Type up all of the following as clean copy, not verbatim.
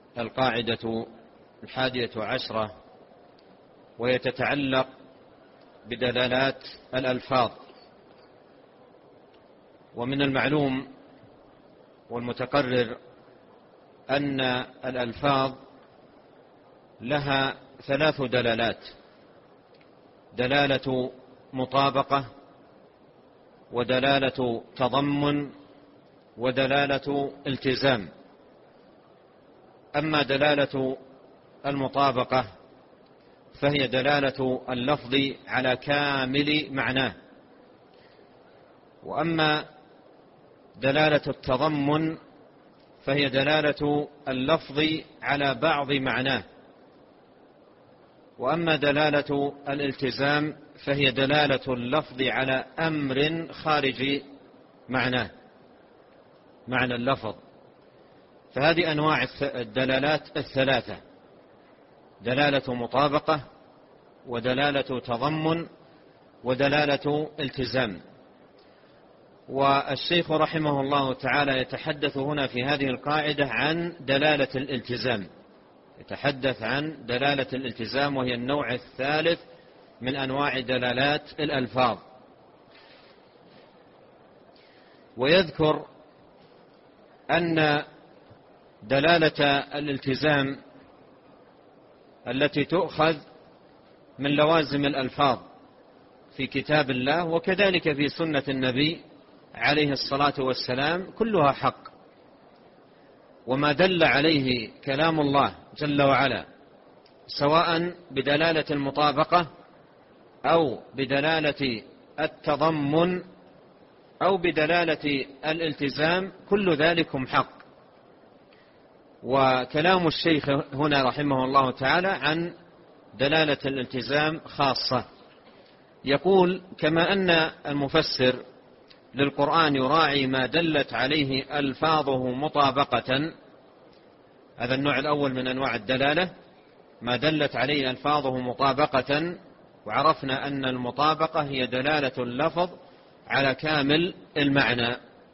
القاعدة 11، وهي تتعلق بدلالات الألفاظ. ومن المعلوم والمتقرر أن الألفاظ لها 3 دلالات: دلالة مطابقة، ودلالة تضمن، ودلالة التزام. أما دلالة المطابقة فهي دلالة اللفظ على كامل معناه، وأما دلالة التضمن فهي دلالة اللفظ على بعض معناه، وأما دلالة الالتزام فهي دلالة اللفظ على أمر خارج معناه، معنى اللفظ. فهذه أنواع الدلالات 3: دلالة مطابقة، ودلالة تضمن، ودلالة التزام. والشيخ رحمه الله تعالى يتحدث هنا في هذه القاعدة عن دلالة الالتزام، يتحدث عن دلالة الالتزام، وهي النوع الثالث من أنواع دلالات الألفاظ. ويذكر أن دلالة الالتزام التي تؤخذ من لوازم الألفاظ في كتاب الله وكذلك في سنة النبي عليه الصلاة والسلام كلها حق، وما دل عليه كلام الله جل وعلا سواء بدلالة المطابقة أو بدلالة التضمن أو بدلالة الالتزام، كل ذلكم حق. وكلام الشيخ هنا رحمه الله تعالى عن دلالة الالتزام خاصة. يقول: كما أن المفسر للقرآن يراعي ما دلت عليه ألفاظه مطابقة، هذا النوع الأول من أنواع الدلالة، ما دلت عليه ألفاظه مطابقة، وعرفنا أن المطابقة هي دلالة اللفظ على كامل المعنى.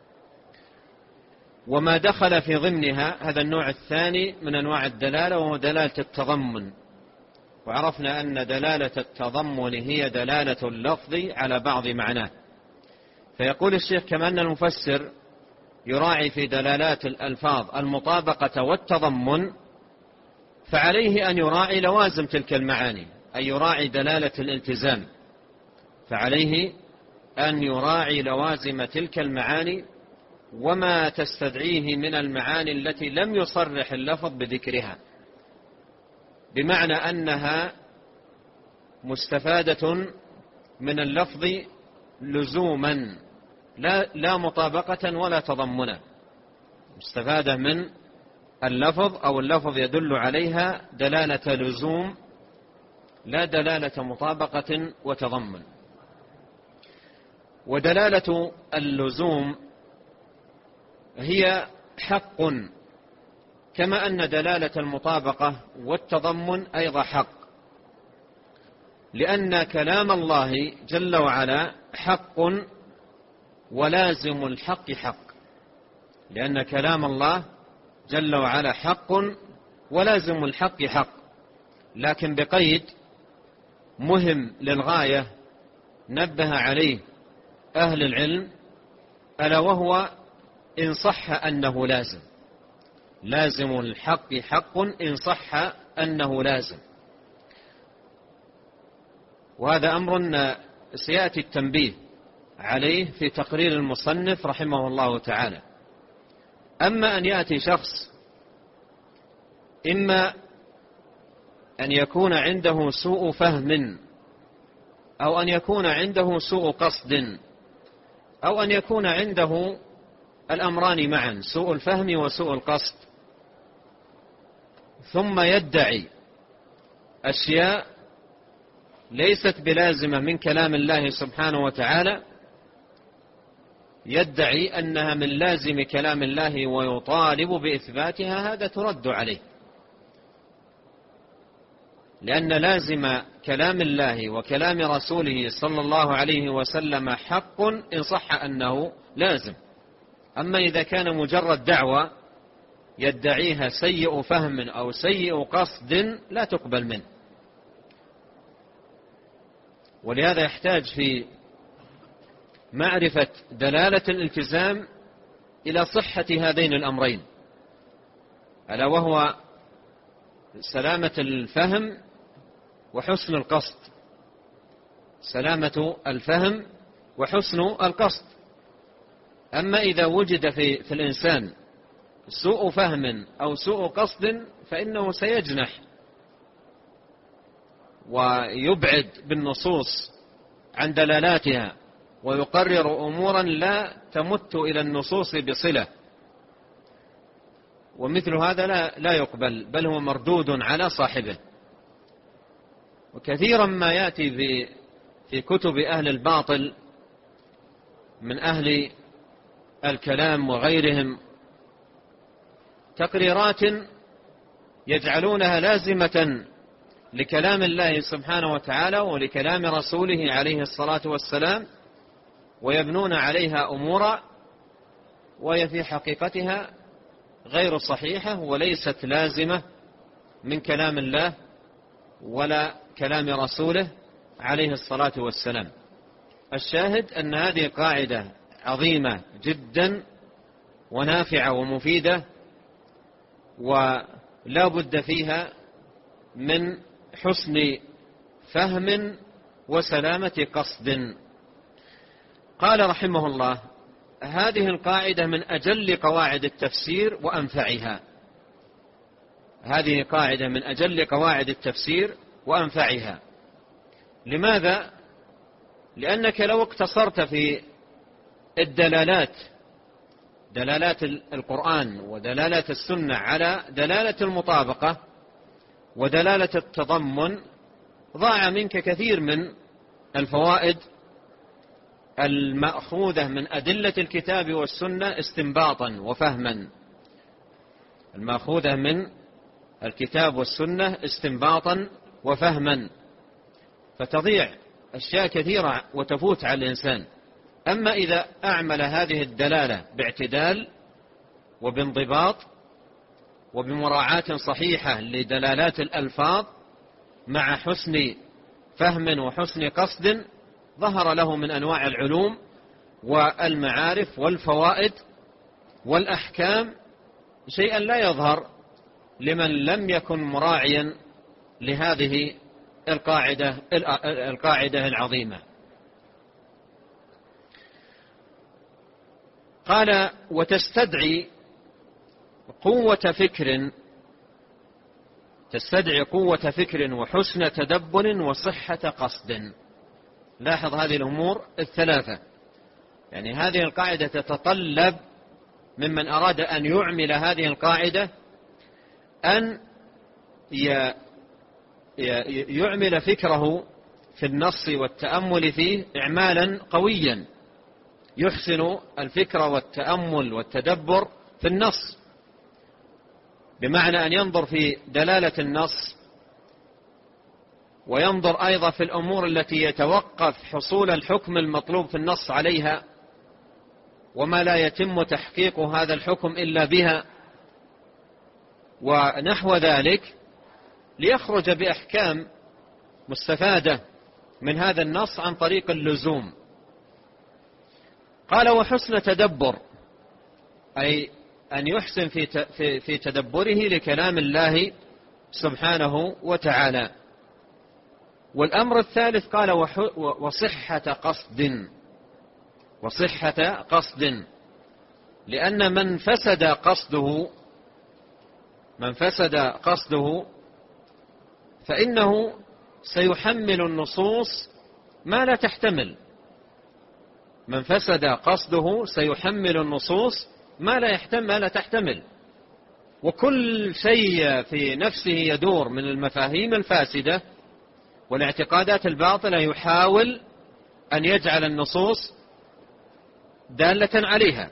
وما دخل في ضمنها هذا النوع الثاني من أنواع الدلالة، وهو دلالة التضمن، وعرفنا أن دلالة التضمن هي دلالة اللفظ على بعض معناه. فيقول الشيخ: كما أن المفسر يراعي في دلالات الألفاظ المطابقة والتضمن، فعليه أن يراعي لوازم تلك المعاني، أي يراعي دلالة الالتزام، فعليه أن يراعي لوازم تلك المعاني وما تستدعيه من المعاني التي لم يصرح اللفظ بذكرها، بمعنى أنها مستفادة من اللفظ لزوما لا مطابقة ولا تضمنا، مستفادة من اللفظ أو اللفظ يدل عليها دلالة لزوم لا دلالة مطابقة وتضمن. ودلالة اللزوم هي حق، كما أن دلالة المطابقة والتضمن أيضا حق، لأن كلام الله جل وعلا حق ولازم الحق حق، لأن كلام الله جل وعلا حق ولازم الحق حق، لكن بقيد مهم للغاية نبه عليه أهل العلم، ألا وهو إن صح أنه لازم، لازم الحق حق إن صح أنه لازم. وهذا أمر سيأتي التنبيه عليه في تقرير المصنف رحمه الله تعالى. أما أن يأتي شخص إما أن يكون عنده سوء فهم، أو أن يكون عنده سوء قصد، أو أن يكون عنده الأمران معا، سوء الفهم وسوء القصد، ثم يدعي أشياء ليست بلازمة من كلام الله سبحانه وتعالى، يدعي أنها من لازم كلام الله ويطالب بإثباتها، هذا ترد عليه، لأن لازم كلام الله وكلام رسوله صلى الله عليه وسلم حق إن صح أنه لازم. أما إذا كان مجرد دعوة يدعيها سيء فهم أو سيء قصد لا تقبل منه. ولهذا يحتاج في معرفة دلالة الالتزام إلى صحة هذين الأمرين، ألا وهو سلامة الفهم وحسن القصد. سلامة الفهم وحسن القصد. أما إذا وجد في الإنسان سوء فهم أو سوء قصد فإنه سيجنح ويبعد بالنصوص عن دلالاتها ويقرر أمورا لا تمت إلى النصوص بصلة، ومثل هذا لا يقبل، بل هو مردود على صاحبه. وكثيرا ما يأتي في كتب أهل الباطل من أهل الكلام وغيرهم تقريرات يجعلونها لازمة لكلام الله سبحانه وتعالى ولكلام رسوله عليه الصلاة والسلام، ويبنون عليها أمورا وهي في حقيقتها غير صحيحة وليست لازمة من كلام الله ولا كلام رسوله عليه الصلاة والسلام. الشاهد أن هذه قاعدة عظيمة جدا ونافعة ومفيدة، ولا بد فيها من حسن فهم وسلامة قصد. قال رحمه الله: هذه القاعدة من أجل قواعد التفسير وأنفعها. هذه قاعدة من أجل قواعد التفسير وأنفعها. لماذا؟ لأنك لو اقتصرت في الدلالات، دلالات القرآن ودلالات السنة على دلالة المطابقة ودلالة التضمن، ضاع منك كثير من الفوائد المأخوذة من أدلة الكتاب والسنة استنباطا وفهما. المأخوذة من الكتاب والسنة استنباطا وفهما، فتضيع أشياء كثيرة وتفوت على الإنسان. أما إذا أعمل هذه الدلالة باعتدال وبانضباط وبمراعاة صحيحة لدلالات الألفاظ مع حسن فهم وحسن قصد، ظهر له من أنواع العلوم والمعارف والفوائد والأحكام شيئا لا يظهر لمن لم يكن مراعيا لهذه القاعدة العظيمة. قال: وتستدعي قوة فكر وحسن تدبر وصحة قصد. لاحظ هذه الأمور الثلاثة، يعني هذه القاعدة تتطلب ممن أراد أن يعمل هذه القاعدة أن يعمل فكره في النص والتأمل فيه إعمالا قويا، يحسن الفكر والتأمل والتدبر في النص، بمعنى أن ينظر في دلالة النص، وينظر أيضا في الأمور التي يتوقف حصول الحكم المطلوب في النص عليها، وما لا يتم تحقيق هذا الحكم إلا بها، ونحو ذلك، ليخرج بأحكام مستفادة من هذا النص عن طريق اللزوم. قال: وحسن تدبر، أي أن يحسن في تدبره لكلام الله سبحانه وتعالى. والأمر الثالث قال: وصحة قصد، لأن من فسد قصده فإنه سيحمل النصوص ما لا تحتمل. من فسد قصده سيحمل النصوص ما لا تحتمل، وكل شيء في نفسه يدور من المفاهيم الفاسدة والاعتقادات الباطلة يحاول أن يجعل النصوص دالة عليها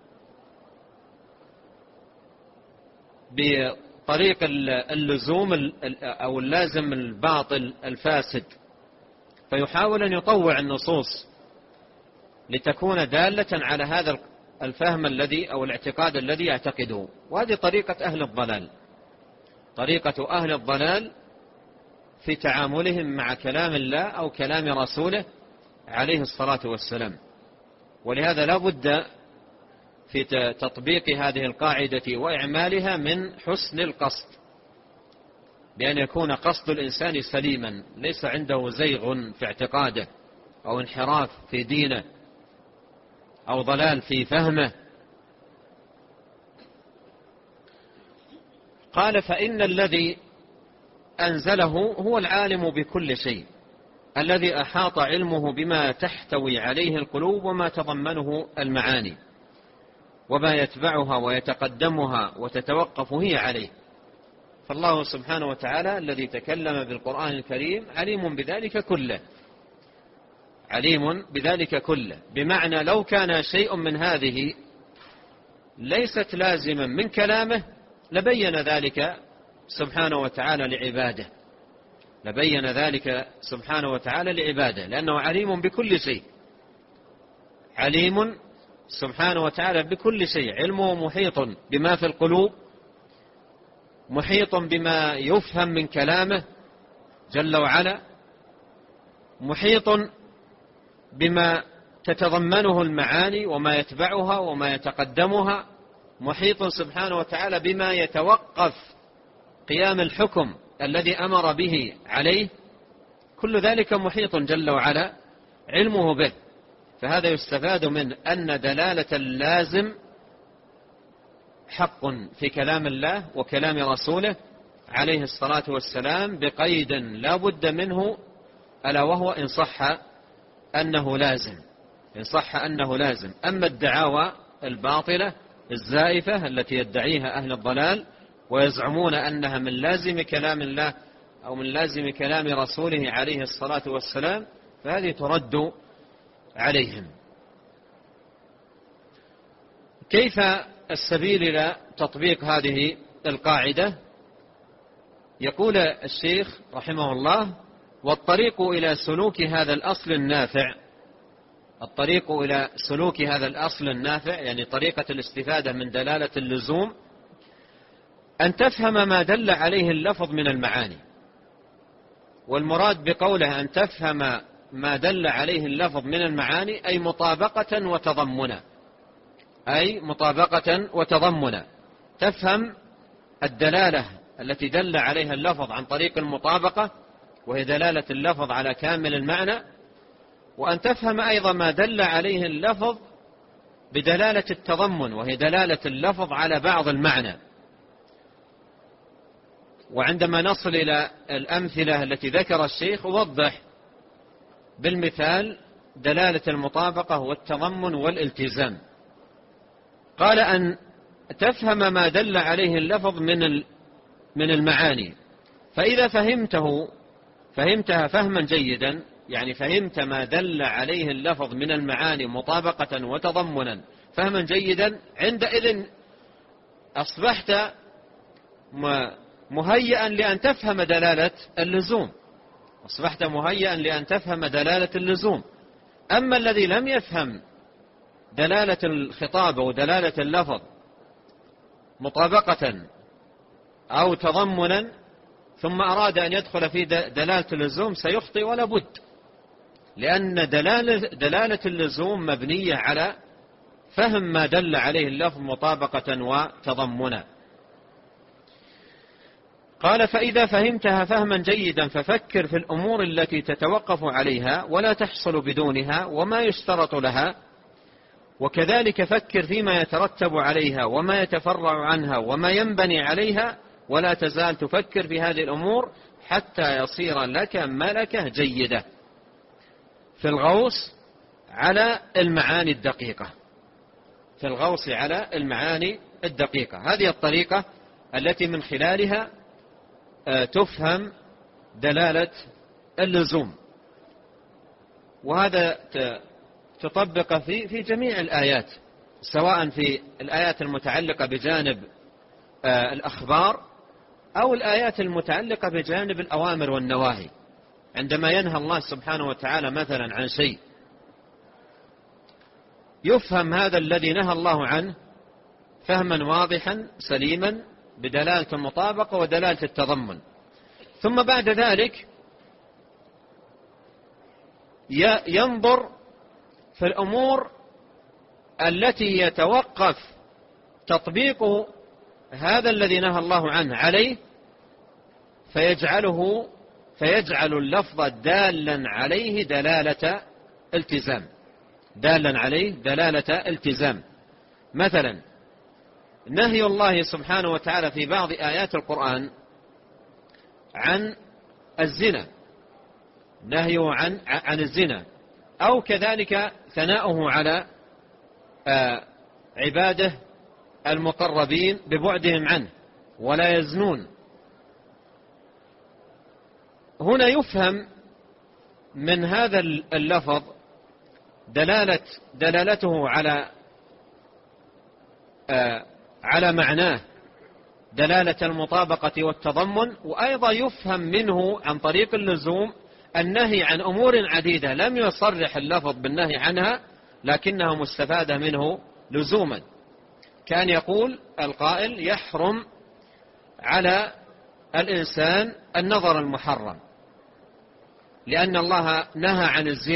بطريق اللزوم أو اللازم الباطل الفاسد، فيحاول أن يطوع النصوص لتكون دالة على هذا الفهم الذي أو الاعتقاد الذي يعتقده. وهذه طريقة أهل الضلال، طريقة أهل الضلال في تعاملهم مع كلام الله أو كلام رسوله عليه الصلاة والسلام. ولهذا لا بد في تطبيق هذه القاعدة وإعمالها من حسن القصد، بأن يكون قصد الإنسان سليما، ليس عنده زيغ في اعتقاده أو انحراف في دينه أو ضلال في فهمه. قال فإن الذي أنزله هو العالم بكل شيء، الذي أحاط علمه بما تحتوي عليه القلوب وما تضمنه المعاني وما يتبعها ويتقدمها وتتوقف هي عليه. فالله سبحانه وتعالى الذي تكلم بالقرآن الكريم عليم بذلك كله، عليم بذلك كله، بمعنى لو كان شيء من هذه ليست لازما من كلامه لبين ذلك سبحانه وتعالى لعباده، لبين ذلك سبحانه وتعالى لعباده، لأنه عليم بكل شيء، عليم سبحانه وتعالى بكل شيء. علمه محيط بما في القلوب، محيط بما يفهم من كلامه جل وعلا، محيط بما تتضمنه المعاني وما يتبعها وما يتقدمها، محيط سبحانه وتعالى بما يتوقف قيام الحكم الذي أمر به عليه، كل ذلك محيط جل وعلا علمه به. فهذا يستفاد من أن دلالة اللازم حق في كلام الله وكلام رسوله عليه الصلاة والسلام، بقيد لا بد منه، ألا وهو إن صح أنه لازم، إن صح أنه لازم. أما الدعاوى الباطلة الزائفة التي يدعيها أهل الضلال ويزعمون أنها من لازم كلام الله أو من لازم كلام رسوله عليه الصلاة والسلام، فهذه ترد عليهم. كيف السبيل إلى تطبيق هذه القاعدة؟ يقول الشيخ رحمه الله: والطريق إلى سلوك هذا الأصل النافع، الطريق إلى سلوك هذا الأصل النافع يعني طريقة الاستفادة من دلالة اللزوم، أن تفهم ما دل عليه اللفظ من المعاني. والمراد بقوله أن تفهم ما دل عليه اللفظ من المعاني أي مطابقة وتضمنا، أي مطابقة وتضمنا. تفهم الدلالة التي دل عليها اللفظ عن طريق المطابقة وهي دلالة اللفظ على كامل المعنى، وأن تفهم أيضا ما دل عليه اللفظ بدلالة التضمن وهي دلالة اللفظ على بعض المعنى. وعندما نصل إلى الأمثلة التي ذكر الشيخ وضح بالمثال دلالة المطابقة والتضمن والالتزام. قال أن تفهم ما دل عليه اللفظ من المعاني، فإذا فهمتها فهما جيدا، يعني فهمت ما دل عليه اللفظ من المعاني مطابقة وتضمنا فهما جيدا، عندئذ أصبحت مهيئا لأن تفهم دلالة اللزوم، أصبحت مهيئا لأن تفهم دلالة اللزوم. أما الذي لم يفهم دلالة الخطاب ودلالة اللفظ مطابقة أو تضمنا ثم أراد أن يدخل في دلالة اللزوم سيخطئ ولا بد، لأن دلالة اللزوم مبنية على فهم ما دل عليه اللفظ مطابقة وتضمنا. قال: فإذا فهمتها فهما جيدا ففكر في الأمور التي تتوقف عليها ولا تحصل بدونها وما يشترط لها، وكذلك فكر فيما يترتب عليها وما يتفرع عنها وما ينبني عليها، ولا تزال تفكر في هذه الأمور حتى يصير لك ملكة جيدة في الغوص على المعاني الدقيقة، في الغوص على المعاني الدقيقة. هذه الطريقة التي من خلالها تفهم دلالة اللزوم، وهذا تطبق في جميع الآيات، سواء في الآيات المتعلقة بجانب الأخبار أو الآيات المتعلقة بجانب الأوامر والنواهي. عندما ينهى الله سبحانه وتعالى مثلا عن شيء يفهم هذا الذي نهى الله عنه فهما واضحا سليما بدلالة المطابقة ودلالة التضمن. ثم بعد ذلك ينظر في الأمور التي يتوقف تطبيق هذا الذي نهى الله عنه عليه، فيجعل اللفظ دالا عليه دلالة التزام، دالا عليه دلالة التزام. مثلا نهي الله سبحانه وتعالى في بعض آيات القرآن عن الزنا، نهيه عن الزنا، أو كذلك ثناؤه على عباده المقربين ببعدهم عنه ولا يزنون. هنا يفهم من هذا اللفظ دلالته على معناه دلالة المطابقة والتضمن، وأيضا يفهم منه عن طريق اللزوم النهي عن أمور عديدة لم يصرح اللفظ بالنهي عنها لكنها مستفادة منه لزوما. كان يقول القائل يحرم على الإنسان النظر المحرم لأن الله نهى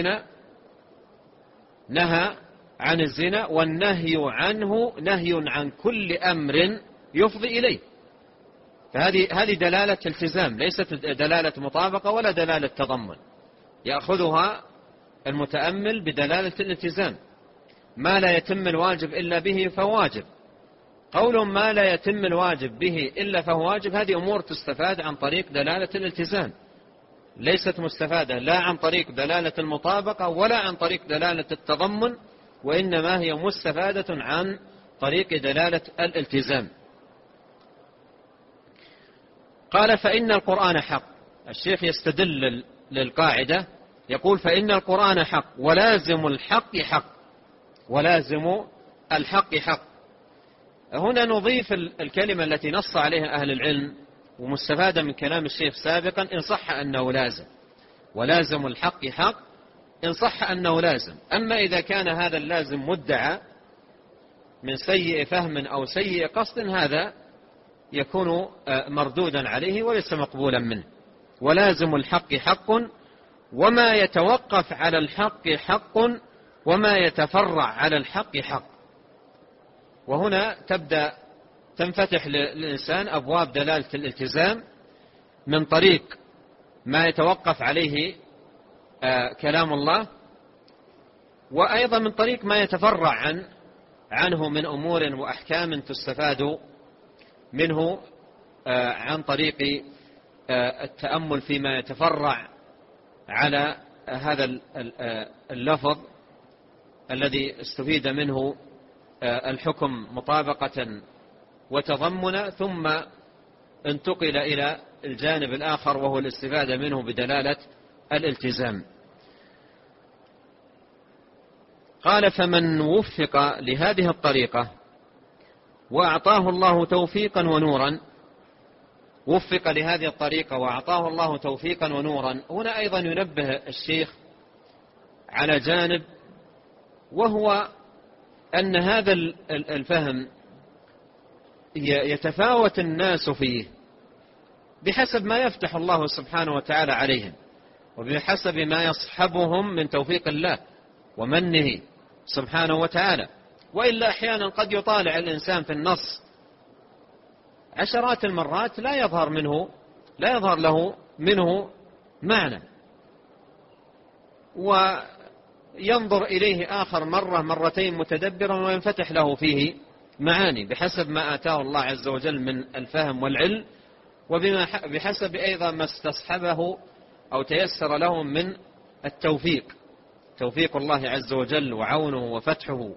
عن الزنا، والنهي عنه نهي عن كل أمر يفضي إليه. فهذه دلالة التزام، ليست دلالة مطابقة ولا دلالة تضمن، يأخذها المتأمل بدلالة الالتزام. ما لا يتم الواجب إلا به فهو واجب. قول ما لا يتم الواجب به إلا فهو واجب، هذه أمور تستفاد عن طريق دلالة الالتزام، ليست مستفادة لا عن طريق دلالة المطابقة ولا عن طريق دلالة التضمن، وإنما هي مستفادة عن طريق دلالة الالتزام. قال فإن القرآن حق. الشيخ يستدل للقاعدة يقول فإن القرآن حق ولازم الحق حق، ولازم الحق حق. هنا نضيف الكلمة التي نص عليها أهل العلم ومستفادة من كلام الشيخ سابقا إن صح أنه لازم، ولازم الحق حق إن صح أنه لازم. أما إذا كان هذا اللازم مدعى من سيء فهم أو سيء قصد هذا يكون مردودا عليه وليس مقبولا منه. ولازم الحق حق وما يتوقف على الحق حق وما يتفرع على الحق حق. وهنا تنفتح للإنسان أبواب دلالة الالتزام من طريق ما يتوقف عليه كلام الله، وأيضا من طريق ما يتفرع عنه من أمور وأحكام تستفاد منه عن طريق التأمل فيما يتفرع على هذا اللفظ الذي استفيد منه الحكم مطابقة وتضمنا، ثم انتقل إلى الجانب الآخر وهو الاستفادة منه بدلالة الالتزام. قال فمن وفق لهذه الطريقة وأعطاه الله توفيقا ونورا، وفق لهذه الطريقة وأعطاه الله توفيقا ونورا. هنا أيضا ينبه الشيخ على جانب، وهو أن هذا الفهم يتفاوت الناس فيه بحسب ما يفتح الله سبحانه وتعالى عليهم وبحسب ما يصحبهم من توفيق الله ومنه سبحانه وتعالى. وإلا أحيانا قد يطالع الإنسان في النص عشرات المرات لا يظهر له منه معنى، وينظر إليه آخر مرة مرتين متدبرا وينفتح له فيه معاني بحسب ما آتاه الله عز وجل من الفهم والعلم، وبحسب أيضا ما استصحبه أو تيسر له من التوفيق، توفيق الله عز وجل وعونه وفتحه.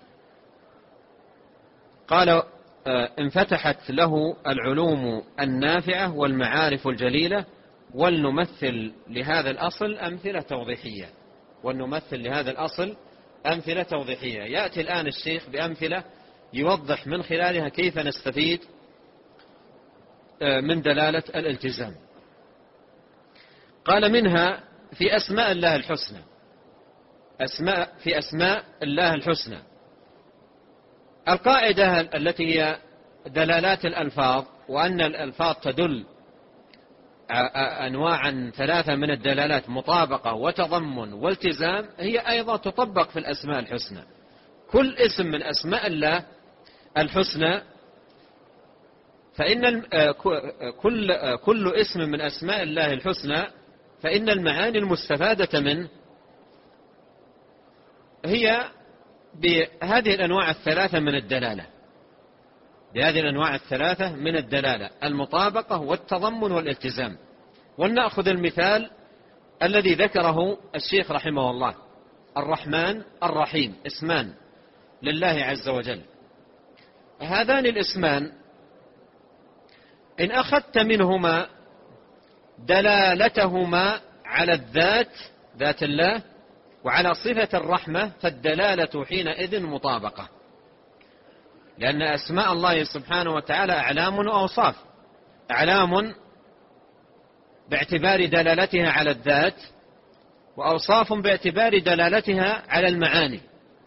قال انفتحت له العلوم النافعة والمعارف الجليلة، ولنمثل لهذا الأصل أمثلة توضيحية، ولنمثل لهذا الأصل أمثلة توضيحية. يأتي الآن الشيخ بأمثلة يوضح من خلالها كيف نستفيد من دلالة الالتزام. قال منها في أسماء الله الحسنى، في أسماء الله الحسنى. القاعدة التي هي دلالات الألفاظ، وأن الألفاظ تدل أنواعا ثلاثة من الدلالات: مطابقة وتضمن والتزام، هي أيضا تطبق في الأسماء الحسنى. كل اسم من أسماء الله الحسنى، فإن كل اسم من أسماء الله الحسنى فإن المعاني المستفادة منه هي بهذه الأنواع الثلاثة من الدلالة، بهذه الأنواع الثلاثة من الدلالة: المطابقة والتضمن والالتزام. ولنأخذ المثال الذي ذكره الشيخ رحمه الله: الرحمن الرحيم، اسمان لله عز وجل. هذان الاسمان إن أخذت منهما دلالتهما على الذات، ذات الله، وعلى صفة الرحمة، فالدلالة حينئذ مطابقة، لأن أسماء الله سبحانه وتعالى أعلام وأوصاف: أعلام باعتبار دلالتها على الذات، وأوصاف باعتبار دلالتها على المعاني.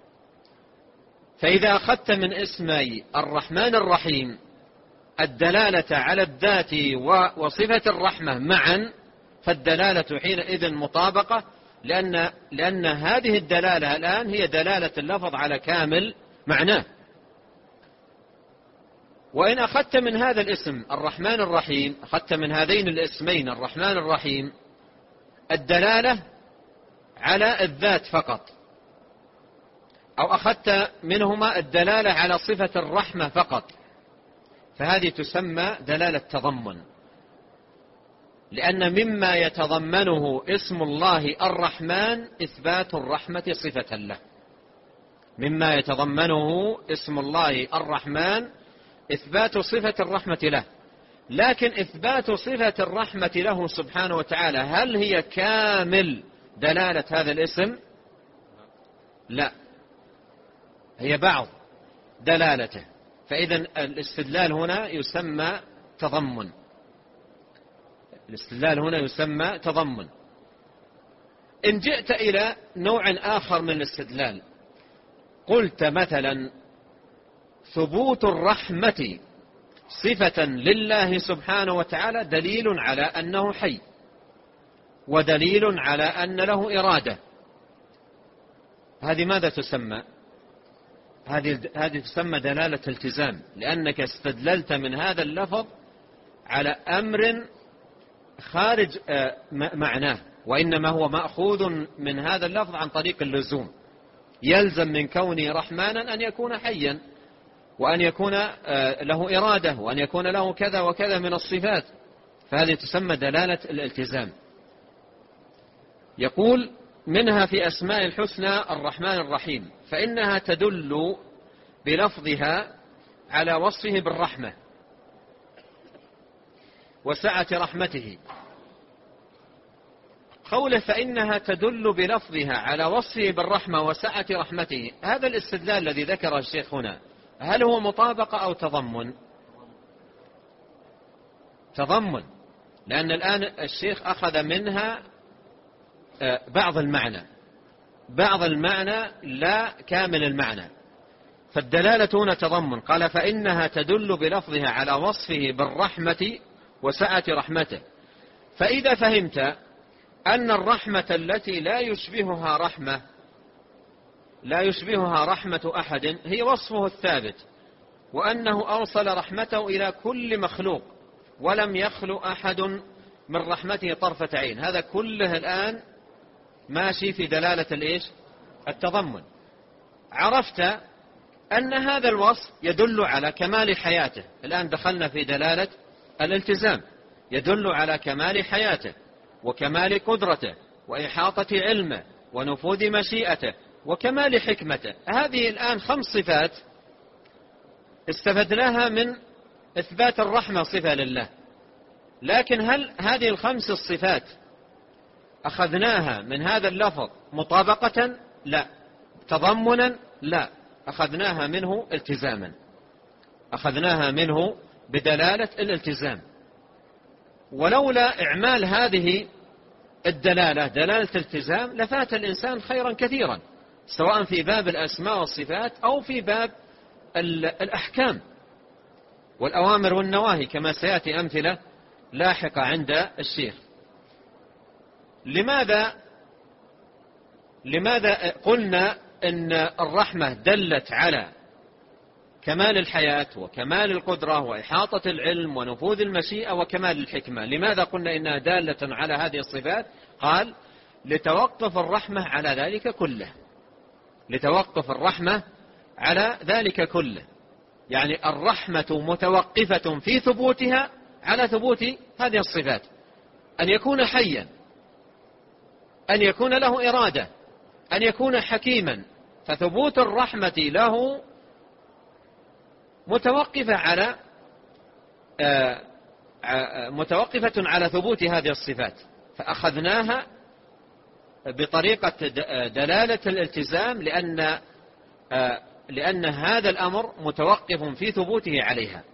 فإذا أخذت من اسمي الرحمن الرحيم الدلالة على الذات وصفة الرحمة معا، فالدلالة حينئذ مطابقة، لأن هذه الدلالة الآن هي دلالة اللفظ على كامل معناه. وإن أخذت من هذا الاسم الرحمن الرحيم، أخذت من هذين الاسمين الرحمن الرحيم الدلالة على الذات فقط، أو أخذت منهما الدلالة على صفة الرحمة فقط، فهذه تسمى دلالة تضمن، لأن مما يتضمنه اسم الله الرحمن إثبات الرحمة صفة له. مما يتضمنه اسم الله الرحمن إثبات صفة الرحمة له. لكن إثبات صفة الرحمة له سبحانه وتعالى هل هي كامل دلالة هذا الاسم؟ لا، هي بعض دلالته. فإذا الاستدلال هنا يسمى تضمن، الاستدلال هنا يسمى تضمن. إن جئت إلى نوع آخر من الاستدلال، قلت مثلا: ثبوت الرحمة صفة لله سبحانه وتعالى دليل على أنه حي، ودليل على أن له إرادة. هذه ماذا تسمى؟ هذه تسمى دلالة التزام، لأنك استدللت من هذا اللفظ على أمر خارج معناه، وإنما هو مأخوذ من هذا اللفظ عن طريق اللزوم. يلزم من كونه رحمانا أن يكون حيا، وأن يكون له إرادة، وأن يكون له كذا وكذا من الصفات، فهذه تسمى دلالة الالتزام. يقول: منها في أسماء الحسنى الرحمن الرحيم، فإنها تدل بلفظها على وصفه بالرحمة وسعة رحمته. قوله فإنها تدل بلفظها على وصفه بالرحمة وسعة رحمته، هذا الاستدلال الذي ذكره الشيخ هنا هل هو مطابقة أو تضمن؟ تضمن، لأن الآن الشيخ أخذ منها بعض المعنى، بعض المعنى لا كامل المعنى، فالدلالة هنا تضمن. قال: فإنها تدل بلفظها على وصفه بالرحمة وسعة رحمته. فإذا فهمت أن الرحمة التي لا يشبهها رحمة أحد هي وصفه الثابت، وأنه أوصل رحمته إلى كل مخلوق ولم يخلو أحد من رحمته طرفة عين، هذا كله الآن ماشي في دلالة التضمن. عرفت أن هذا الوصف يدل على كمال حياته، الآن دخلنا في دلالة الالتزام، يدل على كمال حياته وكمال قدرته وإحاطة علمه ونفوذ مشيئته وكمال حكمته. هذه الآن 5 صفات استفدناها من إثبات الرحمة صفة لله، لكن هل هذه ال5 الصفات أخذناها من هذا اللفظ مطابقة؟ لا. تضمنا؟ لا. أخذناها منه التزاما، أخذناها منه بدلالة الالتزام. ولولا إعمال هذه الدلالة دلالة التزام لفات الإنسان خيرا كثيرا، سواء في باب الأسماء والصفات أو في باب الأحكام والأوامر والنواهي، كما سيأتي أمثلة لاحقة عند الشيخ. لماذا قلنا إن الرحمة دلت على كمال الحياة وكمال القدرة وإحاطة العلم ونفوذ المشيئة وكمال الحكمة؟ لماذا قلنا إنها دالة على هذه الصفات؟ قال: لتوقف الرحمة على ذلك كله. لتوقف الرحمة على ذلك كله، يعني الرحمة متوقفة في ثبوتها على ثبوت هذه الصفات، أن يكون حيا، أن يكون له إرادة، أن يكون حكيما، فثبوت الرحمة له متوقفة على ثبوت هذه الصفات، فأخذناها بطريقة دلالة الالتزام لأن هذا الأمر متوقف في ثبوته عليها.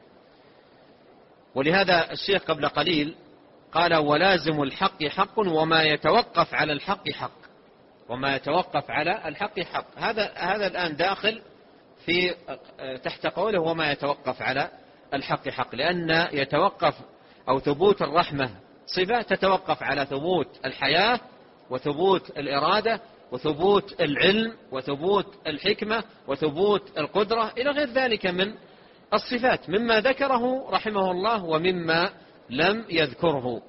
ولهذا الشيخ قبل قليل قال: ولازم الحق حق وما يتوقف على الحق حق. وما يتوقف على الحق حق، هذا الآن داخل في تحت قوله وما يتوقف على الحق حق، لأن يتوقف أو ثبوت الرحمة صفة تتوقف على ثبوت الحياة وثبوت الإرادة وثبوت العلم وثبوت الحكمة وثبوت القدرة إلى غير ذلك من الصفات، مما ذكره رحمه الله ومما لم يذكره.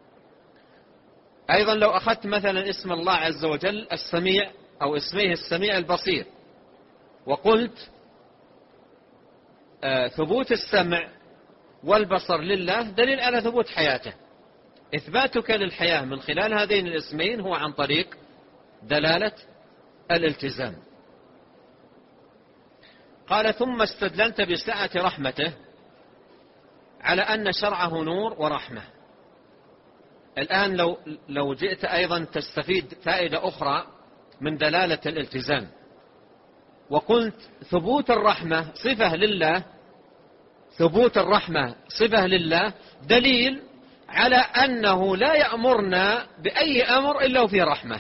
أيضا لو أخذت مثلا اسم الله عز وجل السميع أو اسميه السميع البصير، وقلت ثبوت السمع والبصر لله دليل على ثبوت حياته، إثباتك للحياة من خلال هذين الاسمين هو عن طريق دلالة الالتزام. قال: ثم استدللت بسعة رحمته على أن شرعه نور ورحمة. الآن لو جئت أيضا تستفيد فائدة أخرى من دلالة الالتزام، وقلت ثبوت الرحمة صفة لله، ثبوت الرحمة صفة لله دليل على أنه لا يأمرنا بأي أمر إلا وفيه رحمة.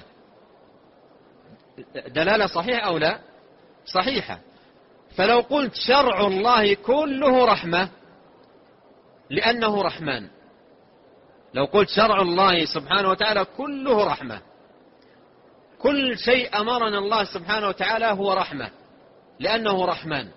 دلالة صحيحة أو لا؟ صحيحة. فلو قلت شرع الله كله رحمة لأنه رحمن، لو قلت شرع الله سبحانه وتعالى كله رحمة، كل شيء أمرنا الله سبحانه وتعالى هو رحمة لأنه رحمن،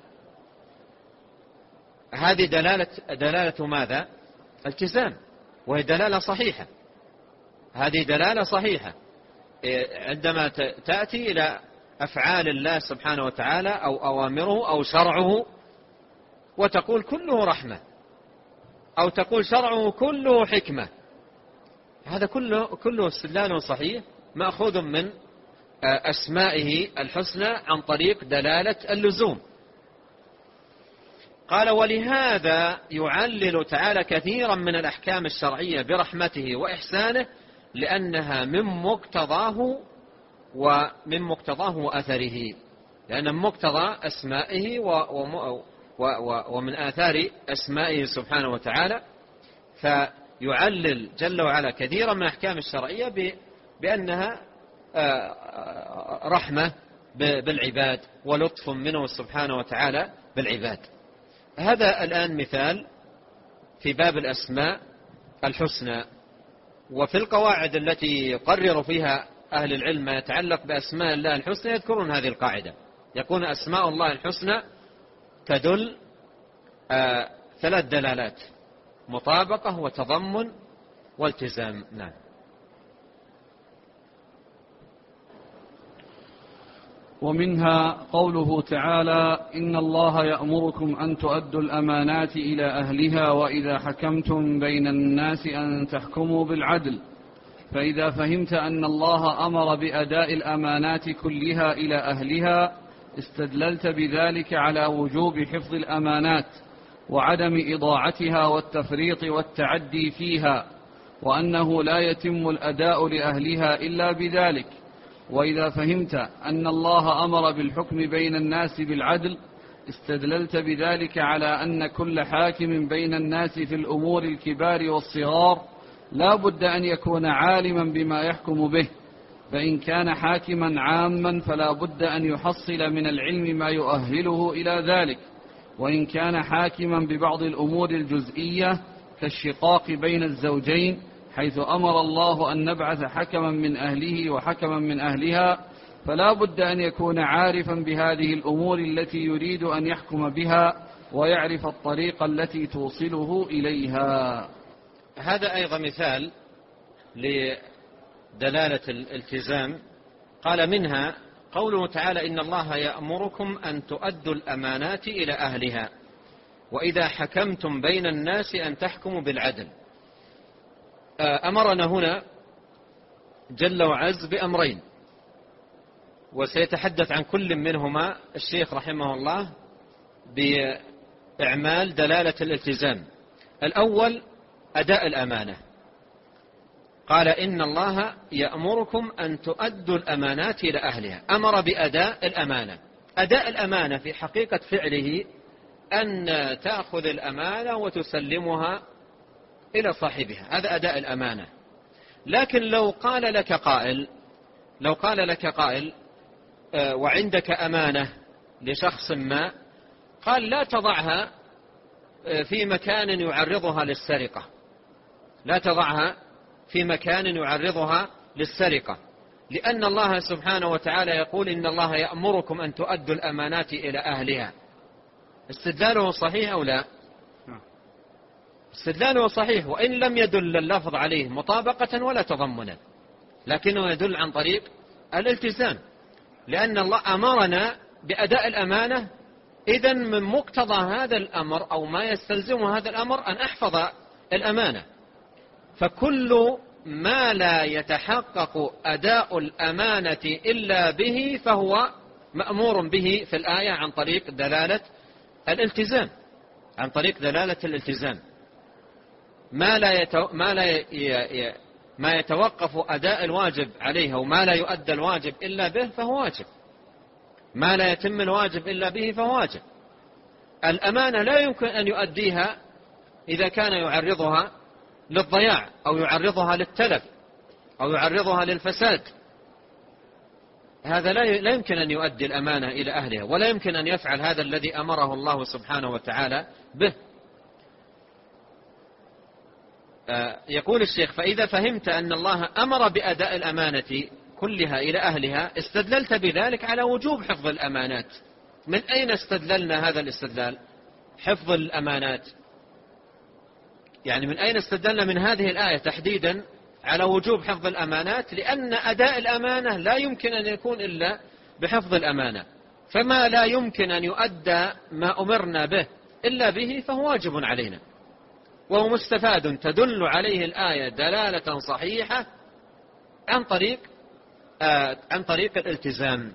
هذه دلالة ماذا؟ التزام، وهي دلالة صحيحة. هذه دلالة صحيحة عندما تأتي إلى أفعال الله سبحانه وتعالى أو أوامره أو شرعه وتقول كله رحمة، أو تقول شرعه كله حكمة، هذا كله استدلال صحيح مأخوذ من أسمائه الحسنى عن طريق دلالة اللزوم. قال: ولهذا يعلل تعالى كثيرا من الأحكام الشرعية برحمته وإحسانه لأنها من مقتضاه وأثره، لأن من مقتضى أسمائه ومن آثار أسمائه سبحانه وتعالى، فيعلل جل وعلا كثيرا من الأحكام الشرعية بأنها رحمة بالعباد ولطف منه سبحانه وتعالى بالعباد. هذا الآن مثال في باب الأسماء الحسنى. وفي القواعد التي يقرر فيها أهل العلم ما يتعلق بأسماء الله الحسنى يذكرون هذه القاعدة، يكون أسماء الله الحسنى تدل 3 دلالات: مطابقة وتضمن والتزام. نعم. ومنها قوله تعالى: إن الله يأمركم أن تؤدوا الأمانات إلى أهلها وإذا حكمتم بين الناس أن تحكموا بالعدل. فإذا فهمت أن الله أمر بأداء الأمانات كلها إلى أهلها استدللت بذلك على وجوب حفظ الأمانات وعدم إضاعتها والتفريط والتعدي فيها، وأنه لا يتم الأداء لأهلها إلا بذلك. وإذا فهمت أن الله أمر بالحكم بين الناس بالعدل استدللت بذلك على أن كل حاكم بين الناس في الأمور الكبار والصغار لا بد أن يكون عالما بما يحكم به، فإن كان حاكما عاما فلا بد أن يحصل من العلم ما يؤهله إلى ذلك، وإن كان حاكما ببعض الأمور الجزئية كالشقاق بين الزوجين حيث أمر الله أن نبعث حكما من أهله وحكما من أهلها، فلا بد أن يكون عارفا بهذه الأمور التي يريد أن يحكم بها ويعرف الطريقة التي توصله إليها. هذا أيضا مثال لدلالة الالتزام. قال منها قوله تعالى إن الله يأمركم أن تؤدوا الأمانات إلى أهلها وإذا حكمتم بين الناس أن تحكموا بالعدل. أمرنا هنا جل وعز بأمرين، وسيتحدث عن كل منهما الشيخ رحمه الله بإعمال دلالة الالتزام. الأول أداء الأمانة، قال إن الله يأمركم أن تؤدوا الأمانات إلى أهلها، أمر بأداء الأمانة. أداء الأمانة في حقيقة فعله أن تأخذ الأمانة وتسلمها إلى صاحبها، هذا أداء الأمانة. لكن لو قال لك قائل وعندك أمانة لشخص ما، قال لا تضعها في مكان يعرضها للسرقة، لا تضعها في مكان يعرضها للسرقة، لأن الله سبحانه وتعالى يقول إن الله يأمركم أن تؤدوا الأمانات إلى أهلها. استدلاله صحيح أو لا؟ استدلاله صحيح، وإن لم يدل اللفظ عليه مطابقة ولا تضمنا، لكنه يدل عن طريق الالتزام، لأن الله أمرنا بأداء الأمانة. إذن من مقتضى هذا الأمر أو ما يستلزم هذا الأمر أن أحفظ الأمانة. فكل ما لا يتحقق أداء الأمانة إلا به فهو مأمور به في الآية عن طريق دلالة الالتزام، عن طريق دلالة الالتزام. ما يتوقف أداء الواجب عليه وما لا يؤدى الواجب إلا به فهو واجب، ما لا يتم الواجب إلا به فهو واجب. الأمانة لا يمكن أن يؤديها إذا كان يعرضها للضياع أو يعرضها للتلف أو يعرضها للفساد، هذا لا يمكن أن يؤدي الأمانة إلى أهلها، ولا يمكن أن يفعل هذا الذي أمره الله سبحانه وتعالى به. يقول الشيخ فإذا فهمت أن الله أمر بأداء الأمانة كلها إلى أهلها استدللت بذلك على وجوب حفظ الأمانات. من أين استدللنا هذا الاستدلال؟ حفظ الأمانات، يعني من أين استدلنا من هذه الآية تحديدا على وجوب حفظ الأمانات؟ لأن أداء الأمانة لا يمكن أن يكون إلا بحفظ الأمانة، فما لا يمكن أن يؤدى ما أمرنا به إلا به فهو واجب علينا، وهو مستفاد تدل عليه الآية دلالة صحيحة عن طريق الالتزام.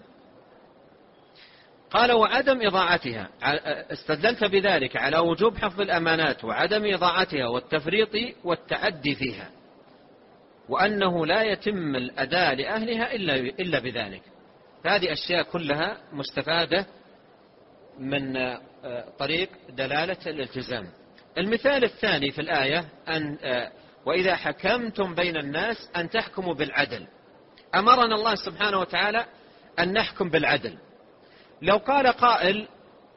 قال وعدم إضاعتها، استدلت بذلك على وجوب حفظ الأمانات وعدم إضاعتها والتفريط والتعدي فيها، وأنه لا يتم الأداء لأهلها إلا بذلك. هذه أشياء كلها مستفادة من طريق دلالة الالتزام. المثال الثاني في الآية وإذا حكمتم بين الناس أن تحكموا بالعدل. أمرنا الله سبحانه وتعالى أن نحكم بالعدل. لو قال قائل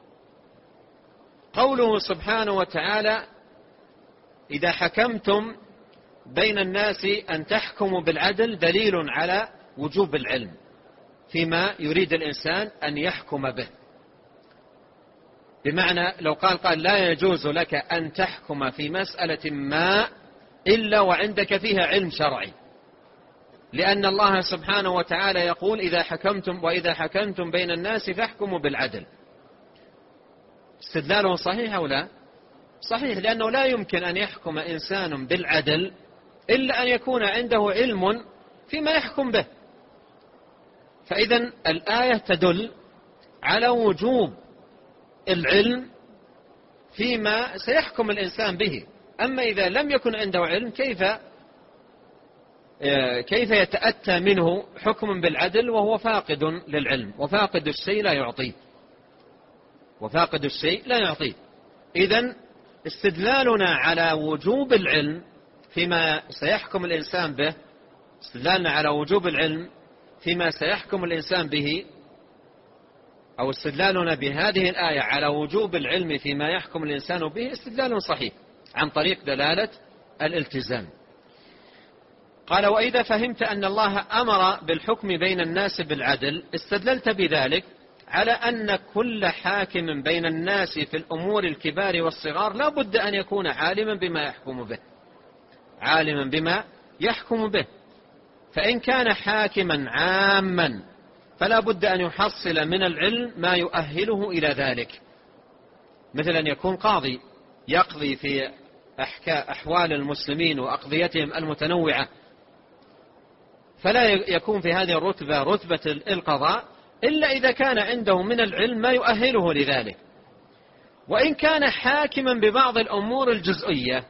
قوله سبحانه وتعالى إذا حكمتم بين الناس أن تحكموا بالعدل دليل على وجوب العلم فيما يريد الإنسان أن يحكم به، بمعنى لو قال لا يجوز لك أن تحكم في مسألة ما إلا وعندك فيها علم شرعي، لأن الله سبحانه وتعالى يقول وإذا حكمتم بين الناس فاحكموا بالعدل. استدلاله صحيح أو لا؟ صحيح، لأنه لا يمكن أن يحكم إنسان بالعدل إلا أن يكون عنده علم فيما يحكم به. فإذن الآية تدل على وجوب العلم فيما سيحكم الإنسان به. أما إذا لم يكن عنده علم كيف يتأتى منه حكم بالعدل وهو فاقد للعلم، وفاقد الشيء لا يعطيه. إذن استدلالنا على وجوب العلم فيما سيحكم الإنسان به، استدلالنا على وجوب العلم فيما سيحكم الإنسان به، أو استدلالنا بهذه الآية على وجوب العلم فيما يحكم الإنسان به استدلال صحيح عن طريق دلالة الالتزام. قال: وإذا فهمت أن الله أمر بالحكم بين الناس بالعدل استدللت بذلك على أن كل حاكم بين الناس في الأمور الكبار والصغار لا بد أن يكون عالما بما يحكم به، عالما بما يحكم به. فإن كان حاكما عاما فلا بد أن يحصل من العلم ما يؤهله إلى ذلك، مثل أن يكون قاضي يقضي في أحوال المسلمين وأقضيتهم المتنوعة، فلا يكون في هذه الرتبة رتبة القضاء إلا إذا كان عنده من العلم ما يؤهله لذلك. وإن كان حاكما ببعض الأمور الجزئية،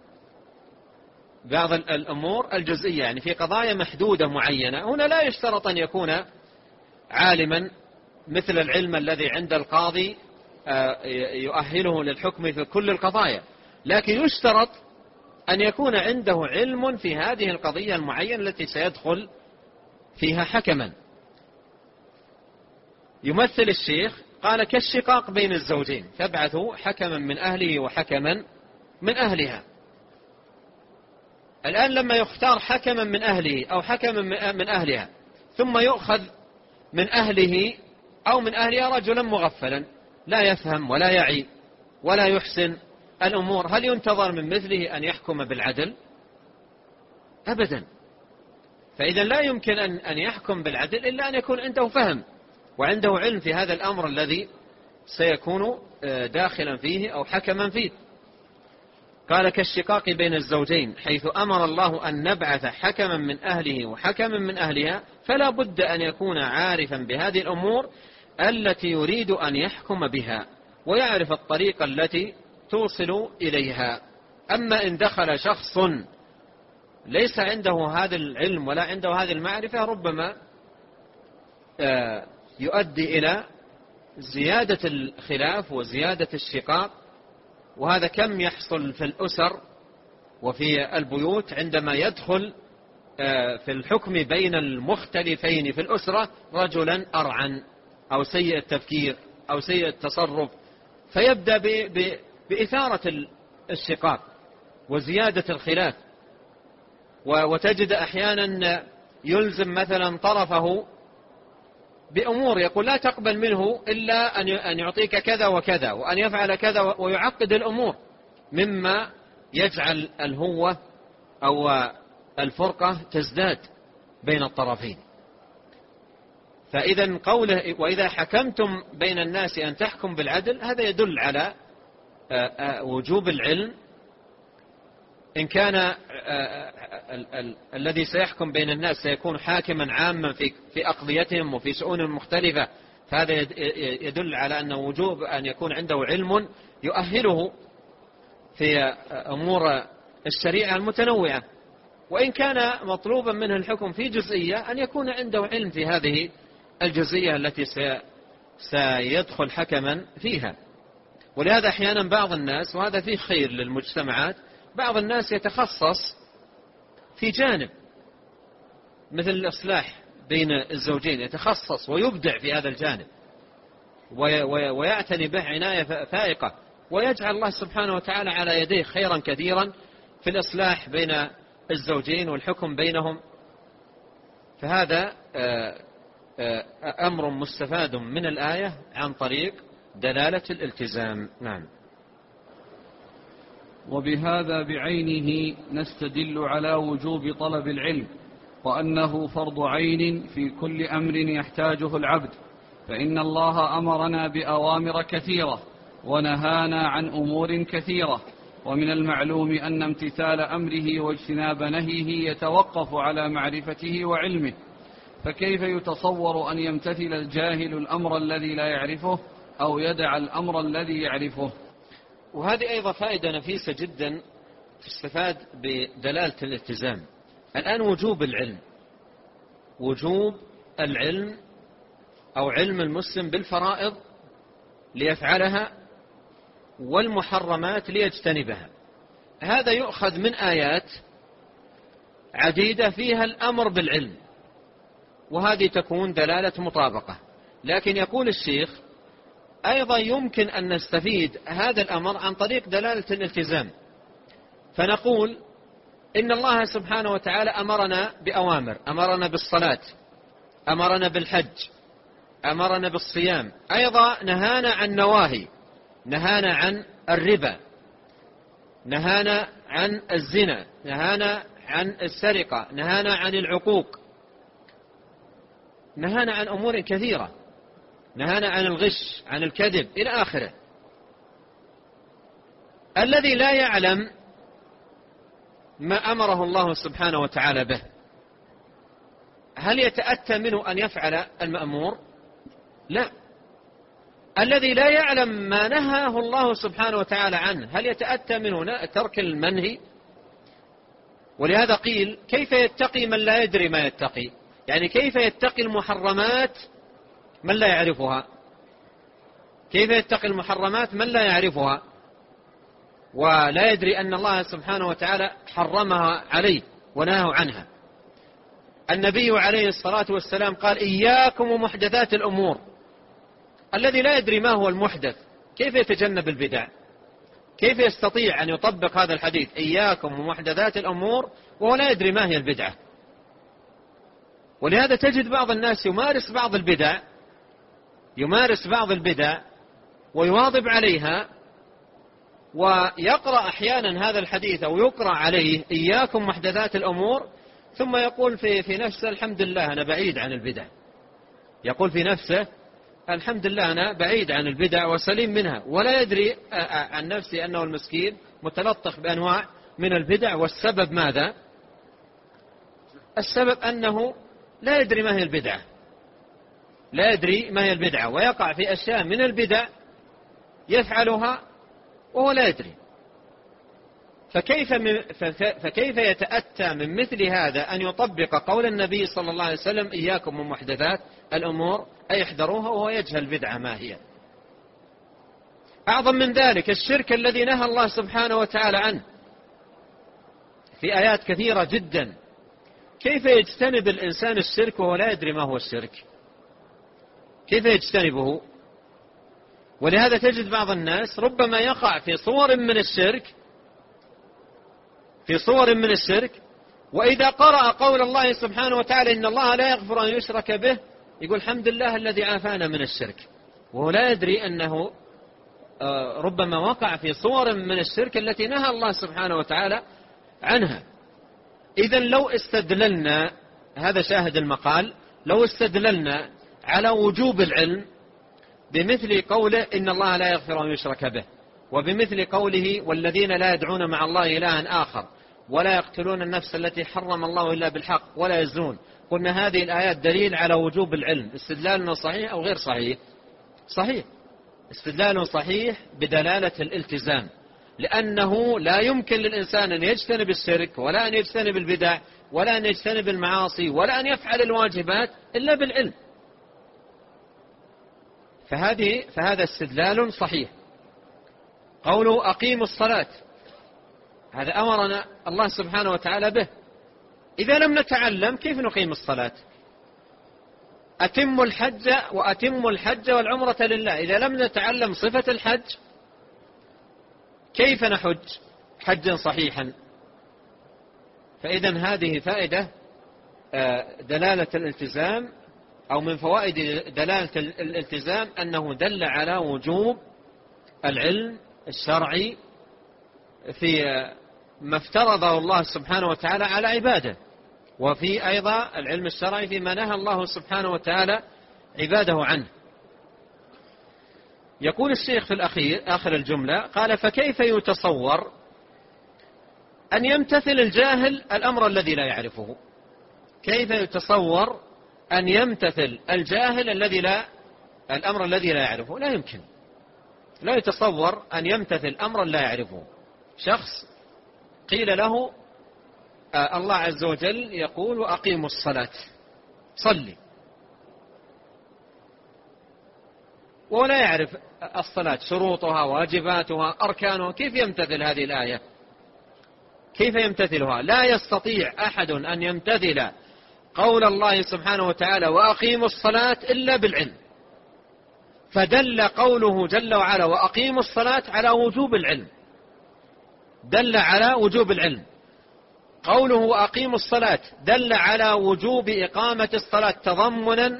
بعض الأمور الجزئية يعني في قضايا محدودة معينة، هنا لا يشترط أن يكون عالما مثل العلم الذي عند القاضي يؤهله للحكم في كل القضايا، لكن يشترط أن يكون عنده علم في هذه القضية المعينة التي سيدخل فيها حكما. يمثل الشيخ قال: كالشقاق بين الزوجين، تبعث حكما من أهله وحكما من أهلها. الآن لما يختار حكما من أهله أو حكما من أهلها ثم يؤخذ من أهله أو من أهلها رجلا مغفلا لا يفهم ولا يعي ولا يحسن الأمور، هل ينتظر من مثله أن يحكم بالعدل؟ أبدا. فإذا لا يمكن أن يحكم بالعدل إلا أن يكون عنده فهم وعنده علم في هذا الأمر الذي سيكون داخلا فيه أو حكما فيه. قال: كالشقاق بين الزوجين، حيث أمر الله أن نبعث حكما من أهله وحكما من أهلها، فلا بد أن يكون عارفا بهذه الأمور التي يريد أن يحكم بها ويعرف الطريقة التي توصل إليها. أما إن دخل شخص ليس عنده هذا العلم ولا عنده هذه المعرفة ربما يؤدي إلى زيادة الخلاف وزيادة الشقاق، وهذا كم يحصل في الأسر وفي البيوت عندما يدخل في الحكم بين المختلفين في الأسرة رجلا أرعن أو سيء التفكير أو سيء التصرف، فيبدأ بإثارة الشقاق وزيادة الخلاف. وتجد أحيانا يلزم مثلا طرفه بأمور يقول لا تقبل منه إلا أن يعطيك كذا وكذا وأن يفعل كذا، ويعقد الأمور مما يجعل الهوة أو الفرقة تزداد بين الطرفين. فإذا قوله: وإذا حكمتم بين الناس أن تحكم بالعدل، هذا يدل على وجوب العلم. إن كان الذي سيحكم بين الناس سيكون حاكما عاما في أقضيتهم وفي شؤون مختلفة، فهذا يدل على أن وجوب أن يكون عنده علم يؤهله في أمور الشريعة المتنوعة. وإن كان مطلوبا منه الحكم في جزئية أن يكون عنده علم في هذه الجزئية التي سيدخل حكما فيها. ولهذا أحيانا بعض الناس، وهذا فيه خير للمجتمعات، بعض الناس يتخصص في جانب مثل الإصلاح بين الزوجين، يتخصص ويبدع في هذا الجانب ويعتني به عناية فائقة، ويجعل الله سبحانه وتعالى على يديه خيرا كثيرا في الإصلاح بين الزوجين والحكم بينهم. فهذا أمر مستفاد من الآية عن طريق دلالة الالتزام. نعم. وبهذا بعينه نستدل على وجوب طلب العلم، وأنه فرض عين في كل أمر يحتاجه العبد، فإن الله أمرنا بأوامر كثيرة ونهانا عن أمور كثيرة، ومن المعلوم أن امتثال أمره واجتناب نهيه يتوقف على معرفته وعلمه، فكيف يتصور أن يمتثل الجاهل الأمر الذي لا يعرفه أو يدع الأمر الذي يعرفه؟ وهذه أيضا فائدة نفيسة جدا تستفاد بدلالة الالتزام. الآن وجوب العلم، وجوب العلم أو علم المسلم بالفرائض ليفعلها والمحرمات ليجتنبها، هذا يؤخذ من آيات عديدة فيها الأمر بالعلم، وهذه تكون دلالة مطابقة. لكن يقول الشيخ أيضا يمكن أن نستفيد هذا الأمر عن طريق دلالة الالتزام، فنقول إن الله سبحانه وتعالى أمرنا بأوامر، أمرنا بالصلاة، أمرنا بالحج، أمرنا بالصيام، أيضا نهانا عن نواهي، نهانا عن الربا، نهانا عن الزنا، نهانا عن السرقة، نهانا عن العقوق، نهانا عن أمور كثيرة، نهانا عن الغش، عن الكذب إلى آخره. الذي لا يعلم ما أمره الله سبحانه وتعالى به هل يتأتى منه أن يفعل المأمور؟ لا. الذي لا يعلم ما نهاه الله سبحانه وتعالى عنه هل يتأتى منه ترك المنهي؟ ولهذا قيل كيف يتقي من لا يدري ما يتقي؟ يعني كيف يتقي المحرمات من لا يعرفها؟ كيف يتقي المحرمات من لا يعرفها ولا يدري أن الله سبحانه وتعالى حرمها عليه ونهاه عنها؟ النبي عليه الصلاة والسلام قال إياكم ومحدثات الأمور. الذي لا يدري ما هو المحدث كيف يتجنب البدع؟ كيف يستطيع أن يطبق هذا الحديث إياكم ومحدثات الأمور وهو لا يدري ما هي البدعة؟ ولهذا تجد بعض الناس يمارس بعض البدع ويواظب عليها، ويقرأ أحيانا هذا الحديث أو يقرأ عليه إياكم محدثات الأمور، ثم يقول في نفسه الحمد لله أنا بعيد عن البدع. يقول في نفسه الحمد لله أنا بعيد عن البدع وسليم منها، ولا يدري عن نفسه أنه المسكين متلطخ بأنواع من البدع. والسبب ماذا؟ السبب أنه لا يدري ما هي البدعة، لا يدري ما هي البدعة، ويقع في أشياء من البدع يفعلها وهو لا يدري. فكيف يتأتى من مثل هذا أن يطبق قول النبي صلى الله عليه وسلم إياكم ومحدثات الأمور أي احذروها وهو يجهل البدعة ما هي؟ أعظم من ذلك الشرك الذي نهى الله سبحانه وتعالى عنه في آيات كثيرة جدا. كيف يجتنب الإنسان الشرك وهو لا يدري ما هو الشرك؟ كيف يجتنبه؟ ولهذا تجد بعض الناس ربما يقع في صور من الشرك، وإذا قرأ قول الله سبحانه وتعالى إن الله لا يغفر أن يشرك به يقول الحمد لله الذي عافانا من الشرك، وهو لا يدري أنه ربما وقع في صور من الشرك التي نهى الله سبحانه وتعالى عنها. إذن لو استدللنا، هذا شاهد المقال، لو استدللنا على وجوب العلم بمثل قوله إن الله لا يغفر أن يشرك به، وبمثل قوله والذين لا يدعون مع الله إلها آخر ولا يقتلون النفس التي حرم الله إلا بالحق ولا يزنون، قلنا هذه الآيات دليل على وجوب العلم. استدلالنا صحيح أو غير صحيح؟ صحيح. استدلال صحيح بدلالة الالتزام، لأنه لا يمكن للإنسان أن يجتنب الشرك ولا أن يجتنب البدع ولا أن يجتنب المعاصي ولا أن يفعل الواجبات إلا بالعلم. فهذا استدلال صحيح. قوله أقيموا الصلاة، هذا أمرنا الله سبحانه وتعالى به. إذا لم نتعلم كيف نقيم الصلاة؟ أتموا الحج والعمرة لله. إذا لم نتعلم صفة الحج كيف نحج حجا صحيحا؟ فإذا هذه فائدة دلالة الالتزام، أو من فوائد دلالة الالتزام أنه دل على وجوب العلم الشرعي في ما افترضه الله سبحانه وتعالى على عباده، وفي أيضا العلم الشرعي فيما نهى الله سبحانه وتعالى عباده عنه. يقول الشيخ في آخر الجملة قال فكيف يتصور أن يمتثل الجاهل الأمر الذي لا يعرفه؟ كيف يتصور أن يمتثل الجاهل الأمر الذي لا يعرفه؟ لا يمكن، لا يتصور أن يمتثل أمرا لا يعرفه. شخص قيل له الله عز وجل يقول وأقيموا الصلاة، صلي، ولا يعرف الصلاة شروطها واجباتها أركانها، كيف يمتثل هذه الآية؟ كيف يمتثلها؟ لا يستطيع أحد أن يمتثل قول الله سبحانه وتعالى وأقيموا الصلاة إلا بالعلم، فدل قوله جل وعلا وأقيموا الصلاة على وجوب العلم، دل على وجوب العلم. قوله وأقيموا الصلاة دل على وجوب إقامة الصلاة تضمنا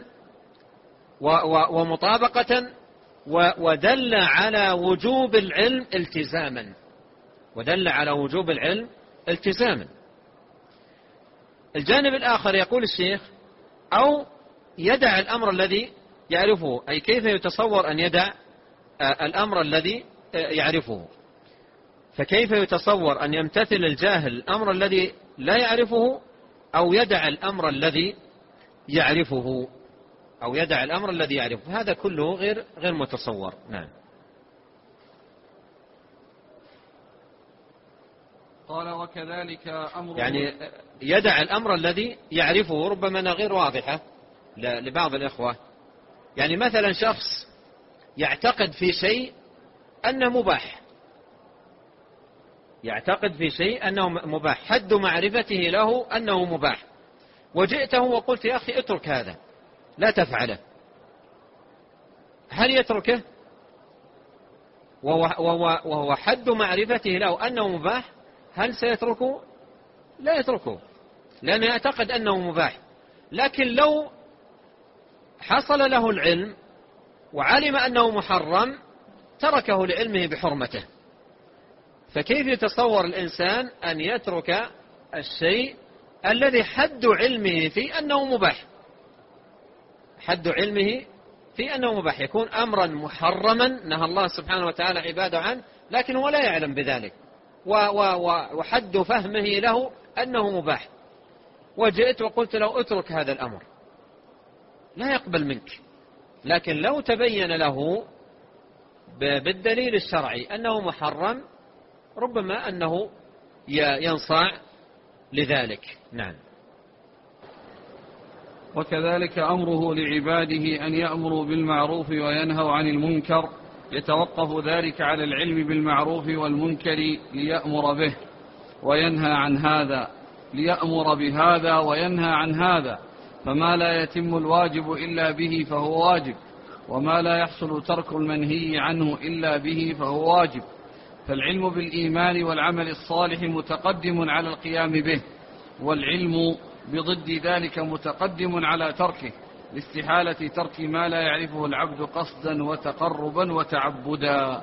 ومطابقة، ودل على وجوب العلم التزاما، ودل على وجوب العلم التزاما. الجانب الآخر يقول الشيخ أو يدع الأمر الذي يعرفه، أي كيف يتصور أن يدع الأمر الذي يعرفه؟ فكيف يتصور أن يمتثل الجاهل الأمر الذي لا يعرفه أو يدع الأمر الذي يعرفه، أو يدع الأمر الذي يعرفه؟ هذا كله غير متصور. نعم. قال وكذلك أمر، يعني يدع الأمر الذي يعرفه، ربما غير واضحة لبعض الإخوة. يعني مثلا شخص يعتقد في شيء أنه مباح، يعتقد في شيء أنه مباح، حد معرفته له أنه مباح، وجئته وقلت يا أخي اترك هذا لا تفعله، هل يتركه؟ وهو حد معرفته له أنه مباح، هل سيتركه؟ لا يتركه، لأنه يعتقد أنه مباح. لكن لو حصل له العلم وعلم أنه محرم تركه لعلمه بحرمته. فكيف يتصور الإنسان أن يترك الشيء الذي حد علمه فيه أنه مباح؟ حد علمه في أنه مباح يكون أمرا محرما نهى الله سبحانه وتعالى عباده عنه، لكن هو لا يعلم بذلك، وحد فهمه له أنه مباح، وجئت وقلت له اترك هذا الأمر، لا يقبل منك. لكن لو تبين له بالدليل الشرعي أنه محرم ربما أنه ينصاع لذلك. نعم. وكذلك أمره لعباده أن يأمروا بالمعروف وينهوا عن المنكر، يتوقف ذلك على العلم بالمعروف والمنكر ليأمر به وينهى عن هذا، ليأمر بهذا وينهى عن هذا. فما لا يتم الواجب إلا به فهو واجب، وما لا يحصل ترك المنهي عنه إلا به فهو واجب. فالعلم بالإيمان والعمل الصالح متقدم على القيام به، والعلم بضد ذلك متقدم على تركه، لاستحالة ترك ما لا يعرفه العبد قصدا وتقربا وتعبدا.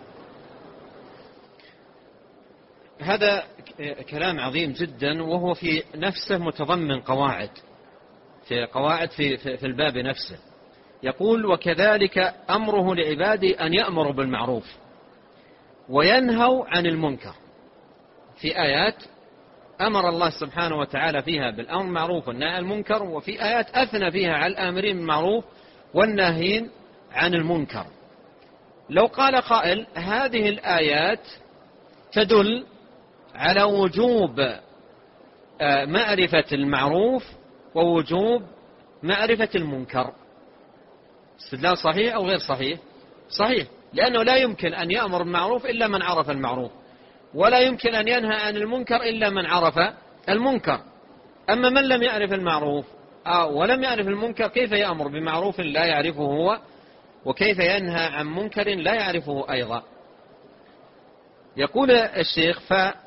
هذا كلام عظيم جدا، وهو في نفسه متضمن قواعد في الباب نفسه. يقول وكذلك أمره لعباده أن يأمروا بالمعروف وينهوا عن المنكر. في آيات أمر الله سبحانه وتعالى فيها بالأمر بالمعروف والنهي عن المنكر، وفي آيات أثنى فيها على الآمرين بالمعروف والناهين عن المنكر. لو قال قائل هذه الآيات تدل على وجوب معرفة المعروف ووجوب معرفة المنكر، استدلال صحيح أو غير صحيح؟ صحيح، لأنه لا يمكن أن يأمر بالمعروف إلا من عرف المعروف، ولا يمكن أن ينهى عن المنكر إلا من عرف المنكر. أما من لم يعرف المعروف ولم يعرف المنكر كيف يأمر بمعروف لا يعرفه هو، وكيف ينهى عن منكر لا يعرفه أيضا؟ يقول الشيخ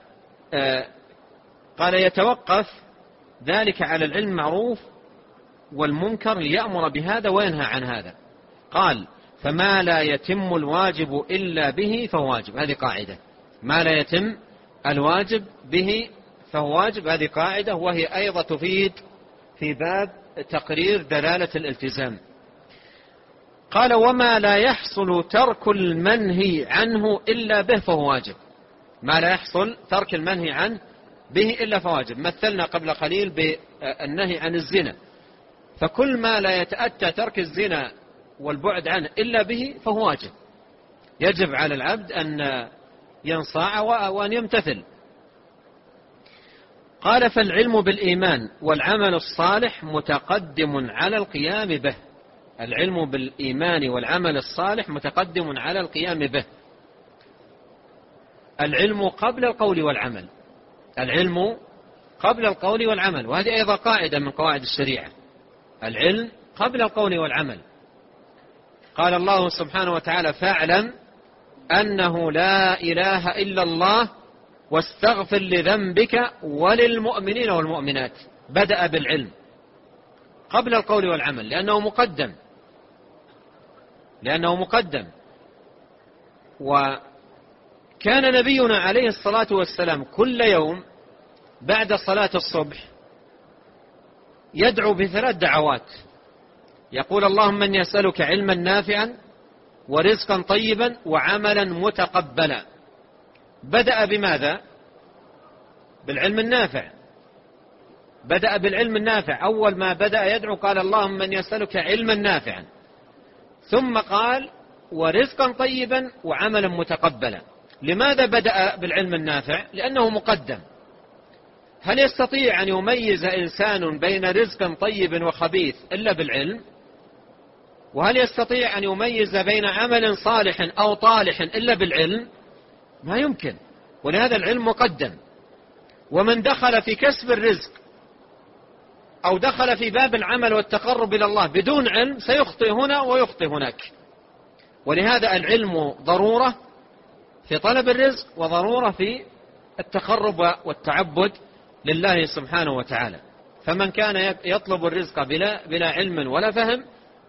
قال يتوقف ذلك على العلم المعروف والمنكر ليأمر بهذا وينهى عن هذا. قال فما لا يتم الواجب إلا به فهو واجب. هذه قاعدة، ما لا يتم الواجب به فهو واجب، هذه قاعدة، وهي أيضا تفيد في باب تقرير دلالة الالتزام. قال وما لا يحصل ترك المنهي عنه إلا به فهو واجب. ما لا يحصل ترك المنهي عنه به إلا فهو واجب. مثلنا قبل قليل بالنهي عن الزنا، فكل ما لا يتأتى ترك الزنا والبعد عنه إلا به فهو واجب، يجب على العبد أن ينصاع وأن يمتثل. قال فالعلم بالإيمان والعمل الصالح متقدم على القيام به. العلم بالإيمان والعمل الصالح متقدم على القيام به. العلم قبل القول والعمل، العلم قبل القول والعمل، وهذه أيضا قاعدة من قواعد الشريعة، العلم قبل القول والعمل. قال الله سبحانه وتعالى: فاعلم أنه لا إله إلا الله واستغفر لذنبك وللمؤمنين والمؤمنات. بدأ بالعلم قبل القول والعمل لأنه مقدم. وكان نبينا عليه الصلاة والسلام كل يوم بعد صلاة الصبح يدعو بثلاث دعوات، يقول: اللهم إني أسألك علما نافعا ورزقا طيبا وعملا متقبلا. بدأ بماذا؟ بالعلم النافع. بدأ بالعلم النافع. أول ما بدأ يدعو قال: اللهم إني أسألك علما نافعا، ثم قال: ورزقا طيبا وعملا متقبلا. لماذا بدأ بالعلم النافع؟ لأنه مقدم. هل يستطيع أن يميز إنسان بين رزق طيب وخبيث إلا بالعلم؟ وهل يستطيع أن يميز بين عمل صالح أو طالح إلا بالعلم؟ ما يمكن. ولهذا العلم مقدم. ومن دخل في كسب الرزق أو دخل في باب العمل والتقرب إلى الله بدون علم سيخطئ هنا ويخطئ هناك. ولهذا العلم ضرورة في طلب الرزق وضرورة في التقرب والتعبد لله سبحانه وتعالى. فمن كان يطلب الرزق بلا علم ولا فهم،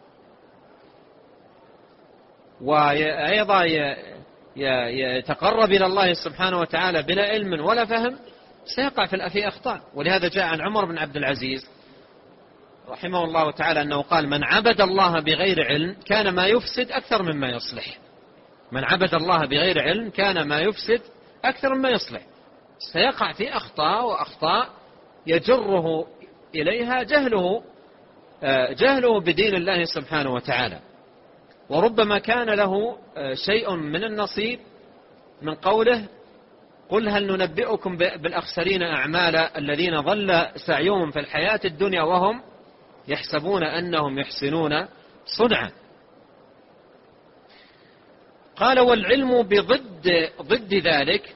وأيضا يتقرب إلى الله سبحانه وتعالى بلا علم ولا فهم، سيقع في أخطاء. ولهذا جاء عن عمر بن عبد العزيز رحمه الله تعالى أنه قال: من عبد الله بغير علم كان ما يفسد أكثر مما يصلح. من عبد الله بغير علم كان ما يفسد أكثر مما يصلح. سيقع في أخطاء، وأخطاء يجره إليها جهله بدين الله سبحانه وتعالى. وربما كان له شيء من النصيب من قوله: قل هل ننبئكم بالأخسرين أعمالا الذين ضل سعيهم في الحياة الدنيا وهم يحسبون أنهم يحسنون صنعا. قال: والعلم ضد ذلك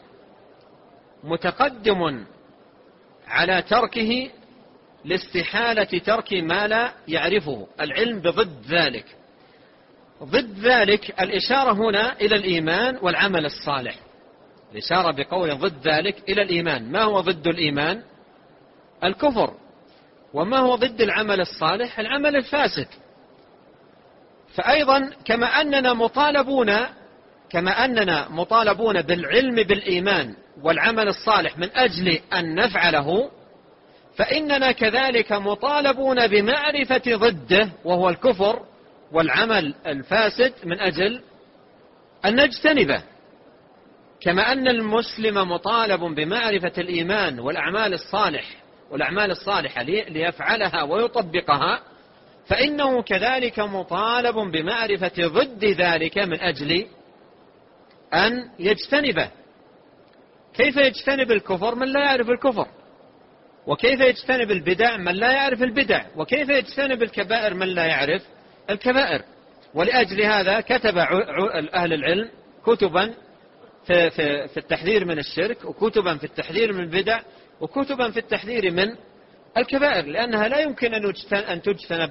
متقدم على تركه لاستحالة ترك ما لا يعرفه. العلم بضد ذلك. ضد ذلك الإشارة هنا إلى الإيمان والعمل الصالح. الإشارة بقول ضد ذلك إلى الإيمان. ما هو ضد الإيمان؟ الكفر. وما هو ضد العمل الصالح؟ العمل الفاسد. فأيضا كما أننا مطالبون بالعلم بالإيمان والعمل الصالح من أجل أن نفعله، فإننا كذلك مطالبون بمعرفة ضده وهو الكفر والعمل الفاسد من أجل أن نجتنبه. كما أن المسلم مطالب بمعرفة الإيمان والأعمال الصالحة ليفعلها ويطبقها، فإنه كذلك مطالب بمعرفة ضد ذلك من أجل أن يجتنبه. كيف يجتنب الكفر من لا يعرف الكفر؟ وكيف يجتنب البدع من لا يعرف البدع؟ وكيف يجتنب الكبائر من لا يعرف الكبائر؟ ولأجل هذا كتب أهل العلم كتبا في التحذير من الشرك، وكتبا في التحذير من البدع، وكتبا في التحذير من الكبائر، لأنها لا يمكن أن تجتنب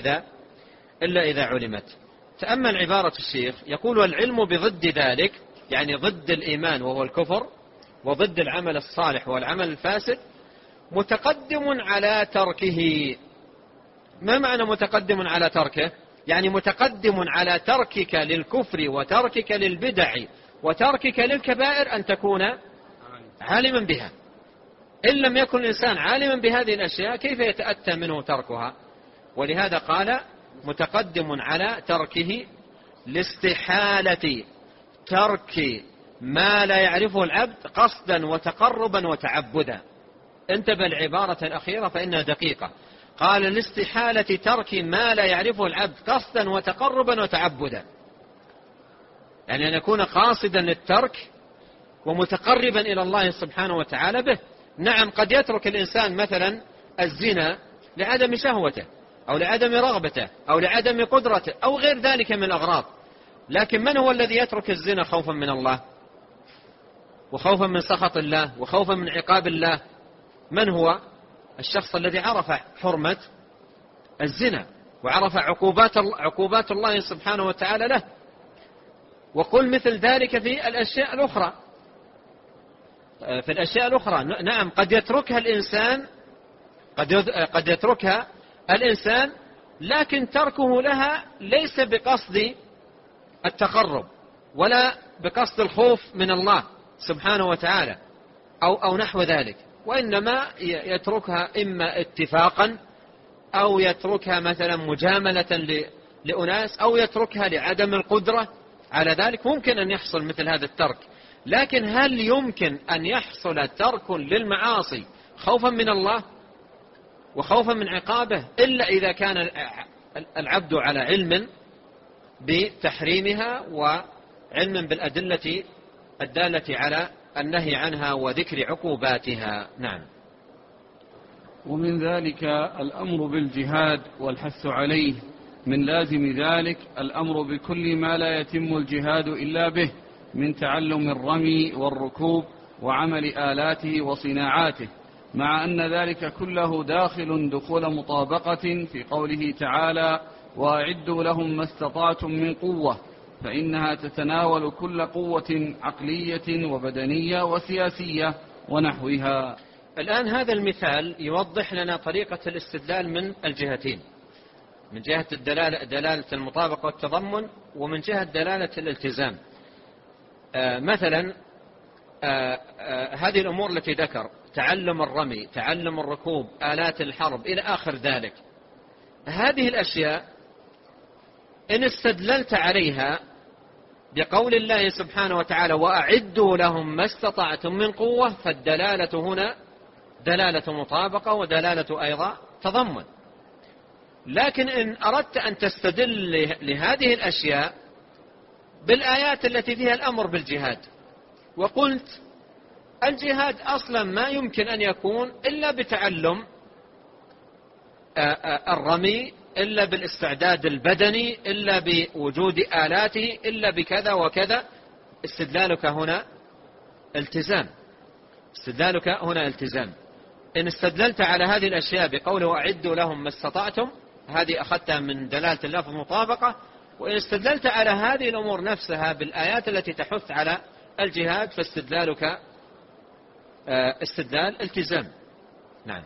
إلا إذا علمت. تأمل عبارة الشيخ، يقول: والعلم بضد ذلك، يعني ضد الإيمان وهو الكفر، وضد العمل الصالح والعمل الفاسد، متقدم على تركه. ما معنى متقدم على تركه؟ يعني متقدم على تركك للكفر وتركك للبدع وتركك للكبائر أن تكون عالما بها. إن لم يكن الإنسان عالما بهذه الأشياء كيف يتأتى منه تركها؟ ولهذا قال: متقدم على تركه لاستحالة ترك ما لا يعرفه العبد قصدا وتقربا وتعبدا. انتبه العبارة الأخيرة فإنها دقيقة. قال: لاستحالة ترك ما لا يعرفه العبد قصدا وتقربا وتعبدا، يعني أن يكون قاصدا للترك ومتقربا إلى الله سبحانه وتعالى به. نعم، قد يترك الإنسان مثلا الزنا لعدم شهوته أو لعدم رغبته أو لعدم قدرته أو غير ذلك من الأغراض، لكن من هو الذي يترك الزنا خوفا من الله؟ وخوفا من سخط الله وخوفا من عقاب الله. من هو؟ الشخص الذي عرف حرمة الزنا وعرف عقوبات الله سبحانه وتعالى له. وقل مثل ذلك في الأشياء الأخرى. نعم قد يتركها الإنسان لكن تركه لها ليس بقصد التقرب ولا بقصد الخوف من الله سبحانه وتعالى أو نحو ذلك، وإنما يتركها إما اتفاقا أو يتركها مثلا مجاملة لأناس أو يتركها لعدم القدرة على ذلك. ممكن أن يحصل مثل هذا الترك، لكن هل يمكن أن يحصل ترك للمعاصي خوفا من الله وخوفا من عقابه إلا إذا كان العبد على علم بتحريمها وعلم بالأدلة الدالة على النهي عنها وذكر عقوباتها. نعم. ومن ذلك الأمر بالجهاد والحث عليه، من لازم ذلك الأمر بكل ما لا يتم الجهاد إلا به من تعلم الرمي والركوب وعمل آلاته وصناعاته، مع أن ذلك كله دخول مطابقة في قوله تعالى وأعدوا لهم ما استطعتم من قوة، فإنها تتناول كل قوة عقلية وبدنية وسياسية ونحوها. الآن هذا المثال يوضح لنا طريقة الاستدلال من الجهتين، من جهة دلالة المطابقة والتضمن ومن جهة دلالة الالتزام. مثلا هذه الأمور التي ذكر، تعلم الرمي، تعلم الركوب، آلات الحرب إلى آخر ذلك، هذه الأشياء إن استدللت عليها بقول الله سبحانه وتعالى وأعدوا لهم ما استطعتم من قوة، فالدلالة هنا دلالة مطابقة ودلالة أيضا تضمن. لكن إن أردت أن تستدل لهذه الأشياء بالآيات التي فيها الأمر بالجهاد، وقلت الجهاد أصلا ما يمكن أن يكون إلا بتعلم الرمي، إلا بالاستعداد البدني، إلا بوجود آلاته، إلا بكذا وكذا، استدلالك هنا التزام. إن استدللت على هذه الأشياء بقوله وأعدوا لهم ما استطعتم، هذه أخذتها من دلالة اللفظ المطابقة. وإن استدللت على هذه الأمور نفسها بالآيات التي تحث على الجهاد فاستدلالك استدلال التزام. نعم.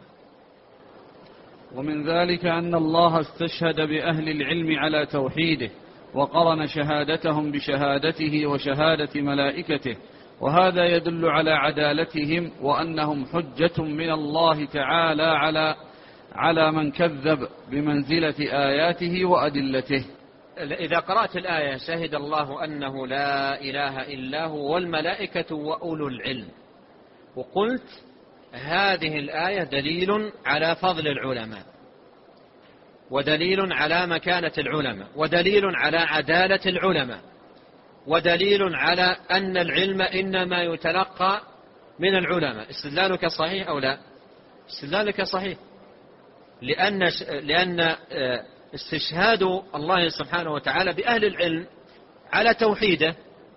ومن ذلك أن الله استشهد بأهل العلم على توحيده وقرن شهادتهم بشهادته وشهادة ملائكته، وهذا يدل على عدالتهم وأنهم حجة من الله تعالى على من كذب بمنزلة آياته وأدلته. إذا قرأت الآية شهد الله أنه لا إله إلا هو والملائكة وأولو العلم، وقلت هذه الآية دليل على فضل العلماء، ودليل على مكانة العلماء، ودليل على عدالة العلماء، ودليل على أن العلم إنما يتلقى من العلماء. استدلالك صحيح أو لا؟ استدلالك صحيح، لأن استشهاد الله سبحانه وتعالى بأهل العلم على توحيده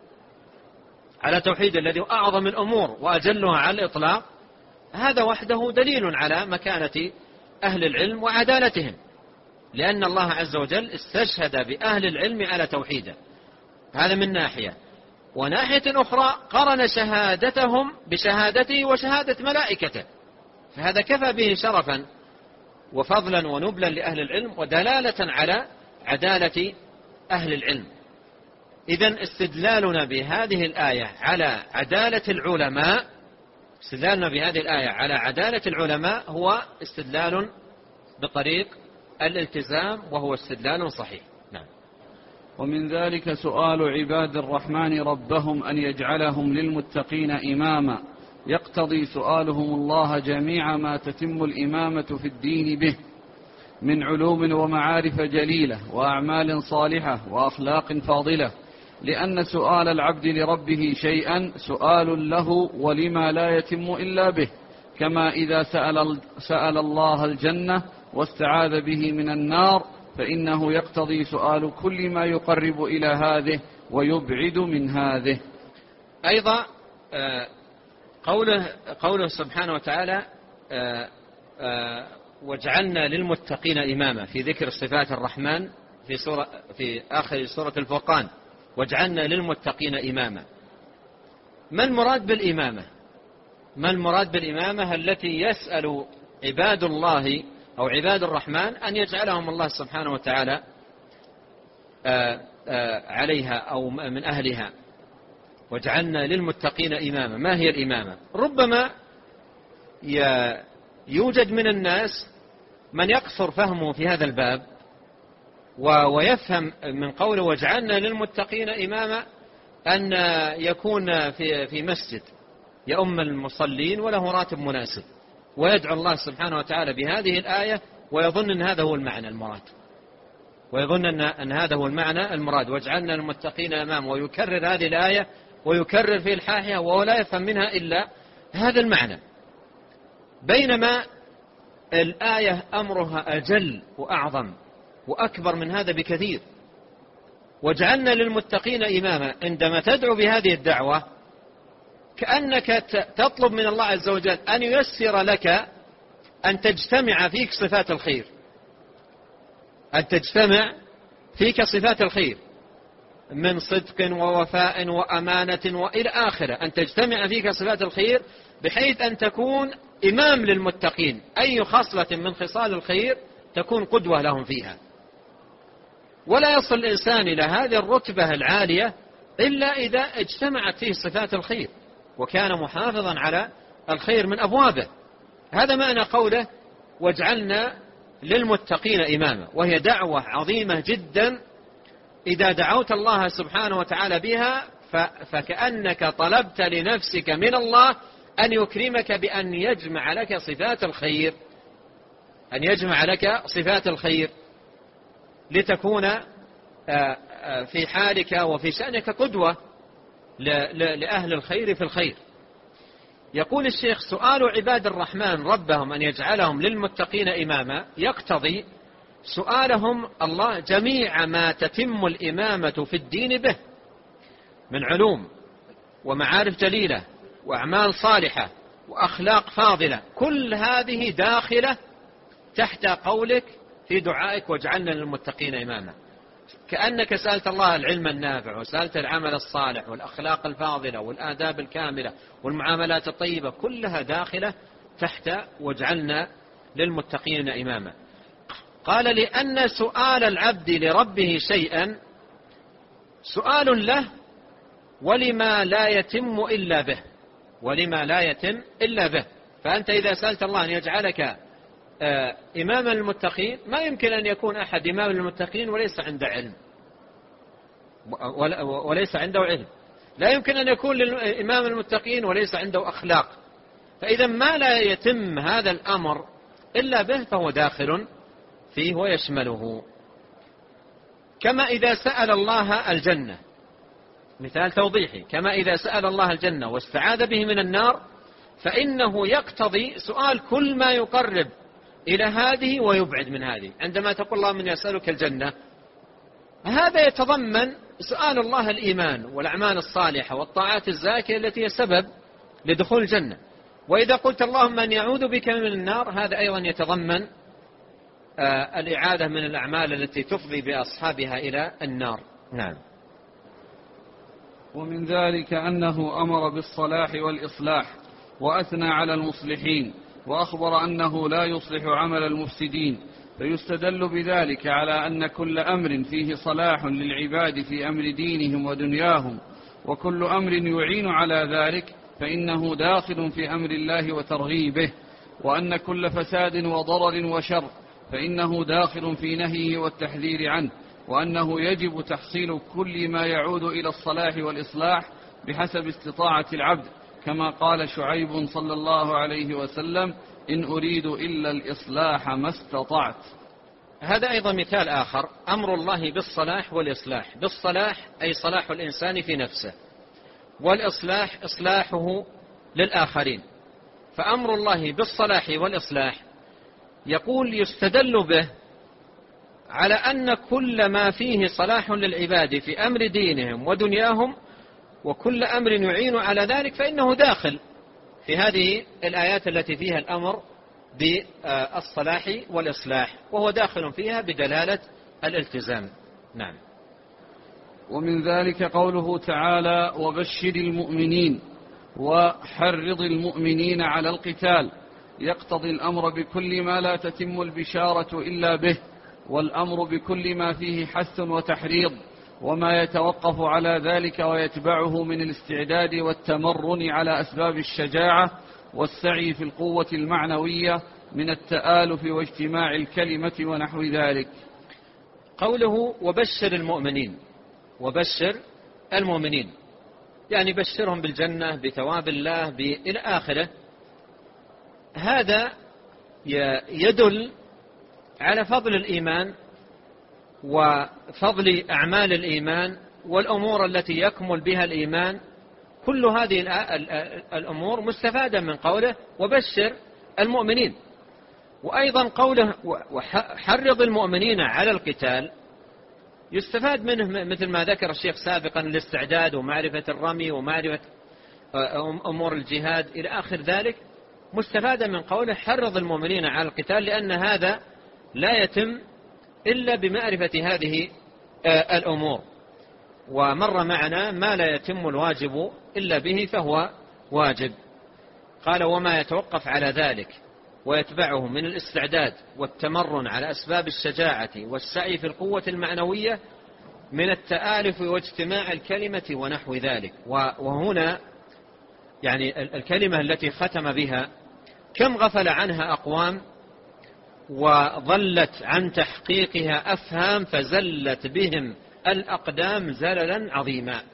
الذي أعظم الأمور وأجلها على الإطلاق، هذا وحده دليل على مكانة أهل العلم وعدالتهم، لأن الله عز وجل استشهد بأهل العلم على توحيده. هذا من ناحية. وناحية أخرى قرن شهادتهم بشهادته وشهادة ملائكته، فهذا كفى به شرفا وفضلا ونبلا لأهل العلم ودلالة على عدالة أهل العلم. إذن استدلالنا بهذه الآية على عدالة العلماء هو استدلال بطريق الالتزام، وهو استدلال صحيح. نعم. ومن ذلك سؤال عباد الرحمن ربهم أن يجعلهم للمتقين إماما، يقتضي سؤالهم الله جميع ما تتم الإمامة في الدين به من علوم ومعارف جليلة وأعمال صالحة وأخلاق فاضلة، لأن سؤال العبد لربه شيئا سؤال له ولما لا يتم إلا به، كما إذا سأل الله الجنة واستعاذ به من النار، فإنه يقتضي سؤال كل ما يقرب إلى هذه ويبعد من هذه. أيضا قوله سبحانه وتعالى واجعلنا للمتقين إماما في ذكر صفات الرحمن في آخر سورة الفرقان، واجعلنا للمتقين إماما. ما المراد بالإمامة؟ ما المراد بالإمامة التي يسأل عباد الله أو عباد الرحمن أن يجعلهم الله سبحانه وتعالى عليها أو من أهلها؟ واجعلنا للمتقين إماما. ما هي الإمامة؟ ربما يوجد من الناس من يقصر فهمه في هذا الباب ويفهم من قوله واجعلنا للمتقين إماما أن يكون في مسجد يؤم المصلين وله راتب مناسب، ويدعو الله سبحانه وتعالى بهذه الآية ويظن أن هذا هو المعنى المراد، ويظن أن هذا هو المعنى المراد، واجعلنا للمتقين إماما، ويكرر هذه الآية ويكرر في الحاحية وهو لا يفهم منها إلا هذا المعنى. بينما الآية أمرها أجل وأعظم وأكبر من هذا بكثير. واجعلنا للمتقين إماما عندما تدعو بهذه الدعوة كأنك تطلب من الله عز وجل أن ييسر لك أن تجتمع فيك صفات الخير، أن تجتمع فيك صفات الخير من صدق ووفاء وأمانة وإلى آخره، أن تجتمع فيك صفات الخير بحيث أن تكون إمام للمتقين، أي خصلة من خصال الخير تكون قدوة لهم فيها. ولا يصل الإنسان إلى هذه الرتبة العالية إلا إذا اجتمعت فيه صفات الخير وكان محافظا على الخير من أبوابه. هذا معنى قوله واجعلنا للمتقين إماما، وهي دعوة عظيمة جدا. إذا دعوت الله سبحانه وتعالى بها فكأنك طلبت لنفسك من الله أن يكرمك بأن يجمع لك صفات الخير، أن يجمع لك صفات الخير لتكون في حالك وفي شأنك قدوة لأهل الخير في الخير. يقول الشيخ سؤال عباد الرحمن ربهم أن يجعلهم للمتقين إماما يقتضي سؤالهم الله جميع ما تتم الإمامة في الدين به من علوم ومعارف جليلة وأعمال صالحة وأخلاق فاضلة، كل هذه داخلة تحت قولك في دعائك واجعلنا للمتقين إماما. كأنك سألت الله العلم النافع، وسألت العمل الصالح والأخلاق الفاضلة والآداب الكاملة والمعاملات الطيبة، كلها داخلة تحت واجعلنا للمتقين إماما. قال لأن سؤال العبد لربه شيئا سؤال له ولما لا يتم إلا به، ولما لا يتم إلا به. فأنت إذا سألت الله أن يجعلك إماما للمتقين، ما يمكن أن يكون أحد إماما للمتقين وليس عنده علم وليس عنده علم، لا يمكن أن يكون إمام المتقين وليس عنده أخلاق. فإذا ما لا يتم هذا الأمر إلا به فهو داخل فيه ويشمله. كما إذا سأل الله الجنة، مثال توضيحي، كما إذا سأل الله الجنة واستعاذ به من النار فإنه يقتضي سؤال كل ما يقرب إلى هذه ويبعد من هذه. عندما تقول الله من يسألك الجنة، هذا يتضمن سؤال الله الإيمان والأعمال الصالحة والطاعات الزاكية التي هي سبب لدخول الجنة. وإذا قلت اللهم من يعوذ بك من النار، هذا أيضا يتضمن الإعادة من الأعمال التي تفضي بأصحابها إلى النار. نعم. ومن ذلك أنه أمر بالصلاح والإصلاح وأثنى على المصلحين، وأخبر أنه لا يصلح عمل المفسدين، فيستدل بذلك على أن كل أمر فيه صلاح للعباد في أمر دينهم ودنياهم، وكل أمر يعين على ذلك فإنه داخل في أمر الله وترغيبه، وأن كل فساد وضرر وشر فإنه داخل في نهيه والتحذير عنه، وأنه يجب تحصيل كل ما يعود إلى الصلاح والإصلاح بحسب استطاعة العبد، كما قال شعيب صلى الله عليه وسلم إن أريد إلا الإصلاح ما استطعت. هذا أيضا مثال آخر، أمر الله بالصلاح والإصلاح. بالصلاح أي صلاح الإنسان في نفسه، والإصلاح إصلاحه للآخرين. فأمر الله بالصلاح والإصلاح يقول يستدل به على أن كل ما فيه صلاح للعباد في أمر دينهم ودنياهم وكل أمر يعين على ذلك فإنه داخل في هذه الآيات التي فيها الأمر بالصلاح والإصلاح، وهو داخل فيها بدلالة الالتزام. نعم. ومن ذلك قوله تعالى: وبشر المؤمنين وحرض المؤمنين على القتال، يقتضي الأمر بكل ما لا تتم البشارة إلا به، والأمر بكل ما فيه حث وتحريض، وما يتوقف على ذلك ويتبعه من الاستعداد والتمرن على أسباب الشجاعة والسعي في القوة المعنوية من التآلف واجتماع الكلمة ونحو ذلك. قوله وبشر المؤمنين، وبشر المؤمنين يعني بشرهم بالجنة بثواب الله إلى آخره. هذا يدل على فضل الإيمان وفضل أعمال الإيمان والأمور التي يكمل بها الإيمان. كل هذه الأمور مستفادة من قوله وبشر المؤمنين. وأيضا قوله وحرض المؤمنين على القتال يستفاد منه مثل ما ذكر الشيخ سابقا الاستعداد ومعرفة الرمي ومعرفة أمور الجهاد إلى آخر ذلك، مستفادة من قوله حرض المؤمنين على القتال، لأن هذا لا يتم إلا بمعرفة هذه الأمور. ومر معنا ما لا يتم الواجب إلا به فهو واجب. قال وما يتوقف على ذلك ويتبعه من الاستعداد والتمرن على أسباب الشجاعة والسعي في القوة المعنوية من التآلف واجتماع الكلمة ونحو ذلك. وهنا يعني الكلمة التي ختم بها كم غفل عنها أقوام وظلت عن تحقيقها أفهام فزلت بهم الأقدام زللا عظيما.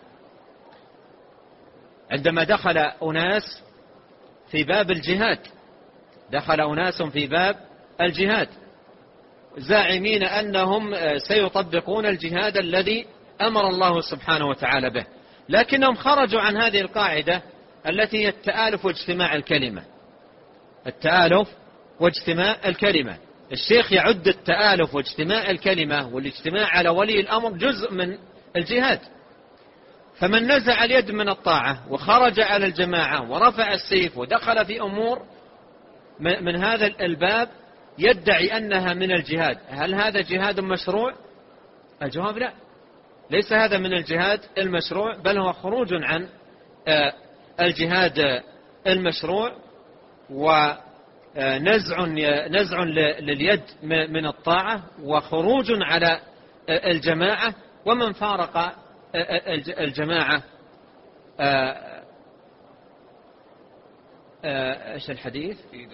عندما دخل أناس في باب الجهاد، دخل أناس في باب الجهاد زاعمين أنهم سيطبقون الجهاد الذي أمر الله سبحانه وتعالى به، لكنهم خرجوا عن هذه القاعدة التي هي التآلف واجتماع الكلمة. التآلف واجتماع الكلمة، الشيخ يعد التآلف واجتماع الكلمة والاجتماع على ولي الأمر جزء من الجهاد. فمن نزع اليد من الطاعة وخرج على الجماعة ورفع السيف ودخل في أمور من هذا الباب يدعي أنها من الجهاد، هل هذا جهاد مشروع؟ الجواب لا، ليس هذا من الجهاد المشروع، بل هو خروج عن الجهاد المشروع ونزع لليد من الطاعة وخروج على الجماعة. ومن فارق الجماعة ايش الحديث؟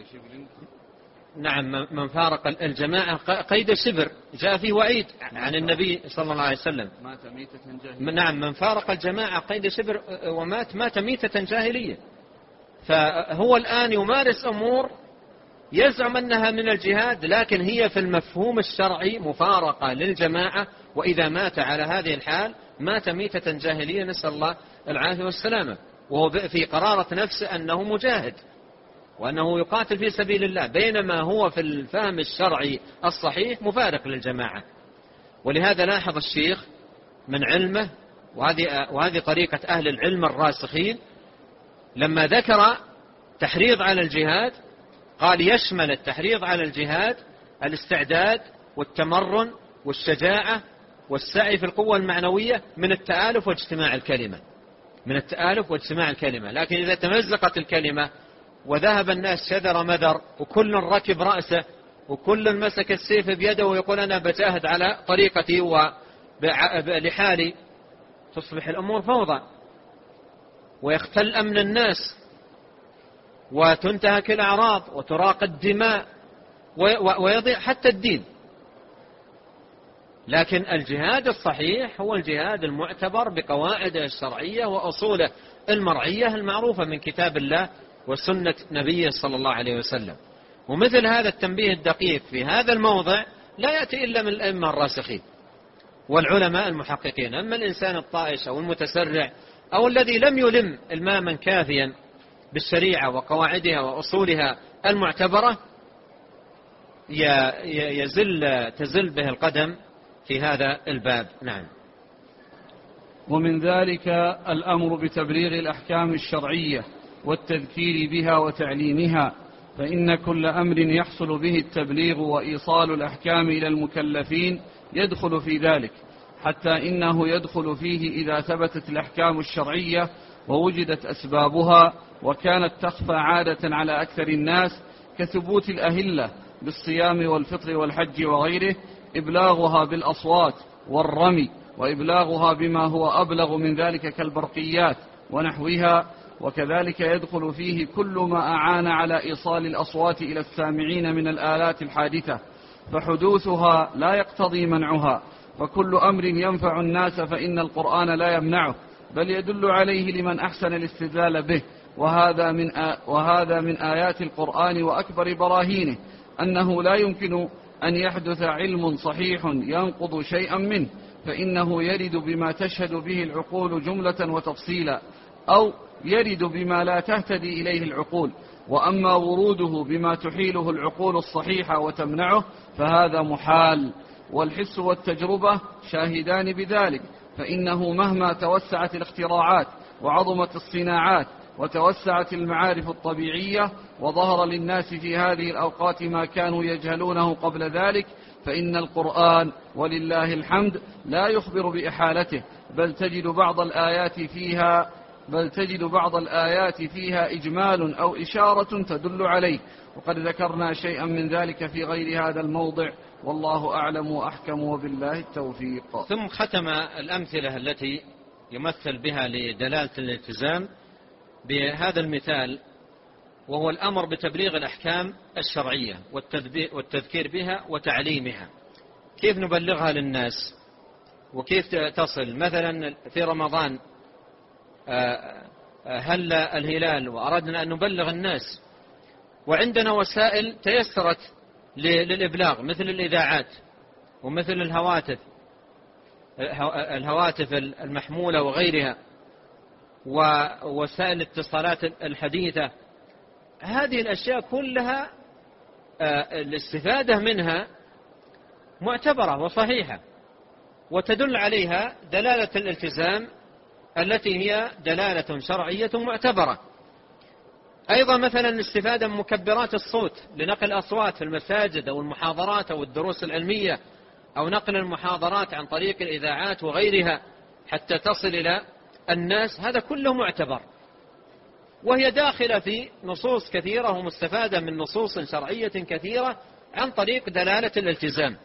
نعم، من فارق الجماعة قيد شبر، جاء فيه وعيد عن النبي صلى الله عليه وسلم. مات ميتة جاهلية. نعم، من فارق الجماعة قيد شبر مات ميتة جاهلية. فهو الآن يمارس أمور يزعم أنها من الجهاد، لكن هي في المفهوم الشرعي مفارقة للجماعة، وإذا مات على هذه الحال مات ميتة جاهلية، نسأل الله العافية والسلامة، وهو في قرارة نفسه أنه مجاهد وأنه يقاتل في سبيل الله، بينما هو في الفهم الشرعي الصحيح مفارق للجماعة. ولهذا لاحظ الشيخ من علمه، وهذه طريقة أهل العلم الراسخين، لما ذكر تحريض على الجهاد قال يشمل التحريض على الجهاد الاستعداد والتمرن والشجاعة والسعي في القوة المعنوية من التآلف واجتماع الكلمة، من التآلف واجتماع الكلمة. لكن إذا تمزقت الكلمة وذهب الناس شذر مذر وكل ركب رأسه وكل مسك السيف بيده ويقول أنا بجاهد على طريقتي ولحالي، تصبح الأمور فوضى ويختل أمن الناس وتنتهك الأعراض وتراق الدماء ويضيع حتى الدين. لكن الجهاد الصحيح هو الجهاد المعتبر بقواعده الشرعية وأصوله المرعية المعروفة من كتاب الله وسنة نبيه صلى الله عليه وسلم. ومثل هذا التنبيه الدقيق في هذا الموضع لا يأتي إلا من الأئمة الراسخين والعلماء المحققين. أما الإنسان الطائش أو المتسرع أو الذي لم يلم إلماما كافيا بالشريعة وقواعدها وأصولها المعتبرة تزل به القدم في هذا الباب. نعم. ومن ذلك الأمر بتبليغ الأحكام الشرعية والتذكير بها وتعليمها، فإن كل أمر يحصل به التبليغ وإيصال الأحكام إلى المكلفين يدخل في ذلك، حتى إنه يدخل فيه إذا ثبتت الأحكام الشرعية ووجدت أسبابها، وكانت تخفى عادة على أكثر الناس كثبوت الأهلة بالصيام والفطر والحج وغيره، إبلاغها بالأصوات والرمي، وإبلاغها بما هو أبلغ من ذلك كالبرقيات ونحوها. وكذلك يدخل فيه كل ما أعان على إيصال الأصوات إلى السامعين من الآلات الحادثة، فحدوثها لا يقتضي منعها، فكل أمر ينفع الناس فإن القرآن لا يمنعه، بل يدل عليه لمن أحسن الاستدلال به. وهذا من آيات القرآن وأكبر براهينه أنه لا يمكن أن يحدث علم صحيح ينقض شيئا منه، فإنه يرد بما تشهد به العقول جملة وتفصيلا، أو يرد بما لا تهتدي إليه العقول. وأما وروده بما تحيله العقول الصحيحة وتمنعه فهذا محال، والحس والتجربة شاهدان بذلك، فإنه مهما توسعت الاختراعات وعظمت الصناعات وتوسعت المعارف الطبيعية وظهر للناس في هذه الأوقات ما كانوا يجهلونه قبل ذلك، فإن القرآن ولله الحمد لا يخبر بإحالته، بل تجد بعض الآيات فيها إجمال أو إشارة تدل عليه، وقد ذكرنا شيئا من ذلك في غير هذا الموضع، والله أعلم وأحكم، وبالله التوفيق. ثم ختم الأمثلة التي يمثل بها لدلالة الالتزام بهذا المثال، وهو الأمر بتبليغ الأحكام الشرعية والتذكير بها وتعليمها. كيف نبلغها للناس وكيف تصل؟ مثلا في رمضان هل الهلال وأردنا أن نبلغ الناس، وعندنا وسائل تيسرت للإبلاغ مثل الإذاعات ومثل الهواتف المحمولة وغيرها، ووسائل الاتصالات الحديثة. هذه الأشياء كلها الاستفادة منها معتبرة وصحيحة، وتدل عليها دلالة الالتزام التي هي دلالة شرعية معتبرة. أيضا مثلا الاستفادة من مكبرات الصوت لنقل الأصوات في المساجد أو المحاضرات أو الدروس العلمية، أو نقل المحاضرات عن طريق الإذاعات وغيرها حتى تصل إلى الناس، هذا كله معتبر، وهي داخلة في نصوص كثيرة ومستفادة من نصوص شرعية كثيرة عن طريق دلالة الالتزام.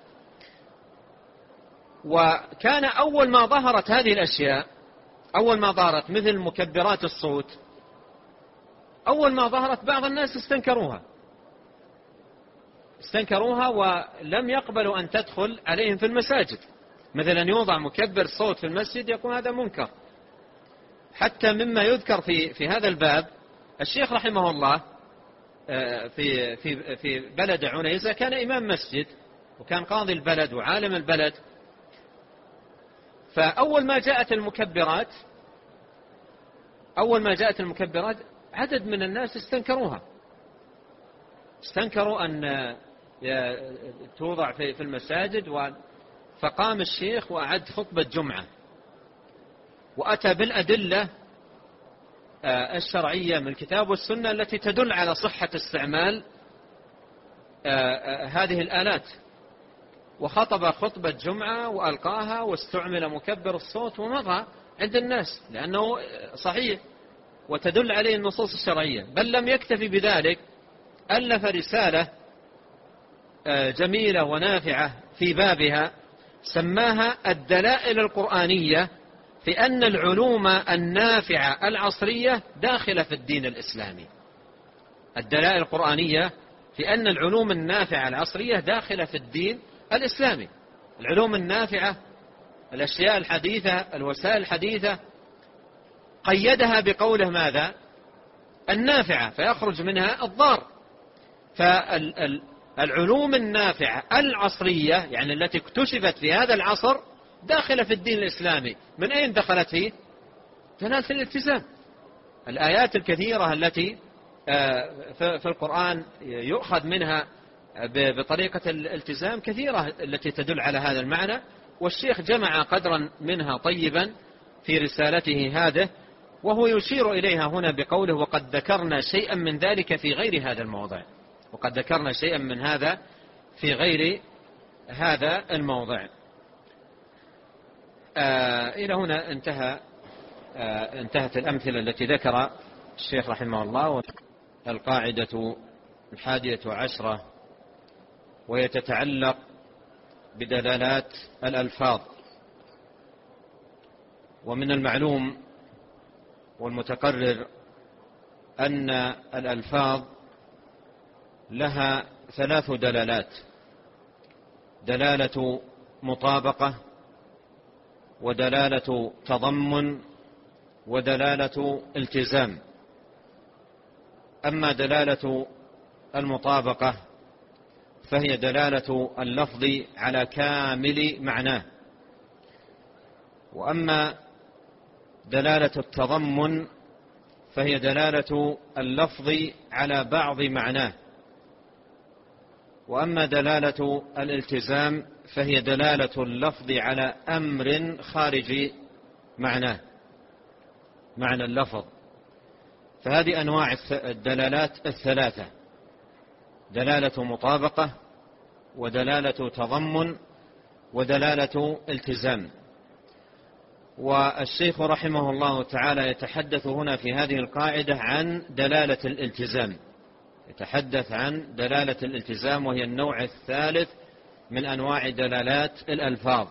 وكان أول ما ظهرت هذه الأشياء، أول ما ظهرت مثل مكبرات الصوت، أول ما ظهرت بعض الناس استنكروها ولم يقبلوا أن تدخل عليهم في المساجد. مثلا يوضع مكبر صوت في المسجد يكون هذا منكر. حتى مما يذكر في هذا الباب الشيخ رحمه الله في بلد عنيزة كان إمام مسجد وكان قاضي البلد وعالم البلد، فأول ما جاءت المكبرات عدد من الناس استنكروا أن توضع في المساجد. فقام الشيخ وأعد خطبة جمعة وأتى بالأدلة الشرعية من الكتاب والسنة التي تدل على صحة استعمال هذه الآلات، وخطب خطبة جمعة وألقاها واستعمل مكبر الصوت ومضى عند الناس لأنه صحيح وتدل عليه النصوص الشرعية. بل لم يكتفي بذلك، ألف رسالة جميلة ونافعة في بابها سماها الدلائل القرآنية في أن العلوم النافعة العصرية داخلة في الدين الإسلامي. الدلائل القرآنية في أن العلوم النافعة العصرية داخلة في الدين الإسلامي. العلوم النافعة، الأشياء الحديثة، الوسائل الحديثة، قيدها بقوله ماذا؟ النافعة، فيخرج منها الضار. فالعلوم النافعة العصرية يعني التي اكتشفت في هذا العصر داخلة في الدين الإسلامي. من أين دخلت فيه؟ دلالة الالتزام. الآيات الكثيرة التي في القرآن يؤخذ منها بطريقة الالتزام كثيرة التي تدل على هذا المعنى، والشيخ جمع قدرا منها طيبا في رسالته هذه، وهو يشير إليها هنا بقوله وقد ذكرنا شيئا من ذلك في غير هذا الموضع. وقد ذكرنا شيئا من هذا في غير هذا الموضع. إلى هنا انتهت الأمثلة التي ذكر الشيخ رحمه الله. القاعدة 11 وهي تتعلق بدلالات الألفاظ. ومن المعلوم والمتقرر أن الألفاظ لها 3 دلالات: دلالة مطابقة، ودلالة تضمن، ودلالة التزام. أما دلالة المطابقة فهي دلالة اللفظ على كامل معناه، وأما دلالة التضمن فهي دلالة اللفظ على بعض معناه، وأما دلالة الالتزام فهي دلالة اللفظ على أمر خارج معناه، معنى اللفظ. فهذه أنواع الدلالات 3: دلالة مطابقة، ودلالة تضمن، ودلالة التزام. والشيخ رحمه الله تعالى يتحدث هنا في هذه القاعدة عن دلالة الالتزام، يتحدث عن دلالة الالتزام، وهي النوع الثالث من أنواع دلالات الألفاظ.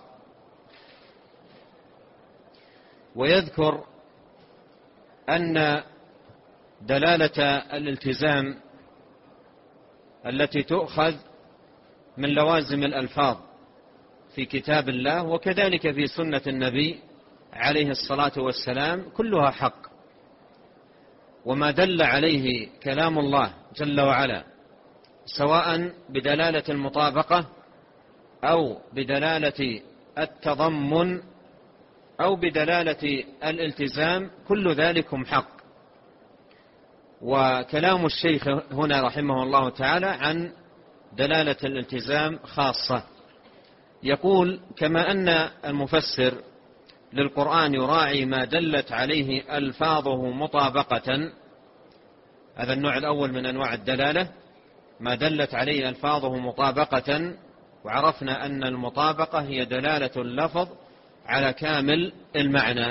ويذكر أن دلالة الالتزام التي تؤخذ من لوازم الألفاظ في كتاب الله وكذلك في سنة النبي عليه الصلاة والسلام كلها حق، وما دل عليه كلام الله جل وعلا سواء بدلالة المطابقة أو بدلالة التضمن أو بدلالة الالتزام كل ذلكم حق. وكلام الشيخ هنا رحمه الله تعالى عن دلالة الالتزام خاصة. يقول: كما أن المفسر للقرآن يراعي ما دلت عليه ألفاظه مطابقة، هذا النوع الأول من أنواع الدلالة، ما دلت عليه ألفاظه مطابقة، وعرفنا أن المطابقة هي دلالة اللفظ على كامل المعنى.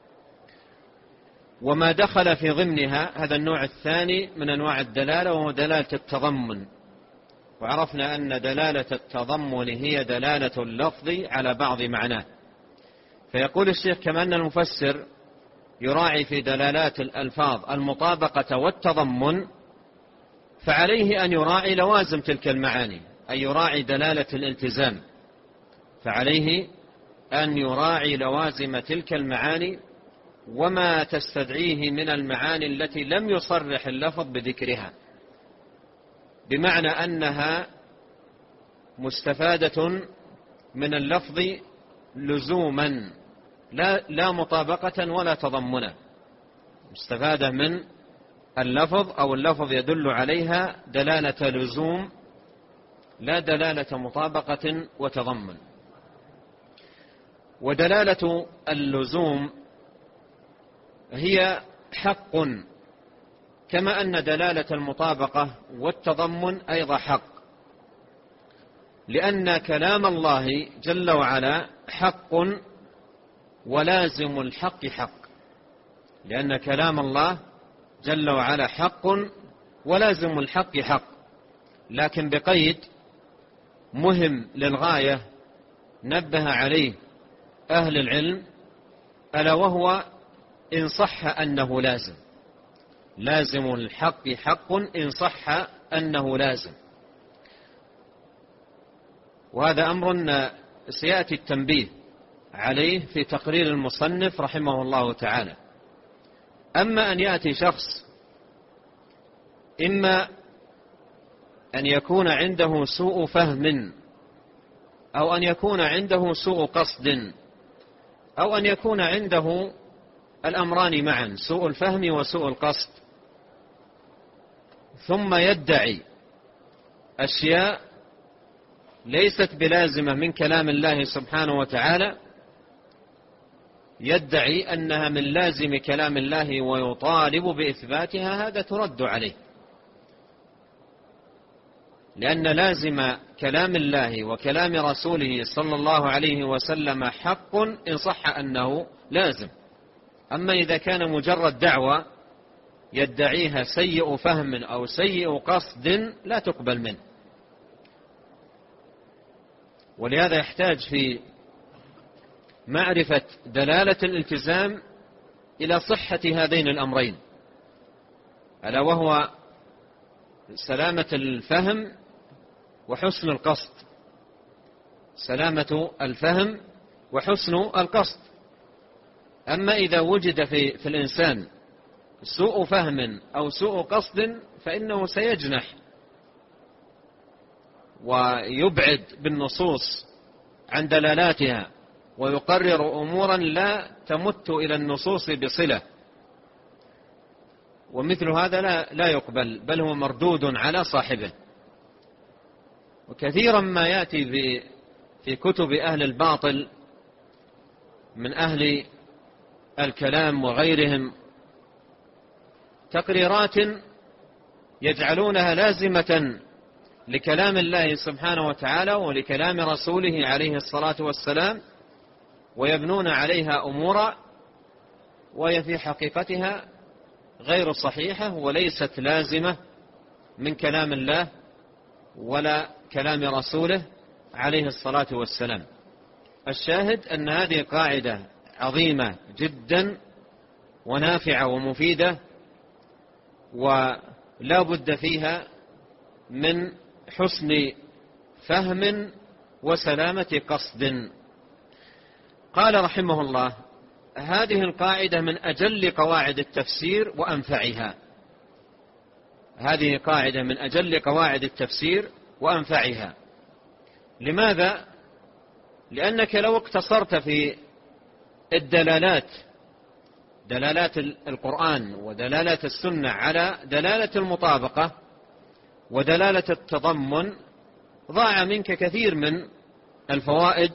وما دخل في ضمنها هذا النوع الثاني من أنواع الدلالة، وهو دلالة التضمن، وعرفنا أن دلالة التضمن هي دلالة اللفظ على بعض معناه. فيقول الشيخ: كما أن المفسر يراعي في دلالات الألفاظ المطابقة والتضمن، فعليه أن يراعي لوازم تلك المعاني، أي يراعي دلالة الالتزام، فعليه أن يراعي لوازم تلك المعاني وما تستدعيه من المعاني التي لم يصرح اللفظ بذكرها، بمعنى أنها مستفادة من اللفظ لزوما لا مطابقة ولا تضمنا، مستفادة من اللفظ أو اللفظ يدل عليها دلالة لزوم لا دلالة مطابقة وتضمن. ودلالة اللزوم هي حق، كما أن دلالة المطابقة والتضمن أيضا حق، لأن كلام الله جل وعلا حق ولازم الحق حق، لأن كلام الله جل وعلا حق ولازم الحق حق، لكن بقيد مهم للغاية نبه عليه أهل العلم، ألا وهو إن صح أنه لازم الحق حق إن صح أنه لازم. وهذا أمر سيأتي التنبيه عليه في تقرير المصنف رحمه الله تعالى. أما أن يأتي شخص إما أن يكون عنده سوء فهم، أو أن يكون عنده سوء قصد، أو أن يكون عنده الأمران معا، سوء الفهم وسوء القصد، ثم يدعي أشياء ليست بلازمة من كلام الله سبحانه وتعالى، يدعي أنها من لازم كلام الله ويطالب بإثباتها، هذا ترد عليه، لأن لازم كلام الله وكلام رسوله صلى الله عليه وسلم حق إن صح أنه لازم. أما إذا كان مجرد دعوة يدعيها سيء فهم أو سيء قصد لا تقبل منه. ولهذا يحتاج في معرفة دلالة الالتزام إلى صحة هذين الأمرين، ألا وهو سلامة الفهم وحسن القصد. سلامة الفهم وحسن القصد. أما إذا وجد في الإنسان سوء فهم أو سوء قصد فإنه سيجنح ويبعد بالنصوص عن دلالاتها ويقرر أمورا لا تمت إلى النصوص بصلة، ومثل هذا لا يقبل، بل هو مردود على صاحبه. وكثيرا ما يأتي في كتب أهل الباطل من أهل الكلام وغيرهم تقريرات يجعلونها لازمة لكلام الله سبحانه وتعالى ولكلام رسوله عليه الصلاة والسلام، ويبنون عليها أمورا وهي في حقيقتها غير صحيحة وليست لازمة من كلام الله ولا كلام رسوله عليه الصلاة والسلام. الشاهد أن هذه قاعدة عظيمة جدا ونافعة ومفيدة، ولا بد فيها من حسن فهم وسلامة قصد. قال رحمه الله: هذه القاعدة من أجل قواعد التفسير وأنفعها. هذه قاعدة من أجل قواعد التفسير وأنفعها. لماذا؟ لأنك لو اقتصرت في الدلالات، دلالات القرآن ودلالات السنة على دلالة المطابقة ودلالة التضمن، ضاع منك كثير من الفوائد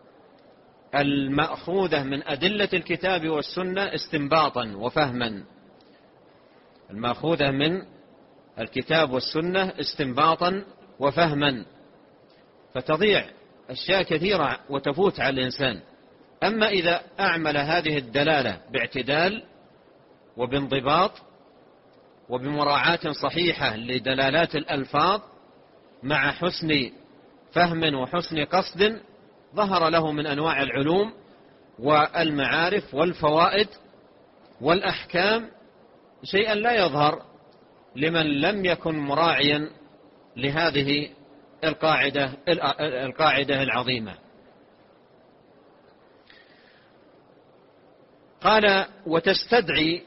المأخوذة من أدلة الكتاب والسنة استنباطا وفهما. المأخوذة من الكتاب والسنة استنباطا وفهما، فتضيع أشياء كثيرة وتفوت على الإنسان. أما إذا أعمل هذه الدلالة باعتدال وبانضباط وبمراعاة صحيحة لدلالات الألفاظ مع حسن فهم وحسن قصد، ظهر له من أنواع العلوم والمعارف والفوائد والأحكام شيئا لا يظهر لمن لم يكن مراعيا لهذه القاعدة العظيمة. قال: وتستدعي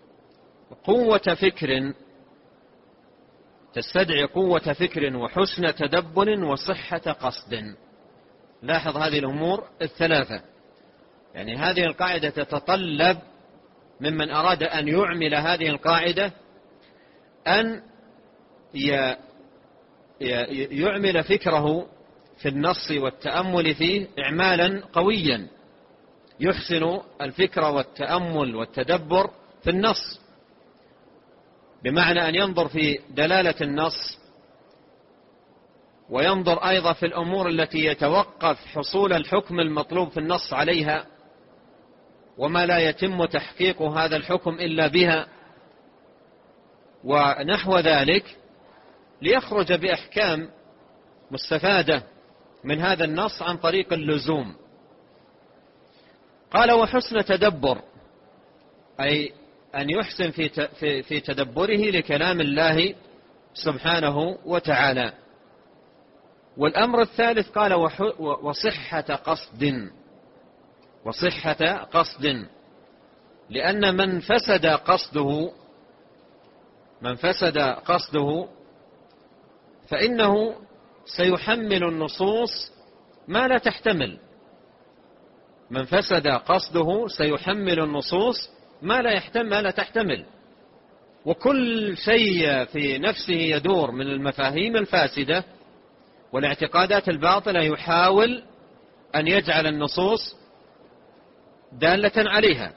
قوة فكر وحسن تدبر وصحة قصد. لاحظ هذه الأمور الثلاثة، يعني هذه القاعدة تتطلب ممن أراد أن يعمل هذه القاعدة أن يعمل فكره في النص والتأمل فيه إعمالا قويا، يحسن الفكر والتأمل والتدبر في النص، بمعنى أن ينظر في دلالة النص، وينظر أيضا في الأمور التي يتوقف حصول الحكم المطلوب في النص عليها، وما لا يتم تحقيق هذا الحكم إلا بها، ونحو ذلك، ليخرج بأحكام مستفادة من هذا النص عن طريق اللزوم. قال: وحسن تدبر، أي أن يحسن في تدبره لكلام الله سبحانه وتعالى. والأمر الثالث قال: وصحة قصد، لأن من فسد قصده فإنه سيحمل النصوص ما لا تحتمل. من فسد قصده سيحمل النصوص ما لا تحتمل، وكل شيء في نفسه يدور من المفاهيم الفاسدة والاعتقادات الباطلة يحاول أن يجعل النصوص دالة عليها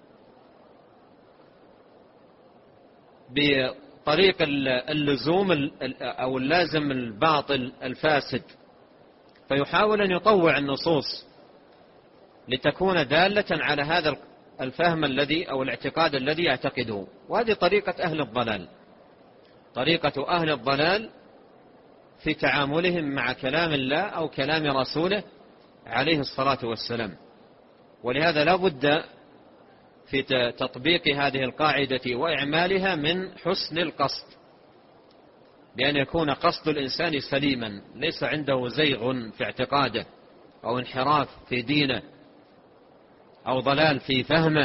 بطريق اللزوم أو اللازم الباطل الفاسد، فيحاول أن يطوع النصوص لتكون دالة على هذا الفهم الذي أو الاعتقاد الذي يعتقده. وهذه طريقة أهل الضلال، طريقة أهل الضلال في تعاملهم مع كلام الله أو كلام رسوله عليه الصلاة والسلام. ولهذا لا بد في تطبيق هذه القاعدة وإعمالها من حسن القصد، بأن يكون قصد الإنسان سليما، ليس عنده زيغ في اعتقاده أو انحراف في دينه أو ضلال في فهمه.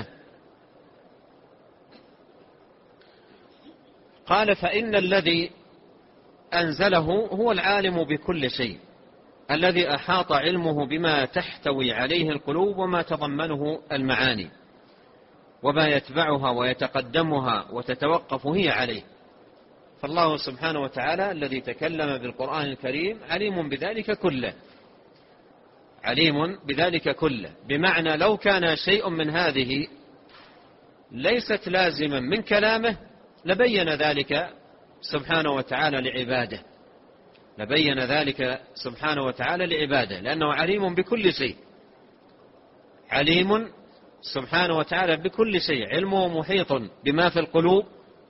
قال: فإن الذي أنزله هو العالم بكل شيء، الذي أحاط علمه بما تحتوي عليه القلوب وما تضمنه المعاني وما يتبعها ويتقدمها وتتوقف هي عليه. فالله سبحانه وتعالى الذي تكلم بالقرآن الكريم عليم بذلك كله، عليم بذلك كله، بمعنى لو كان شيء من هذه ليست لازما من كلامه لبين ذلك سبحانه وتعالى لعباده، لبين ذلك سبحانه وتعالى لعباده، لأنه عليم بكل شيء، عليم سبحانه وتعالى بكل شيء. علمه محيط بما في القلوب،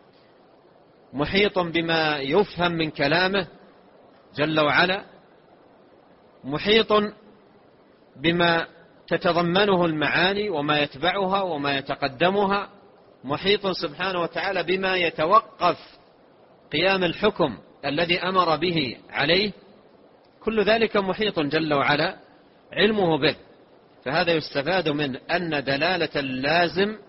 محيط بما يفهم من كلامه جل وعلا، محيط بما تتضمنه المعاني وما يتبعها وما يتقدمها، محيط سبحانه وتعالى بما يتوقف قيام الحكم الذي أمر به عليه، كل ذلك محيط جل وعلا علمه به. فهذا يستفاد من أن دلالة اللازم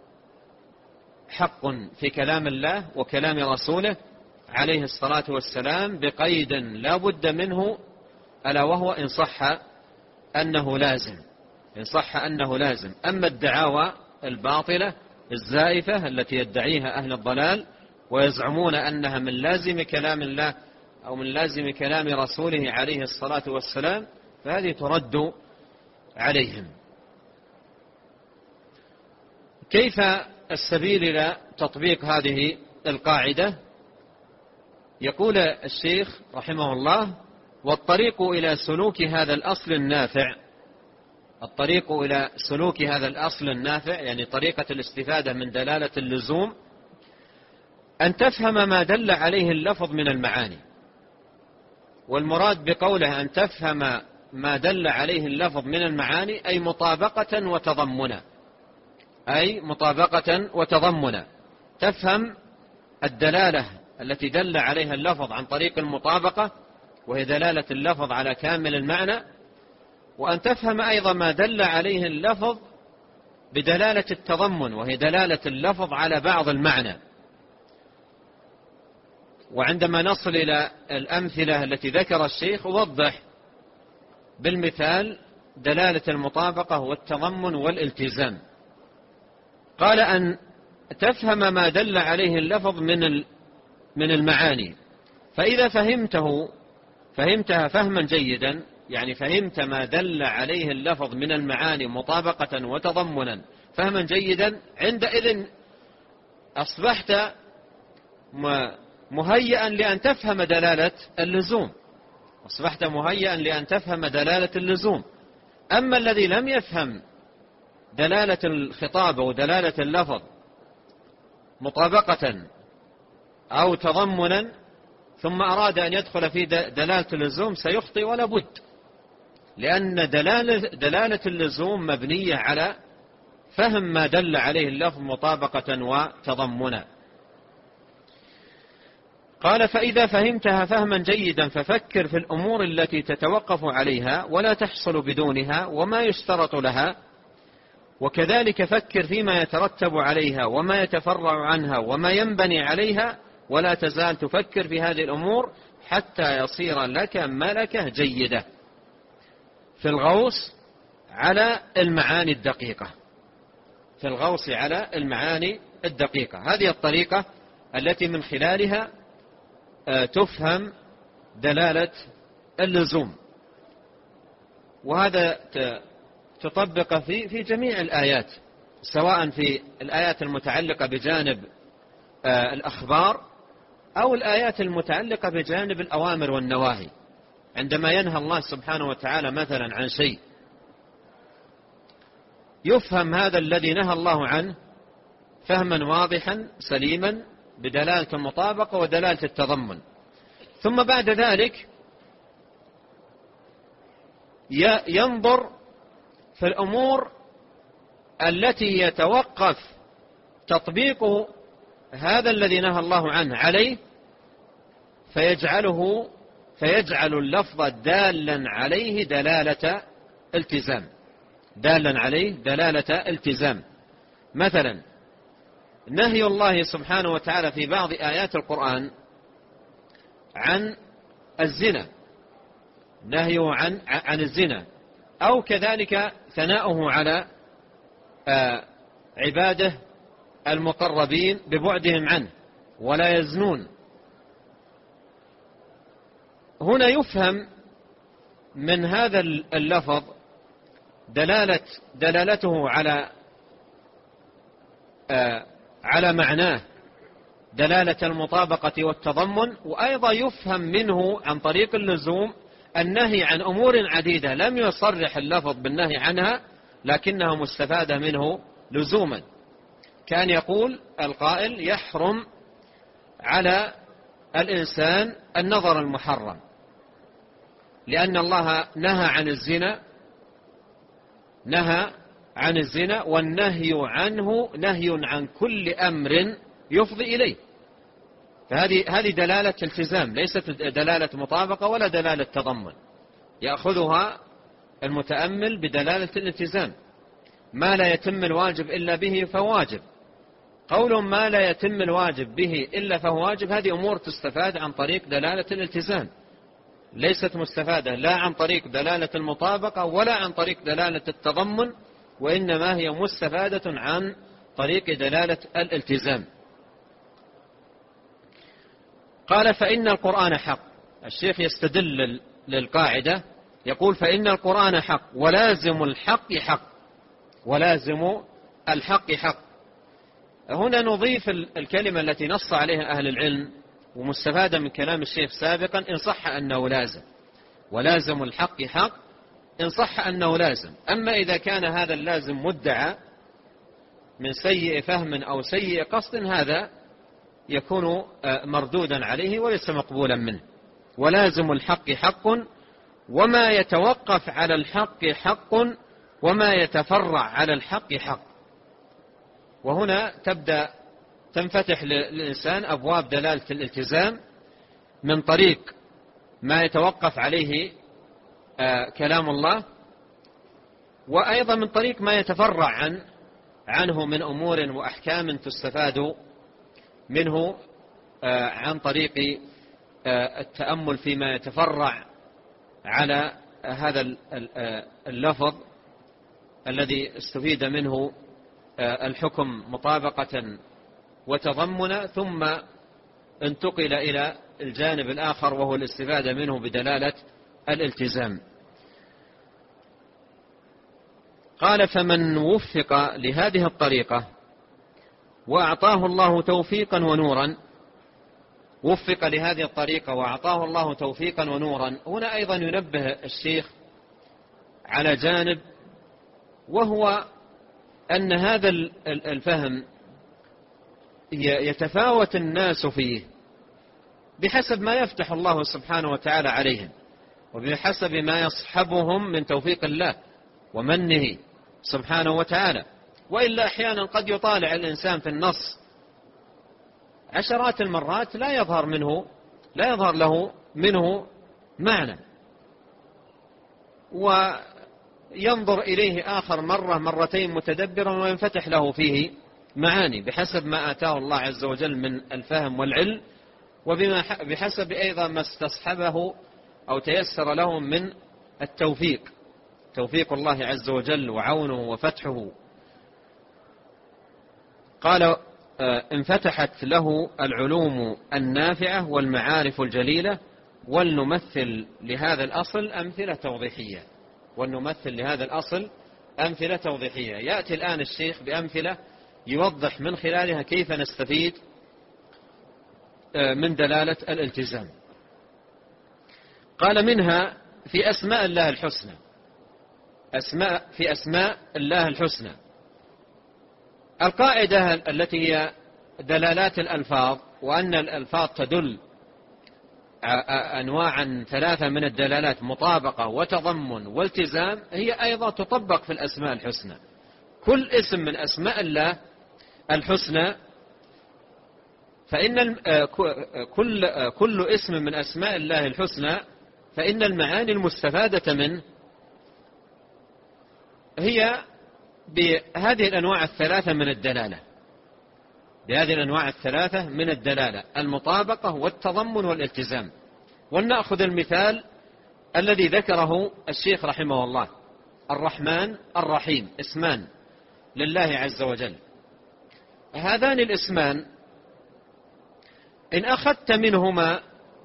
حق في كلام الله وكلام رسوله عليه الصلاة والسلام، بقيد لا بد منه، ألا وهو إن صح أنه لازم، إن صح أنه لازم. أما الدعاوى الباطلة الزائفة التي يدعيها أهل الضلال ويزعمون أنها من لازم كلام الله أو من لازم كلام رسوله عليه الصلاة والسلام، فهذه ترد عليهم. كيف السبيل إلى تطبيق هذه القاعدة؟ يقول الشيخ رحمه الله: والطريق إلى سلوك هذا الأصل النافع، الطريق إلى سلوك هذا الأصل النافع يعني طريقة الاستفادة من دلالة اللزوم، أن تفهم ما دل عليه اللفظ من المعاني. والمراد بقوله أن تفهم ما دل عليه اللفظ من المعاني أي مطابقة وتضمنا، أي مطابقة وتضمنا. تفهم الدلالة التي دل عليها اللفظ عن طريق المطابقة، وهي دلالة اللفظ على كامل المعنى، وأن تفهم أيضا ما دل عليه اللفظ بدلالة التضمن، وهي دلالة اللفظ على بعض المعنى. وعندما نصل إلى الأمثلة التي ذكر الشيخ وضح بالمثال دلالة المطابقة والتضمن والالتزام. قال: أن تفهم ما دل عليه اللفظ من المعاني، فإذا فهمتها فهما جيدا، يعني فهمت ما دل عليه اللفظ من المعاني مطابقة وتضمنا فهما جيدا، عندئذ أصبحت مهيئا لأن تفهم دلالة اللزوم، أصبحت مهيئا لأن تفهم دلالة اللزوم. أما الذي لم يفهم دلالة الخطاب ودلالة اللفظ مطابقة أو تضمنا ثم أراد أن يدخل في دلالة اللزوم سيخطئ ولا بد، لأن دلالة اللزوم مبنية على فهم ما دل عليه اللفظ مطابقة وتضمنا. قال: فإذا فهمتها فهما جيدا ففكر في الأمور التي تتوقف عليها ولا تحصل بدونها وما يشترط لها، وكذلك فكر فيما يترتب عليها وما يتفرع عنها وما ينبني عليها، ولا تزال تفكر في هذه الأمور حتى يصير لك ملكة جيدة في الغوص على المعاني الدقيقة، في الغوص على المعاني الدقيقة. هذه الطريقة التي من خلالها تفهم دلالة اللزوم، وهذا تطبق في جميع الآيات، سواء في الآيات المتعلقة بجانب الأخبار أو الآيات المتعلقة بجانب الأوامر والنواهي. عندما ينهى الله سبحانه وتعالى مثلا عن شيء، يفهم هذا الذي نهى الله عنه فهما واضحا سليما بدلالة المطابقة ودلالة التضمن. ثم بعد ذلك ينظر في الأمور التي يتوقف تطبيق هذا الذي نهى الله عنه عليه، فيجعل اللفظ دالا عليه دلالة التزام، دالا عليه دلالة التزام. مثلا نهي الله سبحانه وتعالى في بعض آيات القرآن عن الزنا، نهيه عن الزنا، أو كذلك ثناؤه على عباده المقربين ببعدهم عنه ولا يزنون. هنا يفهم من هذا اللفظ دلالته على معناه، دلالة المطابقة والتضمن، وأيضا يفهم منه عن طريق اللزوم النهي عن أمور عديدة لم يصرح اللفظ بالنهي عنها لكنها مستفادة منه لزوما. كان يقول القائل: يحرم على الإنسان النظر المحرم، لأن الله نهى عن الزنا، والنهي عنه نهي عن كل أمر يفضي إليه. فهذه دلالة التزام، ليست دلالة مطابقة ولا دلالة تضمن، يأخذها المتأمل بدلالة الالتزام. ما لا يتم الواجب إلا به فواجب. قول ما لا يتم الواجب به إلا فهو واجب، هذه أمور تستفاد عن طريق دلالة الالتزام، ليست مستفادة لا عن طريق دلالة المطابقة ولا عن طريق دلالة التضمن، وإنما هي مستفادة عن طريق دلالة الالتزام. قال: فإن القرآن حق. الشيخ يستدل للقاعدة، يقول: فإن القرآن حق ولازم الحق حق، ولازم الحق حق. هنا نضيف الكلمة التي نص عليها أهل العلم ومستفادة من كلام الشيخ سابقا: إن صح أنه لازم، ولازم الحق حق إن صح أنه لازم. أما إذا كان هذا اللازم مدعى من سيء فهم أو سيء قصد، هذا يكون مردودا عليه وليس مقبولا منه. ولازم الحق حق، وما يتوقف على الحق حق، وما يتفرع على الحق حق. وهنا تنفتح للإنسان أبواب دلالة الالتزام من طريق ما يتوقف عليه كلام الله، وأيضا من طريق ما يتفرع عنه من أمور وأحكام تستفاد منه عن طريق التأمل فيما يتفرع على هذا اللفظ الذي استفيد منه الحكم مطابقة وتضمنا، ثم انتقل إلى الجانب الآخر وهو الاستفادة منه بدلالة الالتزام. قال: فمن وفق لهذه الطريقة وأعطاه الله توفيقا ونورا، وفق لهذه الطريقة وأعطاه الله توفيقا ونورا. هنا أيضا ينبه الشيخ على جانب، وهو أن هذا الفهم يتفاوت الناس فيه بحسب ما يفتح الله سبحانه وتعالى عليهم، وبحسب ما يصحبهم من توفيق الله ومنه سبحانه وتعالى. وإلا أحيانا قد يطالع الإنسان في النص عشرات المرات لا يظهر له منه معنى، وينظر إليه آخر مرة مرتين متدبرا وينفتح له فيه معاني بحسب ما آتاه الله عز وجل من الفهم والعلم، وبحسب أيضا ما استصحبه أو تيسر له من التوفيق، توفيق الله عز وجل وعونه وفتحه. قال: انفتحت له العلوم النافعة والمعارف الجليلة، ولنمثل لهذا الأصل أمثلة توضيحية. ولنمثل لهذا الأصل أمثلة توضيحية. يأتي الآن الشيخ بأمثلة يوضح من خلالها كيف نستفيد من دلالة الالتزام. قال منها في أسماء الله الحسنى، في أسماء الله الحسنى القاعدة التي هي دلالات الألفاظ، وأن الألفاظ تدل أنواعا ثلاثة من الدلالات: مطابقة وتضمن والتزام، هي أيضا تطبق في الأسماء الحسنى. كل اسم من أسماء الله الحسنى، فإن كل اسم من أسماء الله الحسنى فإن المعاني المستفادة منه هي بهذه الأنواع الثلاثة من الدلالة، بهذه الأنواع الثلاثة من الدلالة: المطابقة والتضمن والالتزام. ولنأخذ المثال الذي ذكره الشيخ رحمه الله: الرحمن الرحيم، اسمان لله عز وجل. هذان الاسمان إن أخذت منهما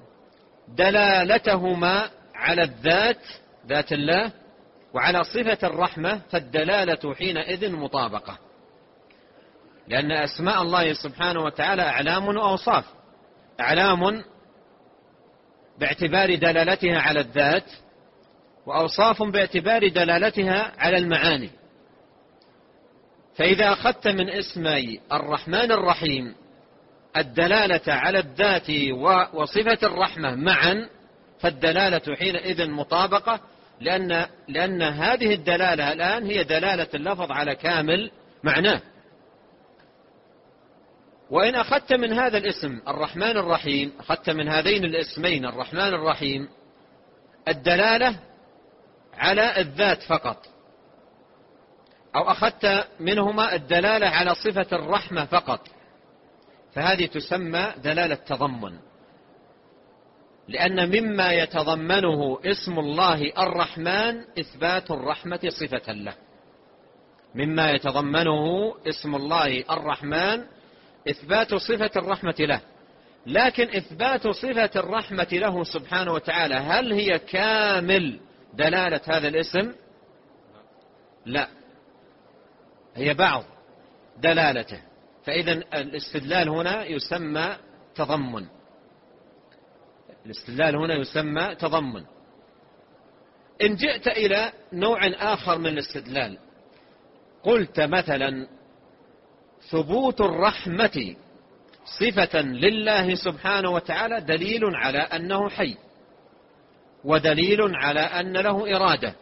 دلالتهما على الذات، ذات الله، وعلى صفة الرحمة، فالدلالة حينئذ مطابقة، لأن أسماء الله سبحانه وتعالى أعلام وأوصاف: أعلام باعتبار دلالتها على الذات، وأوصاف باعتبار دلالتها على المعاني. فإذا أخذت من اسمي الرحمن الرحيم الدلالة على الذات وصفة الرحمة معا، فالدلالة حينئذ مطابقة، لأن هذه الدلالة الآن هي دلالة اللفظ على كامل معناه. وإن أخذت من هذا الاسم الرحمن الرحيم، أخذت من هذين الاسمين الرحمن الرحيم الدلالة على الذات فقط، أو أخذت منهما الدلالة على صفة الرحمة فقط، فهذه تسمى دلالة تضمن، لأن مما يتضمنه اسم الله الرحمن إثبات الرحمة صفة له. مما يتضمنه اسم الله الرحمن إثبات صفة الرحمة له. لكن إثبات صفة الرحمة له سبحانه وتعالى هل هي كامل دلالة هذا الاسم؟ لا، هي بعض دلالته. فإذا الاستدلال هنا يسمى تضمن، الاستدلال هنا يسمى تضمن. إن جئت إلى نوع آخر من الاستدلال، قلت مثلا: ثبوت الرحمة صفة لله سبحانه وتعالى دليل على أنه حي، ودليل على أن له إرادة.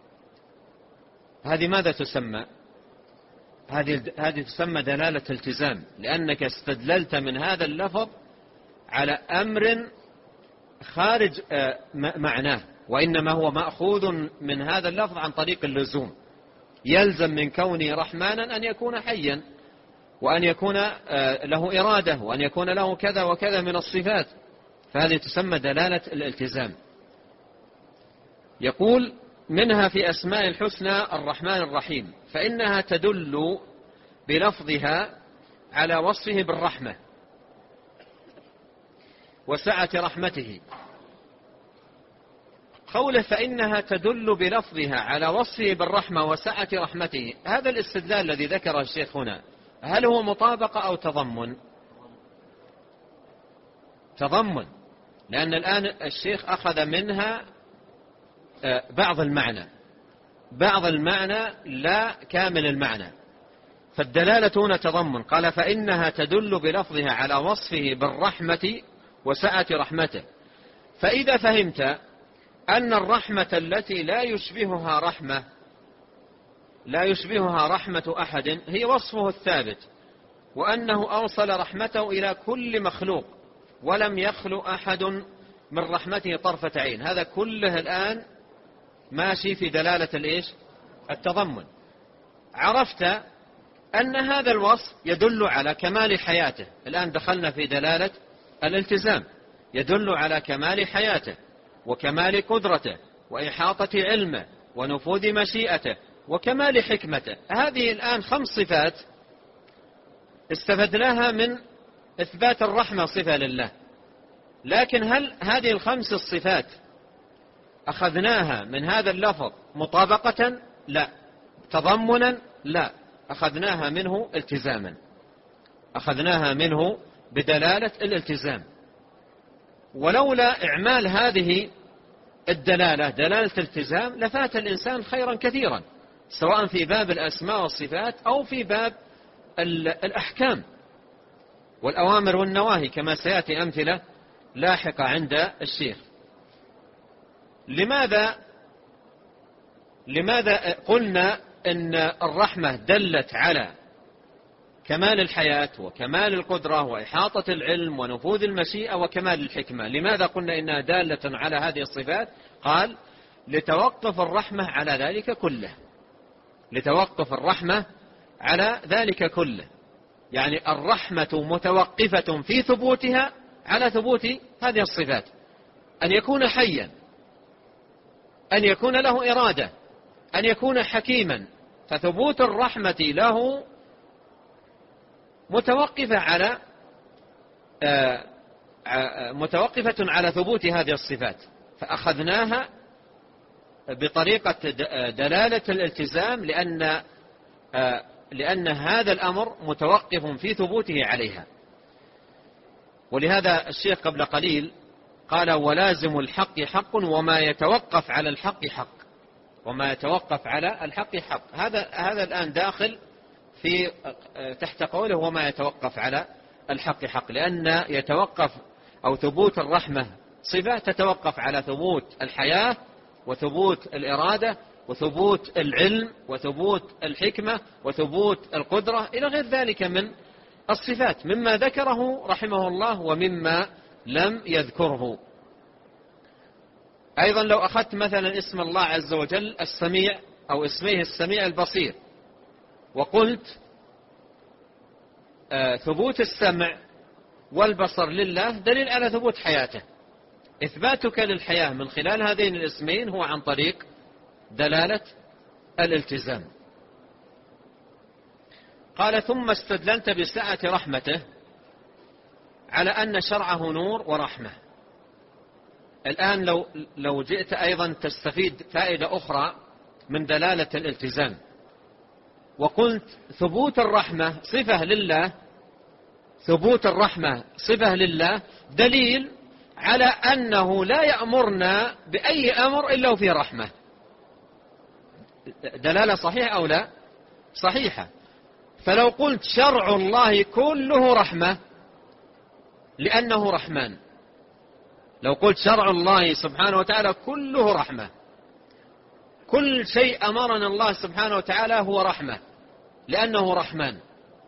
هذه ماذا تسمى؟ هذه تسمى دلالة التزام، لأنك استدللت من هذا اللفظ على أمر خارج معناه، وإنما هو مأخوذ من هذا اللفظ عن طريق اللزوم. يلزم من كونه رحمانا أن يكون حيا، وأن يكون له إرادة، وأن يكون له كذا وكذا من الصفات، فهذه تسمى دلالة الالتزام. يقول: منها في أسماء الحسنى الرحمن الرحيم، فإنها تدل بلفظها على وصفه بالرحمة وسعة رحمته. قوله فإنها تدل بلفظها على وصفه بالرحمة وسعة رحمته، هذا الاستدلال الذي ذكره الشيخ هنا هل هو مطابقة أو تضمن؟ تضمن، لأن الآن الشيخ أخذ منها بعض المعنى لا كامل المعنى، فالدلالة هنا تضمن. قال: فإنها تدل بلفظها على وصفه بالرحمة وسعة رحمته. فإذا فهمت أن الرحمة التي لا يشبهها رحمة أحد هي وصفه الثابت، وأنه أوصل رحمته إلى كل مخلوق ولم يخلو أحد من رحمته طرفة عين، هذا كله الآن ماشي في دلالة التضمن. عرفت أن هذا الوصف يدل على كمال حياته. الآن دخلنا في دلالة الالتزام، يدل على كمال حياته وكمال قدرته وإحاطة علمه ونفوذ مشيئته وكمال حكمته. هذه الآن 5 صفات استفدناها من إثبات الرحمة صفة لله، لكن هل هذه ال5 الصفات أخذناها من هذا اللفظ مطابقة؟ لا، تضمنا، لا، أخذناها منه التزاما، أخذناها منه بدلالة الالتزام. ولولا إعمال هذه الدلالة دلالة الالتزام لفات الإنسان خيرا كثيرا، سواء في باب الأسماء والصفات أو في باب الأحكام والأوامر والنواهي، كما سيأتي أمثلة لاحقة عند الشيخ. لماذا قلنا إن الرحمة دلت على كمال الحياة وكمال القدرة وإحاطة العلم ونفوذ المشيئة وكمال الحكمة؟ لماذا قلنا إنها دالة على هذه الصفات؟ قال: لتوقف الرحمة على ذلك كله، لتوقف الرحمة على ذلك كله، يعني الرحمة متوقفة في ثبوتها على ثبوت هذه الصفات، أن يكون حيا، أن يكون له إرادة، أن يكون حكيما، فثبوت الرحمة له متوقفة على ثبوت هذه الصفات، فأخذناها بطريقة دلالة الالتزام لأن هذا الأمر متوقف في ثبوته عليها. ولهذا الشيخ قبل قليل قال: ولازم الحق حق وما يتوقف على الحق حق، وما يتوقف على الحق حق. هذا الآن داخل في تحت قوله وما يتوقف على الحق حق، لأن يتوقف أو ثبوت الرحمة صفة تتوقف على ثبوت الحياة وثبوت الإرادة وثبوت العلم وثبوت الحكمة وثبوت القدرة إلى غير ذلك من الصفات، مما ذكره رحمه الله ومما لم يذكره. أيضا لو أخذت مثلا اسم الله عز وجل السميع أو اسميه السميع البصير، وقلت ثبوت السمع والبصر لله دليل على ثبوت حياته، إثباتك للحياة من خلال هذين الاسمين هو عن طريق دلالة الالتزام. قال: ثم استدللت بسعة رحمته على أن شرعه نور ورحمة. الآن لو جئت أيضا تستفيد فائدة أخرى من دلالة الالتزام، وقلت ثبوت الرحمة صفة لله، ثبوت الرحمة صفة لله دليل على أنه لا يأمرنا بأي أمر إلا وفيه رحمة. دلالة صحيحة أو لا؟ صحيحة. فلو قلت شرع الله كله رحمة لأنه رحمن، لو قلت شرع الله سبحانه وتعالى كله رحمة، كل شيء أمرنا الله سبحانه وتعالى هو رحمة لأنه رحمن،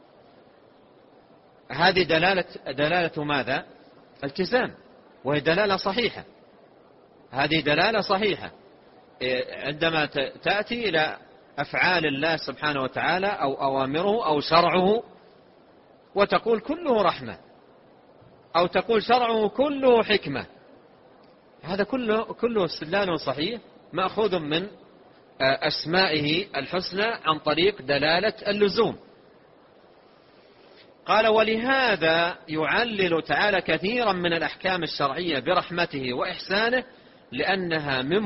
هذه دلالة ماذا؟ التزام، وهي دلالة صحيحة. هذه دلالة صحيحة عندما تأتي إلى أفعال الله سبحانه وتعالى أو أوامره أو شرعه وتقول كله رحمة، أو تقول شرعه كله حكمة، هذا كله استدلال صحيح مأخوذ من أسمائه الحسنى عن طريق دلالة اللزوم. قال: ولهذا يعلل تعالى كثيرا من الأحكام الشرعية برحمته وإحسانه لأنها من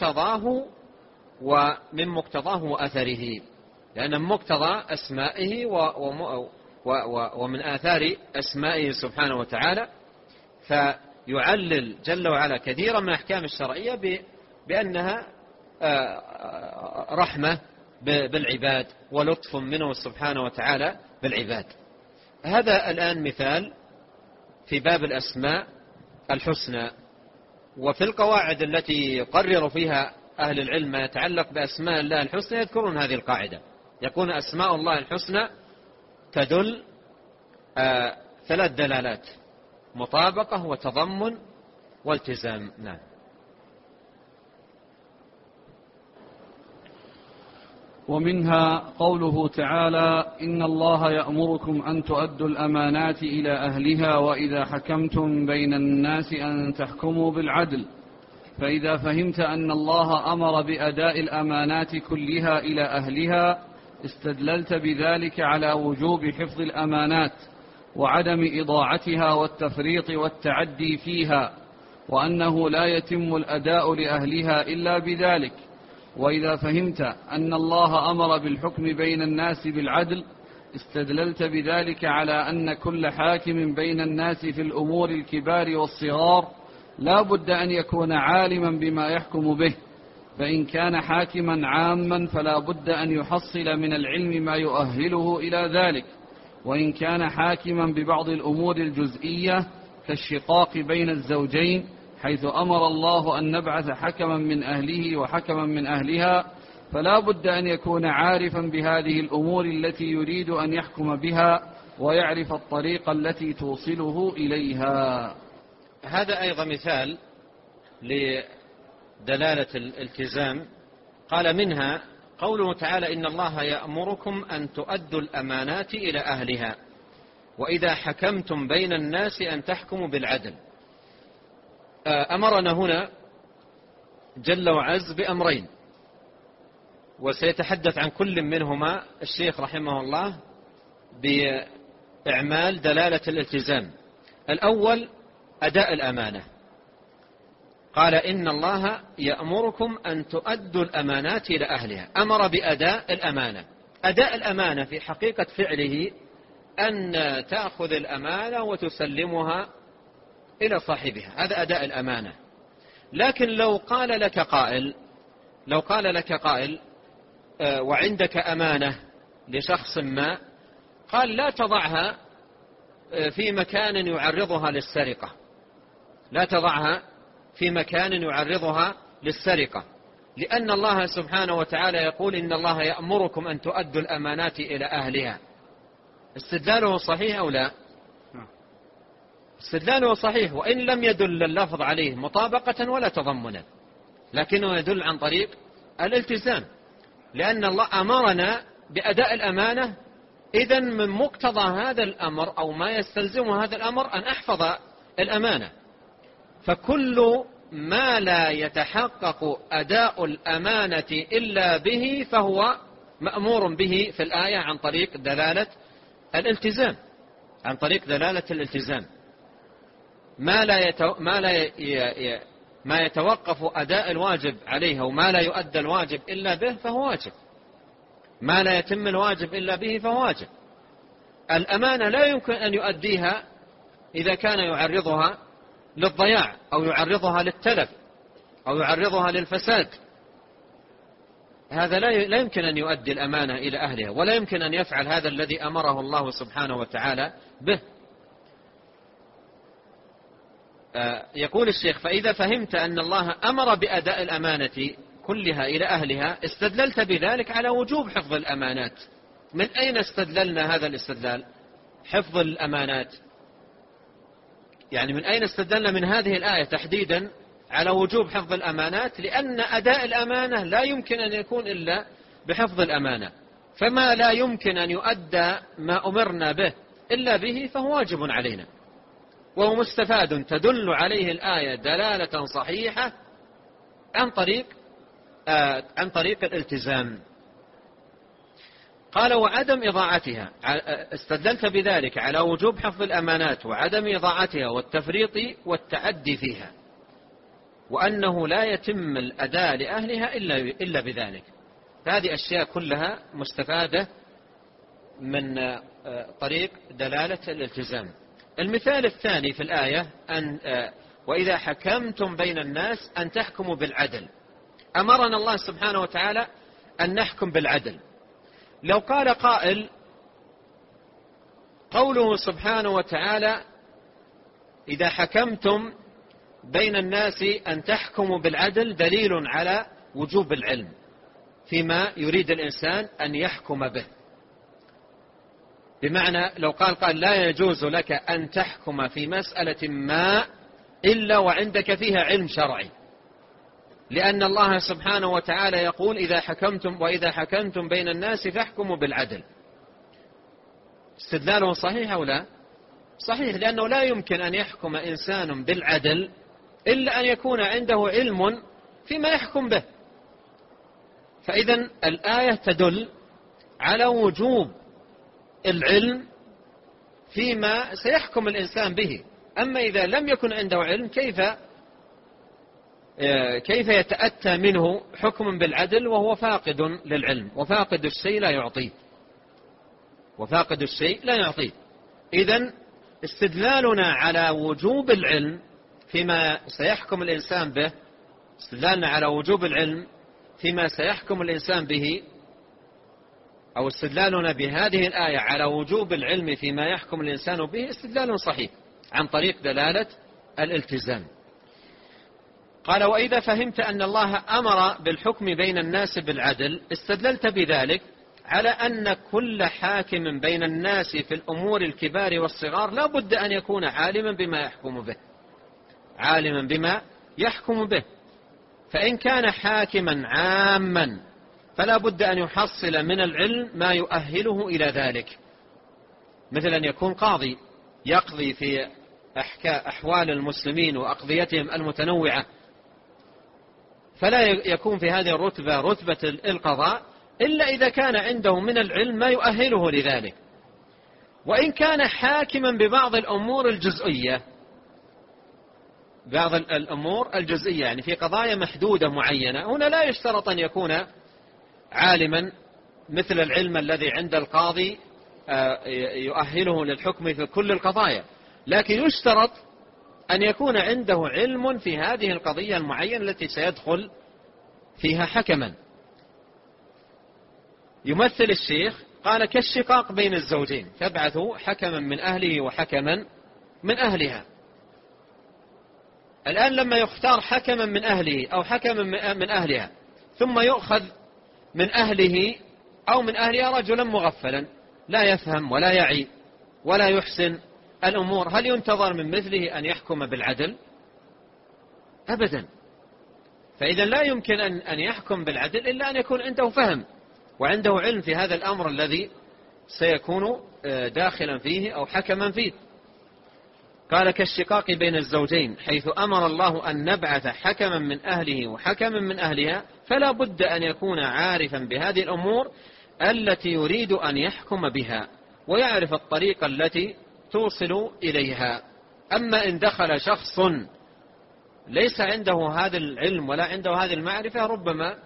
مقتضاه وأثره، لأن من مقتضى أسمائه ومن آثار أسمائه سبحانه وتعالى، فيعلل جل وعلا كثيرا من الأحكام الشرعية بأنها رحمة بالعباد ولطف منه سبحانه وتعالى بالعباد. هذا الآن مثال في باب الأسماء الحسنى. وفي القواعد التي يقرر فيها أهل العلم ما يتعلق بأسماء الله الحسنى يذكرون هذه القاعدة، يكون أسماء الله الحسنى تدل 3 دلالات: مطابقة وتضمن والتزام. نعم. ومنها قوله تعالى: إن الله يأمركم أن تؤدوا الأمانات إلى أهلها وإذا حكمتم بين الناس أن تحكموا بالعدل. فإذا فهمت أن الله أمر بأداء الأمانات كلها إلى أهلها استدللت بذلك على وجوب حفظ الأمانات وعدم إضاعتها والتفريط والتعدي فيها، وأنه لا يتم الأداء لأهلها إلا بذلك، وإذا فهمت أن الله أمر بالحكم بين الناس بالعدل استدللت بذلك على أن كل حاكم بين الناس في الأمور الكبار والصغار لا بد أن يكون عالما بما يحكم به، فإن كان حاكما عاما فلا بد أن يحصل من العلم ما يؤهله إلى ذلك، وإن كان حاكما ببعض الأمور الجزئية كالشقاق بين الزوجين حيث أمر الله أن نبعث حكما من أهله وحكما من أهلها فلا بد أن يكون عارفا بهذه الأمور التي يريد أن يحكم بها ويعرف الطريق التي توصله إليها. هذا أيضا مثال لدلالة الالتزام. قال منها قوله تعالى إن الله يأمركم أن تؤدوا الأمانات إلى أهلها وإذا حكمتم بين الناس أن تحكموا بالعدل. أمرنا هنا جل وعز بأمرين، وسيتحدث عن كل منهما الشيخ رحمه الله بإعمال دلالة الالتزام. الأول أداء الأمانة، قال إن الله يأمركم أن تؤدوا الأمانات إلى أهلها، أمر بأداء الأمانة. أداء الأمانة في حقيقة فعله أن تأخذ الأمانة وتسلمها إلى صاحبها، هذا أداء الأمانة. لكن لو قال لك قائل وعندك أمانة لشخص ما، قال لا تضعها في مكان يعرضها للسرقة، لا تضعها في مكان يعرضها للسرقة، لأن الله سبحانه وتعالى يقول إن الله يأمركم أن تؤدوا الأمانات إلى أهلها. استدلاله صحيح أو لا؟ استدلاله صحيح، وإن لم يدل اللفظ عليه مطابقة ولا تضمنا، لكنه يدل عن طريق الالتزام، لأن الله أمرنا بأداء الأمانة. إذن من مقتضى هذا الأمر أو ما يستلزم هذا الأمر أن أحفظ الأمانة. فكل ما لا يتحقق أداء الأمانة إلا به فهو مأمور به في الآية عن طريق دلالة الالتزام، عن طريق دلالة الالتزام. ما يتوقف أداء الواجب عليه وما لا يؤدى الواجب إلا به فهو واجب، ما لا يتم الواجب إلا به فهو واجب. الأمانة لا يمكن أن يؤديها إذا كان يعرضها للضياع أو يعرضها للتلف أو يعرضها للفساد، هذا لا يمكن أن يؤدي الأمانة إلى أهلها، ولا يمكن أن يفعل هذا الذي أمره الله سبحانه وتعالى به. يقول الشيخ فإذا فهمت أن الله أمر بأداء الأمانة كلها إلى أهلها استدللت بذلك على وجوب حفظ الأمانات. من أين استدللنا هذا الاستدلال؟ حفظ الأمانات، يعني من أين استدلنا من هذه الآية تحديدا على وجوب حفظ الأمانات؟ لأن أداء الأمانة لا يمكن أن يكون إلا بحفظ الأمانة، فما لا يمكن أن يؤدى ما أمرنا به إلا به فهو واجب علينا، وهو مستفاد تدل عليه الآية دلالة صحيحة عن طريق الالتزام. قال وعدم إضاعتها، استدلت بذلك على وجوب حفظ الأمانات وعدم إضاعتها والتفريط والتعدي فيها، وأنه لا يتم الأداء لأهلها إلا بذلك. هذه أشياء كلها مستفادة من طريق دلالة الالتزام. المثال الثاني في الآية وإذا حكمتم بين الناس أن تحكموا بالعدل. أمرنا الله سبحانه وتعالى أن نحكم بالعدل. لو قال قائل قوله سبحانه وتعالى إذا حكمتم بين الناس أن تحكموا بالعدل دليل على وجوب العلم فيما يريد الإنسان أن يحكم به، بمعنى لو قال لا يجوز لك أن تحكم في مسألة ما إلا وعندك فيها علم شرعي، لأن الله سبحانه وتعالى يقول وإذا حكمتم بين الناس فاحكموا بالعدل. استدلاله صحيح أو لا؟ صحيح، لأنه لا يمكن أن يحكم إنسان بالعدل إلا أن يكون عنده علم فيما يحكم به. فإذا الآية تدل على وجوب العلم فيما سيحكم الإنسان به. أما إذا لم يكن عنده علم كيف كيف يتأتى منه حكم بالعدل وهو فاقد للعلم، وفاقد الشيء لا يعطيه، وفاقد الشيء لا يعطيه. إذن استدلالنا على وجوب العلم فيما سيحكم الإنسان به، استدلالنا على وجوب العلم فيما سيحكم الإنسان به، أو استدلالنا بهذه الآية على وجوب العلم فيما يحكم الإنسان به استدلال صحيح عن طريق دلالة الالتزام. قال: وإذا فهمت أن الله أمر بالحكم بين الناس بالعدل استدللت بذلك على أن كل حاكم بين الناس في الأمور الكبار والصغار لا بد أن يكون عالما بما يحكم به، عالما بما يحكم به. فإن كان حاكما عاما فلا بد أن يحصل من العلم ما يؤهله إلى ذلك، مثل أن يكون قاضي يقضي في أحوال المسلمين وأقضيتهم المتنوعة، فلا يكون في هذه الرتبة رتبة القضاء إلا إذا كان عنده من العلم ما يؤهله لذلك. وإن كان حاكما ببعض الأمور الجزئية، بعض الأمور الجزئية يعني في قضايا محدودة معينة، هنا لا يشترط أن يكون عالما مثل العلم الذي عند القاضي يؤهله للحكم في كل القضايا، لكن يشترط أن يكون عنده علم في هذه القضية المعينة التي سيدخل فيها حكما. يمثل الشيخ قال: كالشقاق بين الزوجين فابعثوا حكما من أهله وحكما من أهلها. الآن لما يختار حكما من أهله أو حكما من أهلها ثم يؤخذ من أهله أو من أهلها رجلا مغفلا لا يفهم ولا يعي ولا يحسن الأمور، هل ينتظر من مثله أن يحكم بالعدل؟ أبدا. فإذا لا يمكن أن يحكم بالعدل إلا أن يكون عنده فهم وعنده علم في هذا الأمر الذي سيكون داخلا فيه أو حكما فيه. قال: كالشقاق بين الزوجين حيث أمر الله أن نبعث حكما من أهله وحكما من أهلها، فلا بد أن يكون عارفا بهذه الأمور التي يريد أن يحكم بها ويعرف الطريقة التي توصل إليها. أما إن دخل شخص ليس عنده هذا العلم ولا عنده هذه المعرفة ربما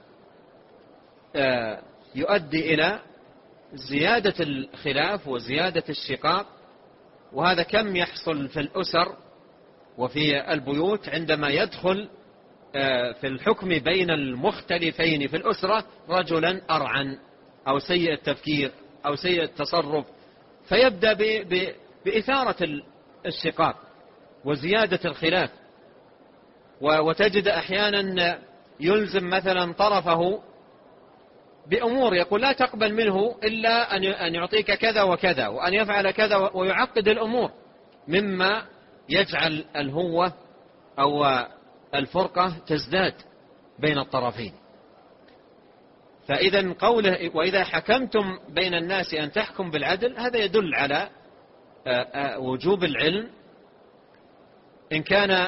يؤدي إلى زيادة الخلاف وزيادة الشقاق، وهذا كم يحصل في الأسر وفي البيوت عندما يدخل في الحكم بين المختلفين في الأسرة رجلا أرعن أو سيء التفكير أو سيء التصرف، فيبدأ بإثارة الشقاق وزيادة الخلاف. وتجد أحيانا يلزم مثلا طرفه بأمور يقول لا تقبل منه إلا أن يعطيك كذا وكذا وأن يفعل كذا، ويعقد الأمور مما يجعل الهوة أو الفرقة تزداد بين الطرفين. فإذا قوله: وإذا حكمتم بين الناس أن تحكم بالعدل، هذا يدل على وجوب العلم إن كان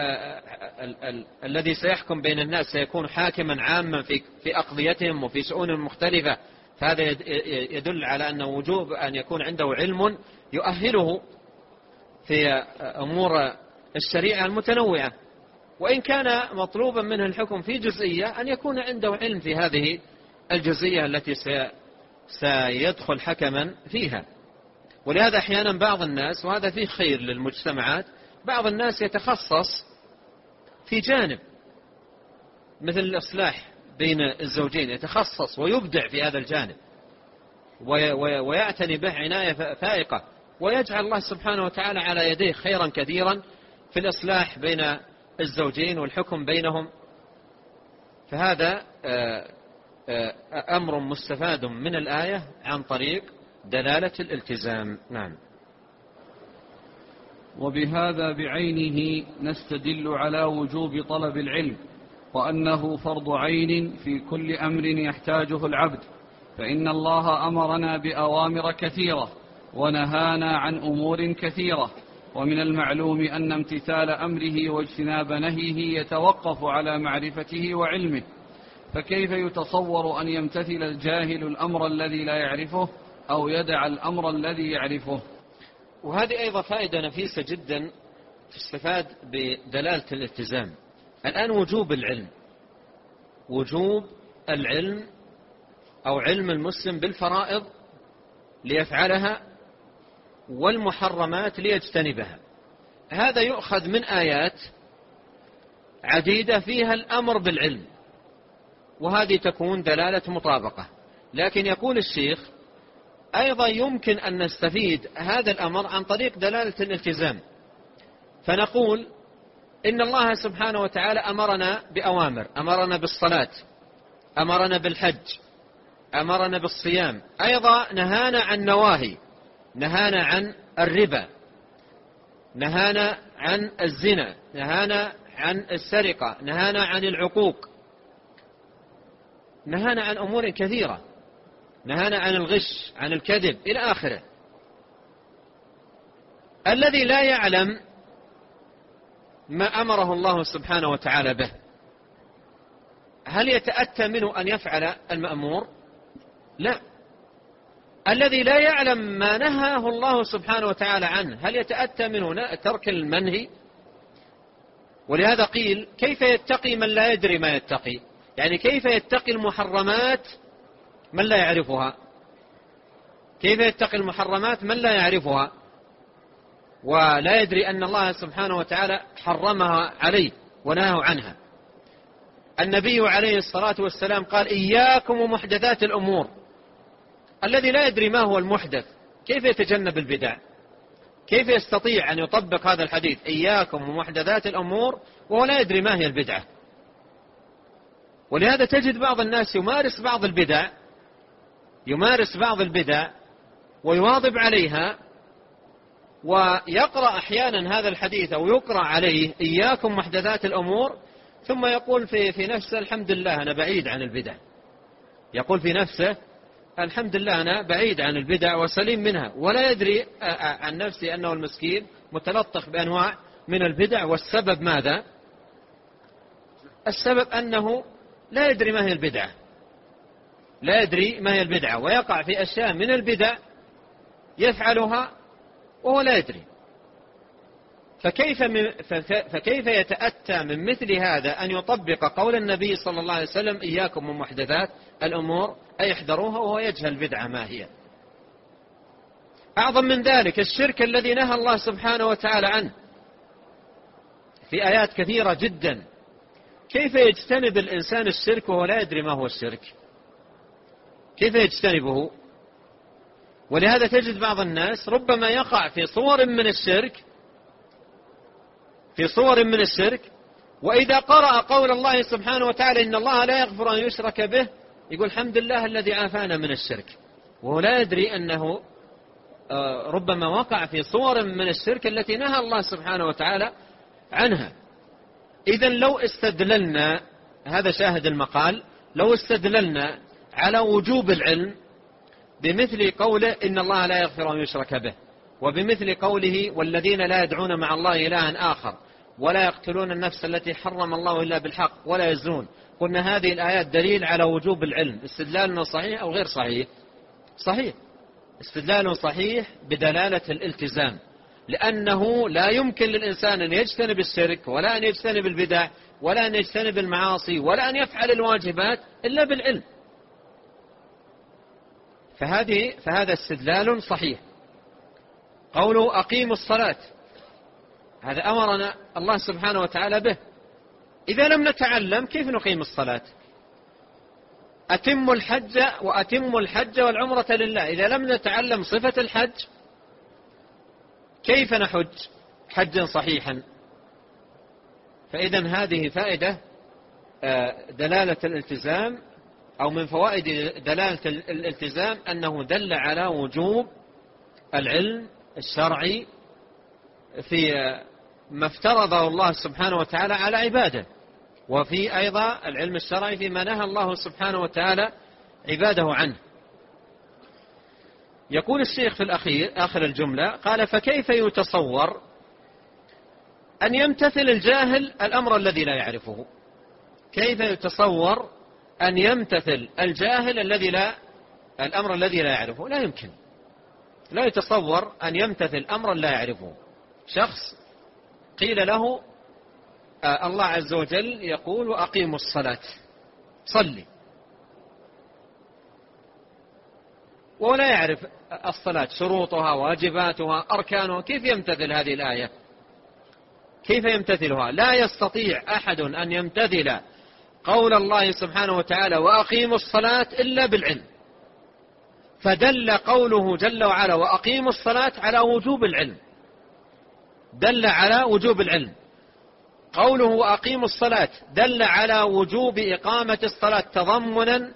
الذي سيحكم بين الناس سيكون حاكما عاما في أقضيتهم وفي شؤون مختلفة، فهذا يدل على أن وجوب أن يكون عنده علم يؤهله في أمور الشريعة المتنوعة. وإن كان مطلوبا منه الحكم في جزئية أن يكون عنده علم في هذه الجزئية التي سيدخل حكما فيها. ولهذا أحيانا بعض الناس، وهذا فيه خير للمجتمعات، بعض الناس يتخصص في جانب مثل الإصلاح بين الزوجين، يتخصص ويبدع في هذا الجانب ويعتني به عناية فائقة، ويجعل الله سبحانه وتعالى على يديه خيرا كثيرا في الإصلاح بين الزوجين والحكم بينهم. فهذا أمر مستفاد من الآية عن طريق دلالة الالتزام. نعم. وبهذا بعينه نستدل على وجوب طلب العلم، وأنه فرض عين في كل أمر يحتاجه العبد، فإن الله أمرنا بأوامر كثيرة ونهانا عن أمور كثيرة، ومن المعلوم أن امتثال أمره واجتناب نهيه يتوقف على معرفته وعلمه، فكيف يتصور أن يمتثل الجاهل الأمر الذي لا يعرفه أو يدع الأمر الذي يعرفه؟ وهذه أيضا فائدة نفيسة جدا تستفاد بدلالة الالتزام، الآن وجوب العلم أو علم المسلم بالفرائض ليفعلها والمحرمات ليجتنبها. هذا يؤخذ من آيات عديدة فيها الأمر بالعلم، وهذه تكون دلالة مطابقة. لكن يقول الشيخ أيضا يمكن أن نستفيد هذا الأمر عن طريق دلالة الالتزام، فنقول إن الله سبحانه وتعالى أمرنا بأوامر، أمرنا بالصلاة، أمرنا بالحج، أمرنا بالصيام، أيضا نهانا عن نواهي، نهانا عن الربا، نهانا عن الزنا، نهانا عن السرقة، نهانا عن العقوق، نهانا عن أمور كثيرة، نهانا عن الغش، عن الكذب إلى آخره. الذي لا يعلم ما أمره الله سبحانه وتعالى به هل يتأتى منه أن يفعل المأمور؟ لا. الذي لا يعلم ما نهاه الله سبحانه وتعالى عنه هل يتأتى منه ترك المنهي؟ ولهذا قيل كيف يتقي من لا يدري ما يتقي؟ يعني كيف يتقي المحرمات من لا يعرفها؟ كيف يتقي المحرمات من لا يعرفها ولا يدري أن الله سبحانه وتعالى حرمها عليه ونهاه عنها؟ النبي عليه الصلاة والسلام قال إياكم ومحدثات الأمور. الذي لا يدري ما هو المحدث كيف يتجنب البدع؟ كيف يستطيع أن يطبق هذا الحديث إياكم ومحدثات الأمور وهو لا يدري ما هي البدعة؟ ولهذا تجد بعض الناس يمارس بعض البدع ويواظب عليها، ويقرأ أحيانا هذا الحديث أو يقرأ عليه إياكم محدثات الأمور، ثم يقول في نفسه الحمد لله أنا بعيد عن البدع. يقول في نفسه الحمد لله أنا بعيد عن البدع وسليم منها، ولا يدري عن نفسه أنه المسكين متلطخ بأنواع من البدع. والسبب ماذا؟ السبب أنه لا يدري ما هي البدعة، ويقع في أشياء من البدع يفعلها وهو لا يدري. فكيف يتأتى من مثل هذا أن يطبق قول النبي صلى الله عليه وسلم إياكم ومحدثات الأمور أي احذروها وهو يجهل البدعة ما هي؟ أعظم من ذلك الشرك الذي نهى الله سبحانه وتعالى عنه في آيات كثيرة جدا. كيف يجتنب الإنسان الشرك وهو لا يدري ما هو الشرك؟ كيف يجتنبه؟ ولهذا تجد بعض الناس ربما يقع في صور من الشرك، وإذا قرأ قول الله سبحانه وتعالى إن الله لا يغفر أن يشرك به يقول الحمد لله الذي عافانا من الشرك، وهو لا يدري أنه ربما وقع في صور من الشرك التي نهى الله سبحانه وتعالى عنها. إذن لو استدللنا، هذا شاهد المقال، لو استدللنا على وجوب العلم بمثل قوله إن الله لا يغفر أن يشرك به، وبمثل قوله والذين لا يدعون مع الله إلها آخر ولا يقتلون النفس التي حرم الله إلا بالحق ولا يزنون، قلنا هذه الآيات دليل على وجوب العلم. استدلالنا صحيح أو غير صحيح؟ صحيح. استدلال صحيح بدلالة الالتزام، لأنه لا يمكن للإنسان أن يجتنب الشرك ولا أن يجتنب البدع ولا أن يجتنب المعاصي ولا أن يفعل الواجبات إلا بالعلم. فهذا استدلال صحيح. قوله أقيموا الصلاة، هذا أمرنا الله سبحانه وتعالى به. إذا لم نتعلم كيف نقيم الصلاة؟ أتموا الحج والعمرة لله. إذا لم نتعلم صفة الحج كيف نحج حجا صحيحا؟ فإذا هذه فائدة دلالة الالتزام، أو من فوائد دلالة الالتزام أنه دل على وجوب العلم الشرعي في ما افترضه الله سبحانه وتعالى على عباده، وفي أيضا العلم الشرعي فيما نهى الله سبحانه وتعالى عباده عنه. يقول الشيخ في آخر الجملة قال فكيف يتصور أن يمتثل الجاهل الأمر الذي لا يعرفه؟ كيف يتصور أن يمتثل الجاهل الأمر الذي لا يعرفه؟ لا يمكن، لا يتصور أن يمتثل أمرا لا يعرفه. شخص قيل له الله عز وجل يقول وأقيموا الصلاة، صلي، ولا يعرف الصلاة شروطها واجباتها أركانها، كيف يمتثل هذه الآية؟ كيف يمتثلها؟ لا يستطيع أحد أن يمتثل قول الله سبحانه وتعالى وأقيموا الصلاة إلا بالعلم، فدل قوله جل وعلا وأقيموا الصلاة على وجوب العلم، دل على وجوب العلم. قوله وأقيموا الصلاة دل على وجوب إقامة الصلاة تضمنا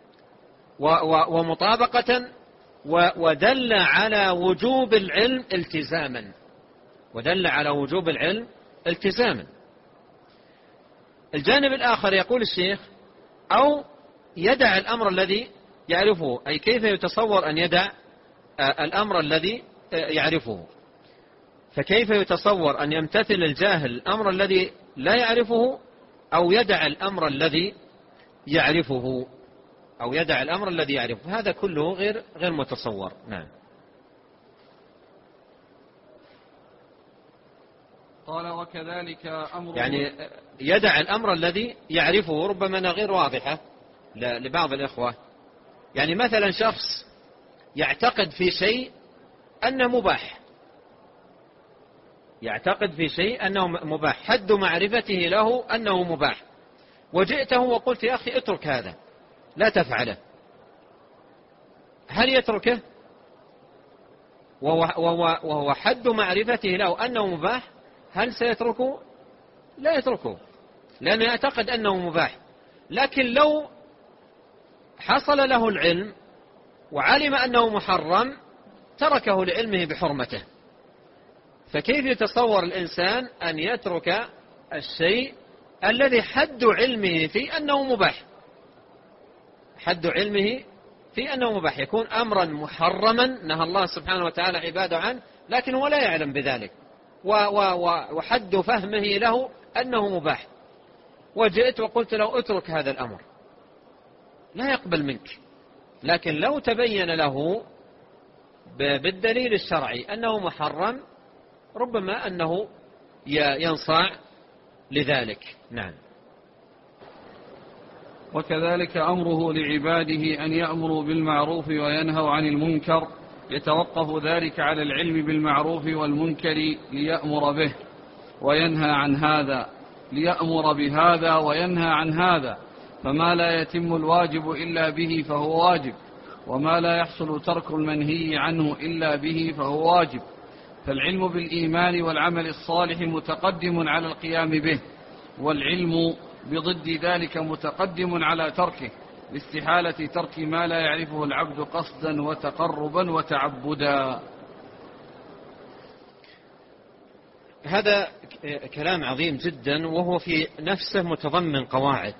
ومطابقة، ودل على وجوب العلم التزاما، ودل على وجوب العلم التزاما. الجانب الآخر يقول الشيخ أو يدع الأمر الذي يعرفه، أي كيف يتصور أن يدع الأمر الذي يعرفه؟ فكيف يتصور أن يمتثل الجاهل الأمر الذي لا يعرفه، أو يدع الأمر الذي يعرفه، أو يدع الأمر الذي يعرفه؟ هذا كله غير متصور. نعم. قال وكذلك أمر، يعني يدع الأمر الذي يعرفه، ربما أنها غير واضحة لبعض الإخوة. يعني مثلا شخص يعتقد في شيء أنه مباح، يعتقد في شيء أنه مباح، حد معرفته له أنه مباح، وجئته وقلت يا أخي اترك هذا لا تفعله، هل يتركه؟ وهو حد معرفته له أنه مباح، هل سيتركه؟ لا يتركه، لأنه يعتقد أنه مباح. لكن لو حصل له العلم وعلم أنه محرم تركه لعلمه بحرمته. فكيف يتصور الإنسان أن يترك الشيء الذي حد علمه فيه أنه مباح؟ حد علمه في أنه مباح يكون أمرا محرما نهى الله سبحانه وتعالى عباده عنه، لكن هو لا يعلم بذلك، وحد فهمه له أنه مباح، وجئت وقلت له اترك هذا الأمر، لا يقبل منك. لكن لو تبين له بالدليل الشرعي أنه محرم ربما أنه ينصاع لذلك. نعم. وكذلك أمره لعباده أن يأمروا بالمعروف وينهوا عن المنكر، يتوقف ذلك على العلم بالمعروف والمنكر ليأمر به وينهى عن هذا، ليأمر بهذا وينهى عن هذا، فما لا يتم الواجب إلا به فهو واجب، وما لا يحصل ترك المنهي عنه إلا به فهو واجب. فالعلم بالإيمان والعمل الصالح متقدم على القيام به، والعلم بضد ذلك متقدم على تركه، لاستحالة ترك ما لا يعرفه العبد قصدا وتقربا وتعبدا. هذا كلام عظيم جدا، وهو في نفسه متضمن قواعد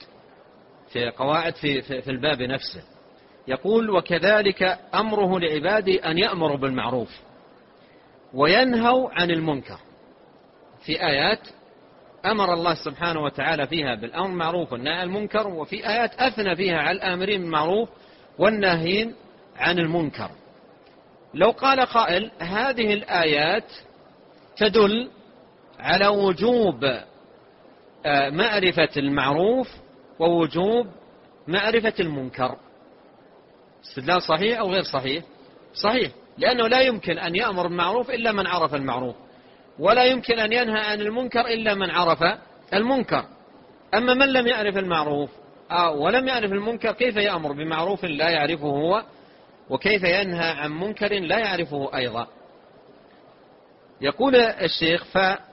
في الباب نفسه. يقول وكذلك أمره لعباده أن يأمروا بالمعروف وينهوا عن المنكر. في آيات أمر الله سبحانه وتعالى فيها بالأمر بالمعروف والنهي عن المنكر، وفي آيات أثنى فيها على الآمرين بالمعروف والناهين عن المنكر. لو قال قائل هذه الآيات تدل على وجوب معرفة المعروف ووجوب معرفة المنكر، استدلال صحيح أو غير صحيح؟ صحيح، لأنه لا يمكن أن يأمر بالمعروف إلا من عرف المعروف، ولا يمكن أن ينهى عن المنكر إلا من عرف المنكر. أما من لم يعرف المعروف ولم يعرف المنكر كيف يأمر بمعروف لا يعرفه هو، وكيف ينهى عن منكر لا يعرفه أيضا؟ يقول الشيخ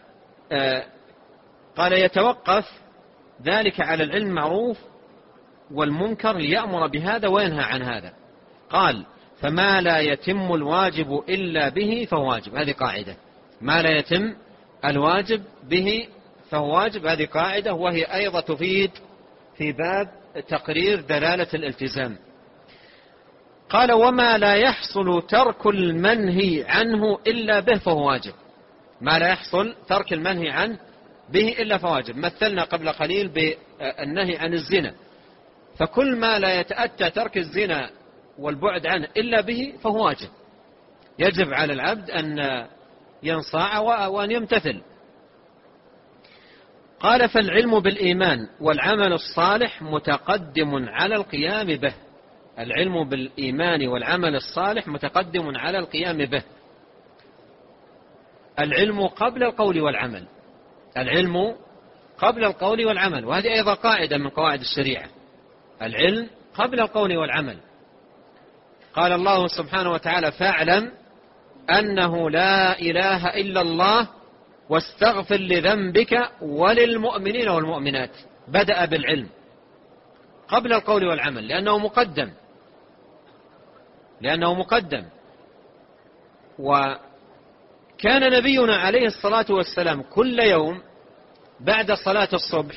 قال يتوقف ذلك على العلم المعروف والمنكر ليأمر بهذا وينهى عن هذا. قال فما لا يتم الواجب إلا به فهو واجب. هذه قاعدة، ما لا يتم الواجب به فهو واجب، هذه قاعدة، وهي أيضا تفيد في باب تقرير دلالة الالتزام. قال وما لا يحصل ترك المنهي عنه إلا به فهو واجب. ما لا يحصل ترك المنهي عنه به إلا فهو واجب. مثلنا قبل قليل بالنهي عن الزنا، فكل ما لا يتأتى ترك الزنا والبعد عنه إلا به فهو واجب، يجب على العبد أن ينصاع وأن يمتثل. قال فالعلم بالإيمان والعمل الصالح متقدم على القيام به. العلم بالإيمان والعمل الصالح متقدم على القيام به. العلم قبل القول والعمل، العلم قبل القول والعمل، وهذه أيضا قاعدة من قواعد الشريعة، العلم قبل القول والعمل. قال الله سبحانه وتعالى فاعلم أنه لا إله إلا الله واستغفر لذنبك وللمؤمنين والمؤمنات. بدأ بالعلم قبل القول والعمل لأنه مقدم. وكان نبينا عليه الصلاة والسلام كل يوم بعد صلاة الصبح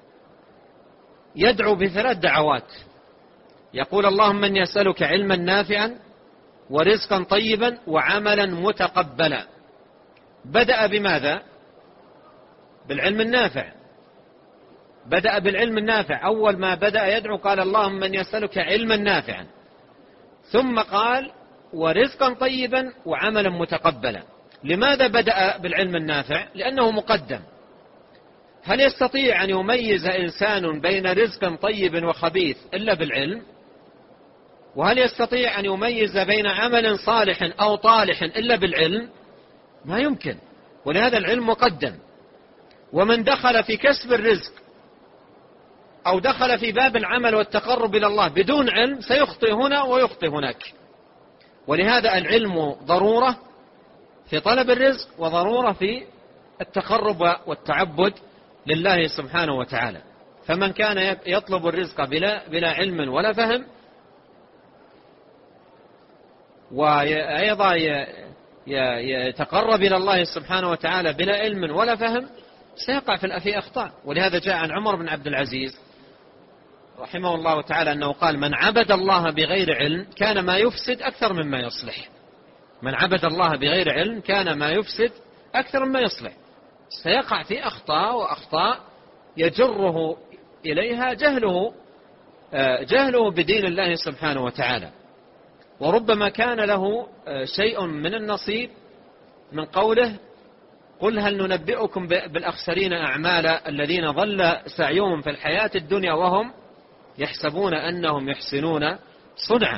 يدعو بثلاث دعوات، يقول اللهم إني أسألك علما نافعا ورزقا طيبا وعملا متقبلا. بدأ بماذا؟ بالعلم النافع. بدأ بالعلم النافع. أول ما بدأ يدعو قال اللهم إني أسألك علما نافعا، ثم قال ورزقا طيبا وعملا متقبلا. لماذا بدأ بالعلم النافع؟ لأنه مقدم. هل يستطيع أن يميز إنسان بين رزق طيب وخبيث إلا بالعلم؟ وهل يستطيع أن يميز بين عمل صالح أو طالح إلا بالعلم؟ ما يمكن. ولهذا العلم مقدم. ومن دخل في كسب الرزق أو دخل في باب العمل والتقرب إلى الله بدون علم سيخطئ هنا ويخطئ هناك. ولهذا العلم ضرورة في طلب الرزق وضرورة في التقرب والتعبد لله سبحانه وتعالى. فمن كان يطلب الرزق بلا علم ولا فهم، وأيضا يتقرب إلى الله سبحانه وتعالى بلا علم ولا فهم، سيقع في أخطاء. ولهذا جاء عن عمر بن عبد العزيز رحمه الله تعالى أنه قال من عبد الله بغير علم كان ما يفسد أكثر مما يصلح. من عبد الله بغير علم كان ما يفسد أكثر مما يصلح. سيقع في أخطاء، وأخطاء يجره إليها جهله بدين الله سبحانه وتعالى. وربما كان له شيء من النصيب من قوله قل هل ننبئكم بالأخسرين أعمالا الذين ضل سعيهم في الحياة الدنيا وهم يحسبون أنهم يحسنون صنعا.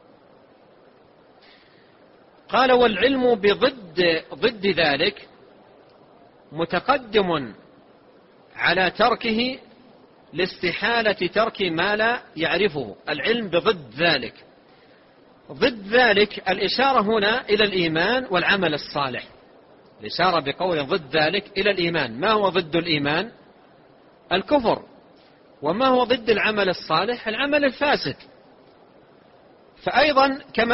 قال والعلم ضد ذلك متقدم على تركه لاستحالة ترك ما لا يعرفه. العلم بضد ذلك. ضد ذلك الإشارة هنا إلى الإيمان والعمل الصالح. الإشارة بقول ضد ذلك إلى الإيمان. ما هو ضد الإيمان؟ الكفر. وما هو ضد العمل الصالح؟ العمل الفاسد. فأيضا كما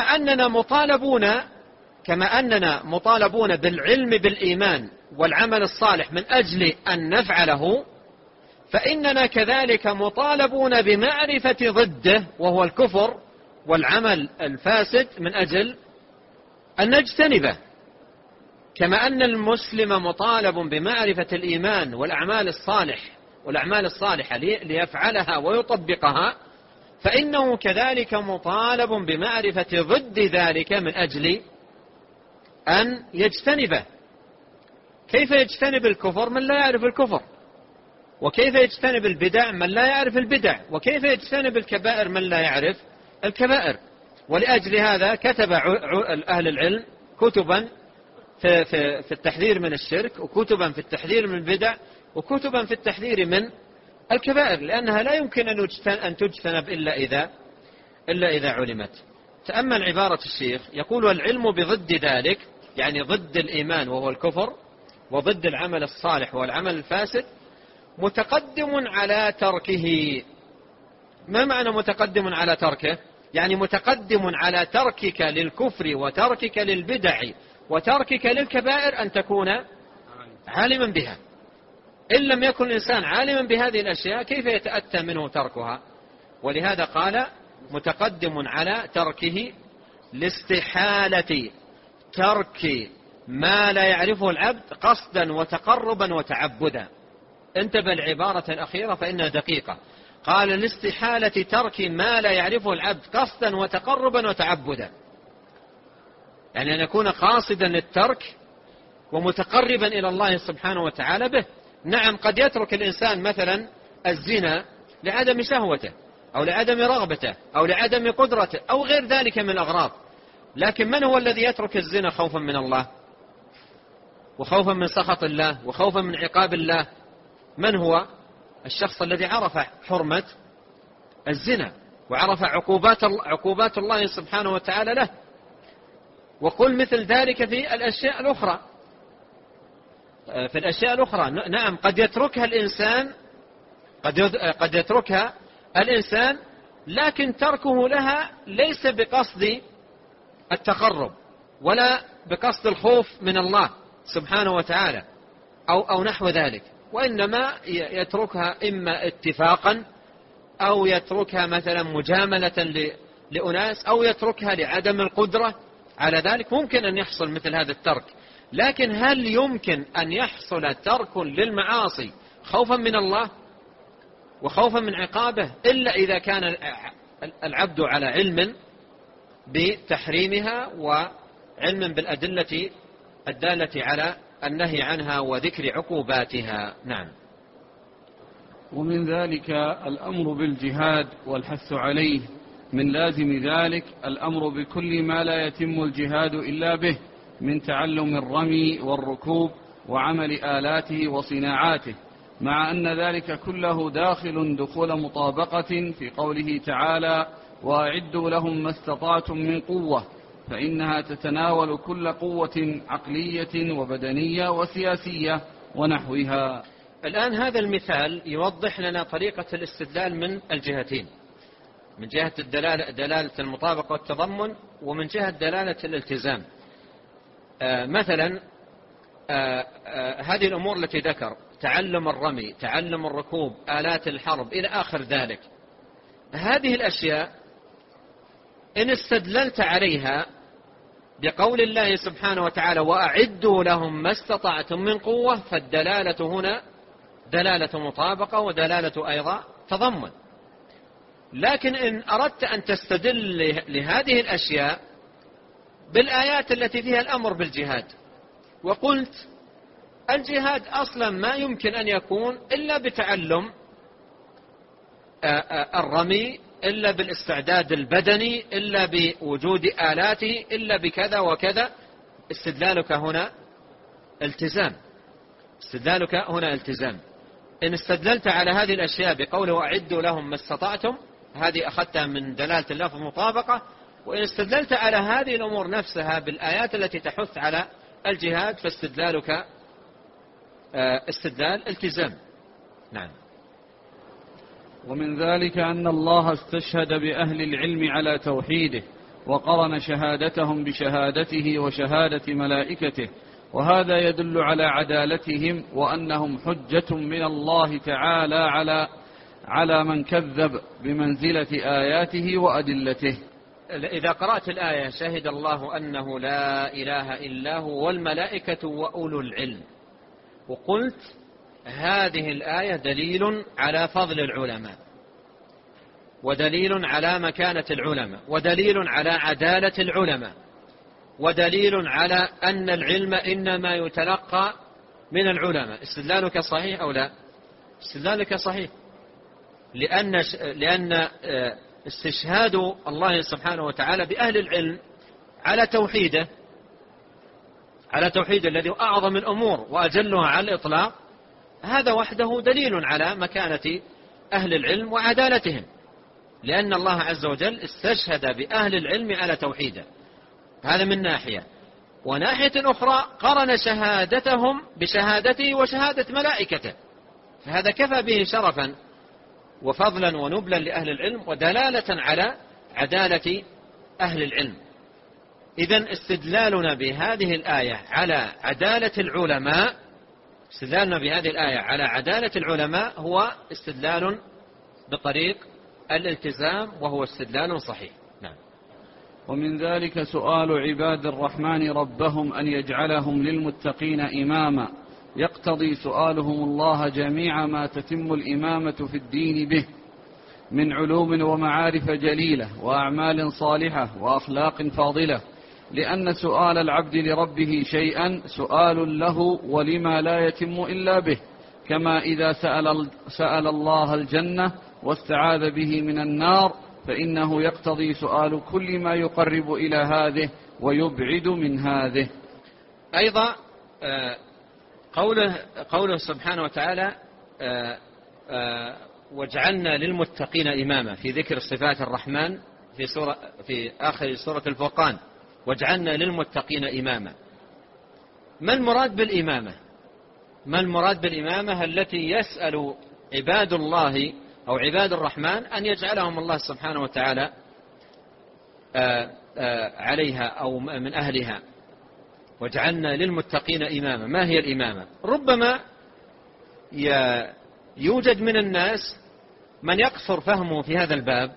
أننا مطالبون بالعلم بالإيمان والعمل الصالح من أجل أن نفعله، فإننا كذلك مطالبون بمعرفة ضده وهو الكفر والعمل الفاسد من أجل أن نجتنبه. كما أن المسلم مطالب بمعرفة الإيمان والأعمال الصالحة ليفعلها ويطبقها، فإنه كذلك مطالب بمعرفة ضد ذلك من أجل أن يجتنبه. كيف يجتنب الكفر من لا يعرف الكفر؟ وكيف يجتنب البدع من لا يعرف البدع؟ وكيف يجتنب الكبائر من لا يعرف الكبائر؟ ولأجل هذا كتب أهل العلم كتبا في التحذير من الشرك، وكتبا في التحذير من البدع، وكتبا في التحذير من الكبائر، لأنها لا يمكن أن تجتنب إلا إذا علمت. تأمل عبارة الشيخ، يقول والعلم بضد ذلك، يعني ضد الإيمان وهو الكفر، وضد العمل الصالح والعمل الفاسد، متقدم على تركه. ما معنى متقدم على تركه؟ يعني متقدم على تركك للكفر وتركك للبدع وتركك للكبائر أن تكون عالما بها. إن لم يكن الإنسان عالما بهذه الأشياء كيف يتأتى منه تركها؟ ولهذا قال متقدم على تركه لاستحالة ترك ما لا يعرفه العبد قصدا وتقربا وتعبدا. انتبه العبارة الأخيرة فإنها دقيقة. قال لاستحالة ترك ما لا يعرفه العبد قصدا وتقربا وتعبدا، يعني أن يكون قاصدا للترك ومتقربا إلى الله سبحانه وتعالى به. نعم قد يترك الإنسان مثلا الزنا لعدم شهوته أو لعدم رغبته أو لعدم قدرته أو غير ذلك من الأغراض، لكن من هو الذي يترك الزنا خوفا من الله وخوفا من سخط الله وخوفا من عقاب الله؟ من هو؟ الشخص الذي عرف حرمة الزنا وعرف عقوبات الله سبحانه وتعالى له. وقل مثل ذلك في الأشياء الأخرى. نعم قد يتركها الإنسان لكن تركه لها ليس بقصد التقرب ولا بقصد الخوف من الله سبحانه وتعالى أو نحو ذلك، وإنما يتركها إما اتفاقا أو يتركها مثلا مجاملة لأناس أو يتركها لعدم القدرة على ذلك. ممكن أن يحصل مثل هذا الترك، لكن هل يمكن أن يحصل ترك للمعاصي خوفا من الله وخوفا من عقابه إلا إذا كان العبد على علم بتحريمها وعلم بالأدلة الدالة على النهي عنها وذكر عقوباتها. نعم. ومن ذلك الأمر بالجهاد والحث عليه، من لازم ذلك الأمر بكل ما لا يتم الجهاد إلا به من تعلم الرمي والركوب وعمل آلاته وصناعاته، مع أن ذلك كله دخول مطابقة في قوله تعالى وأعدوا لهم ما استطعتم من قوة، فإنها تتناول كل قوة عقلية وبدنية وسياسية ونحوها. الآن هذا المثال يوضح لنا طريقة الاستدلال من الجهتين، من جهة دلالة المطابقة والتضمن ومن جهة دلالة الالتزام. مثلا هذه الأمور التي ذكر، تعلم الرمي، تعلم الركوب، آلات الحرب إلى آخر ذلك، هذه الأشياء إن استدللت عليها بقول الله سبحانه وتعالى وأعدوا لهم ما استطعتم من قوة، فالدلالة هنا دلالة مطابقة ودلالة أيضا تضمن. لكن إن أردت أن تستدل لهذه الأشياء بالآيات التي فيها الأمر بالجهاد وقلت الجهاد أصلا ما يمكن أن يكون إلا بتعلم الرمي، إلا بالاستعداد البدني، إلا بوجود آلاته، إلا بكذا وكذا، استدلالك هنا التزام. إن استدللت على هذه الأشياء بقوله وأعدوا لهم ما استطعتم، هذه أخذتها من دلالة اللفظ مطابقة. وإن استدللت على هذه الأمور نفسها بالآيات التي تحث على الجهاد فاستدلالك استدلال التزام. نعم. ومن ذلك أن الله استشهد بأهل العلم على توحيده وقرن شهادتهم بشهادته وشهادة ملائكته، وهذا يدل على عدالتهم وأنهم حجة من الله تعالى على من كذب بمنزلة آياته وأدلته. إذا قرأت الآية شهد الله أنه لا إله إلا هو والملائكة وأولو العلم، وقلت هذه الآية دليل على فضل العلماء ودليل على مكانة العلماء ودليل على عدالة العلماء ودليل على أن العلم إنما يتلقى من العلماء، استدلالك صحيح أو لا؟ استدلالك صحيح، لأن استشهاد الله سبحانه وتعالى بأهل العلم على توحيده الذي أعظم الأمور وأجلها على الإطلاق، هذا وحده دليل على مكانة أهل العلم وعدالتهم، لأن الله عز وجل استشهد بأهل العلم على توحيده. هذا من ناحية. وناحية أخرى قرن شهادتهم بشهادته وشهادة ملائكته، فهذا كفى به شرفا وفضلا ونبلا لأهل العلم ودلالة على عدالة أهل العلم. إذن استدلالنا بهذه الآية على عدالة العلماء هو استدلال بطريق الالتزام، وهو استدلال صحيح. نعم. ومن ذلك سؤال عباد الرحمن ربهم أن يجعلهم للمتقين إماما، يقتضي سؤالهم الله جميع ما تتم الإمامة في الدين به من علوم ومعارف جليلة وأعمال صالحة وأخلاق فاضلة، لأن سؤال العبد لربه شيئا سؤال له ولما لا يتم إلا به، كما إذا سأل الله الجنة واستعاذ به من النار، فإنه يقتضي سؤال كل ما يقرب إلى هذه ويبعد من هذه. أيضا قوله سبحانه وتعالى واجعلنا للمتقين إماما في ذكر صفات الرحمن في آخر سورة الفرقان، واجعلنا للمتقين إماما. ما المراد بالإمامة؟ ما المراد بالإمامة التي يسأل عباد الله أو عباد الرحمن أن يجعلهم الله سبحانه وتعالى عليها أو من أهلها؟ واجعلنا للمتقين إماما. ما هي الإمامة؟ ربما يوجد من الناس من يقصر فهمه في هذا الباب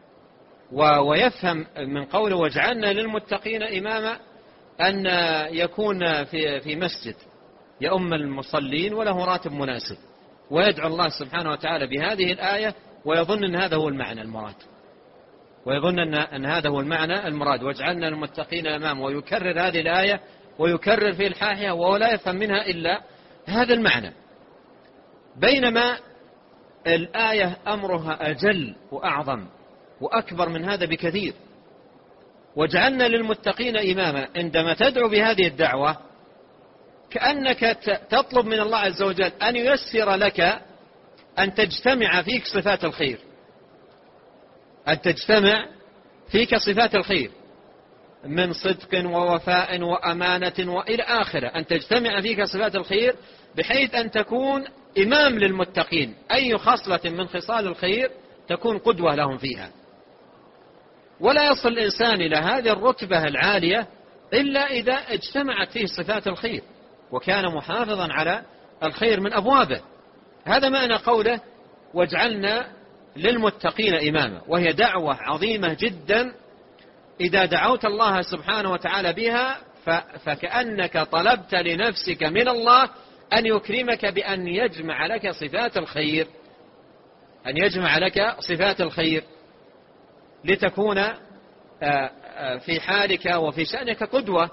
ويفهم من قوله واجعلنا للمتقين إماما أن يكون في مسجد يؤم المصلين وله راتب مناسب، ويدعو الله سبحانه وتعالى بهذه الآية ويظن أن هذا هو المعنى المراد، ويظن أن هذا هو المعنى المراد واجعلنا للمتقين إماما، ويكرر هذه الآية ويكرر في الحاحية وهو لا يفهم منها إلا هذا المعنى، بينما الآية أمرها أجل وأعظم وأكبر من هذا بكثير. واجعلنا للمتقين إماما عندما تدعو بهذه الدعوة كأنك تطلب من الله عز وجل أن ييسر لك أن تجتمع فيك صفات الخير، أن تجتمع فيك صفات الخير من صدق ووفاء وأمانة وإلى آخره، أن تجتمع فيك صفات الخير بحيث أن تكون إمام للمتقين، أي خصلة من خصال الخير تكون قدوة لهم فيها. ولا يصل الإنسان إلى هذه الرتبة العالية إلا إذا اجتمعت فيه صفات الخير وكان محافظا على الخير من أبوابه. هذا معنى قوله واجعلنا للمتقين إماما، وهي دعوة عظيمة جدا إذا دعوت الله سبحانه وتعالى بها فكأنك طلبت لنفسك من الله أن يكرمك بأن يجمع لك صفات الخير، أن يجمع لك صفات الخير لتكون في حالك وفي شأنك قدوة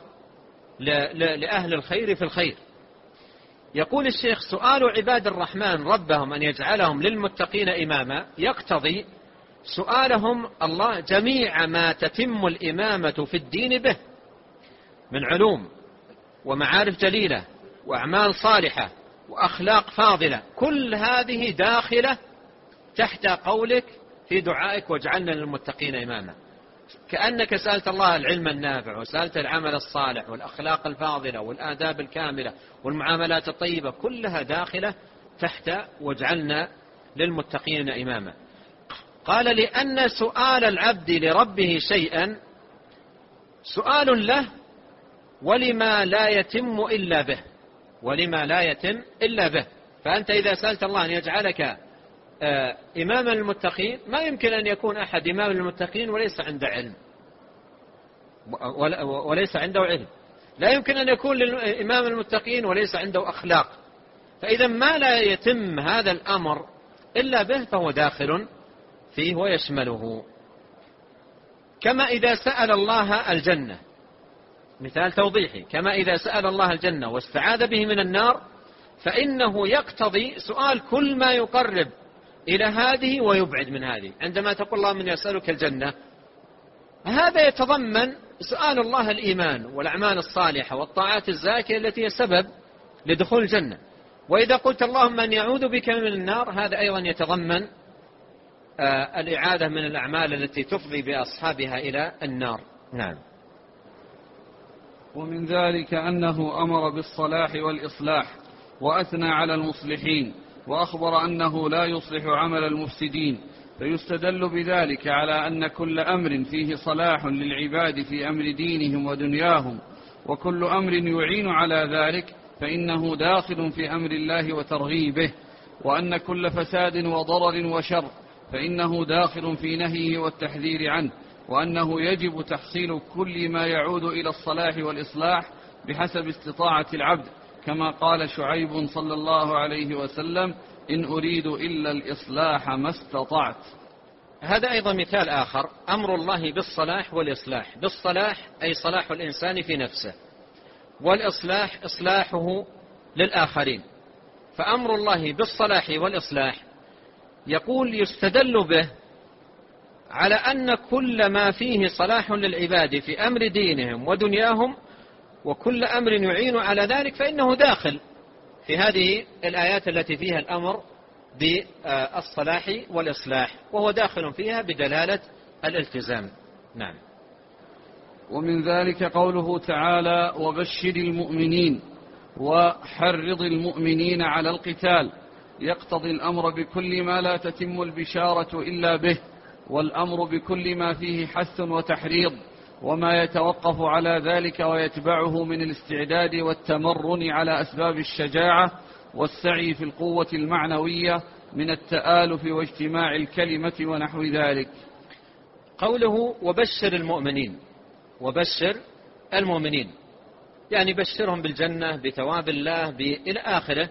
لأهل الخير في الخير. يقول الشيخ سؤال عباد الرحمن ربهم أن يجعلهم للمتقين إماما يقتضي سؤالهم الله جميع ما تتم الإمامة في الدين به من علوم ومعارف جليلة وأعمال صالحة وأخلاق فاضلة، كل هذه داخلة تحت قولك في دعائك واجعلنا للمتقين إماما. كأنك سألت الله العلم النافع وسألت العمل الصالح والأخلاق الفاضلة والآداب الكاملة والمعاملات الطيبة، كلها داخلة تحت واجعلنا للمتقين إماما. قال لأن سؤال العبد لربه شيئا سؤال له ولما لا يتم إلا به، ولما لا يتم إلا به. فأنت إذا سألت الله أن يجعلك إماما للمتقين ما يمكن أن يكون أحد إمام للمتقين وليس عنده علم وليس عنده علم، لا يمكن أن يكون إمام المتقين وليس عنده أخلاق. فإذا ما لا يتم هذا الأمر إلا به فهو داخل فيه ويشمله. كما إذا سأل الله الجنة، مثال توضيحي، كما إذا سأل الله الجنة واستعاذ به من النار فإنه يقتضي سؤال كل ما يقرب إلى هذه ويبعد من هذه. عندما تقول الله من يسألك الجنة هذا يتضمن سؤال الله الإيمان والأعمال الصالحة والطاعات الزاكية التي هي سبب لدخول الجنة. وإذا قلت اللهم من يعوذ بك من النار هذا أيضا يتضمن الإعادة من الأعمال التي تفضي بأصحابها إلى النار. نعم. ومن ذلك أنه أمر بالصلاح والإصلاح وأثنى على المصلحين وأخبر أنه لا يصلح عمل المفسدين، فيستدل بذلك على أن كل أمر فيه صلاح للعباد في أمر دينهم ودنياهم وكل أمر يعين على ذلك فإنه داخل في أمر الله وترغيبه، وأن كل فساد وضرر وشر فإنه داخل في نهيه والتحذير عنه، وأنه يجب تحصيل كل ما يعود إلى الصلاح والإصلاح بحسب استطاعة العبد، كما قال شعيب صلى الله عليه وسلم إن أريد إلا الإصلاح ما استطعت. هذا أيضا مثال آخر، أمر الله بالصلاح والإصلاح. بالصلاح أي صلاح الإنسان في نفسه، والإصلاح إصلاحه للآخرين. فأمر الله بالصلاح والإصلاح يقول يستدل به على أن كل ما فيه صلاح للعباد في أمر دينهم ودنياهم وكل أمر يعين على ذلك فإنه داخل في هذه الآيات التي فيها الأمر بالصلاح والإصلاح، وهو داخل فيها بدلالة الالتزام. نعم. ومن ذلك قوله تعالى: وبشر المؤمنين وحرض المؤمنين على القتال، يقتضي الأمر بكل ما لا تتم البشارة إلا به، والأمر بكل ما فيه حث وتحريض، وما يتوقف على ذلك ويتبعه من الاستعداد والتمرن على أسباب الشجاعة والسعي في القوة المعنوية من التآلف واجتماع الكلمة ونحو ذلك. قوله وبشر المؤمنين، وبشر المؤمنين يعني بشرهم بالجنة بثواب الله إلى آخره.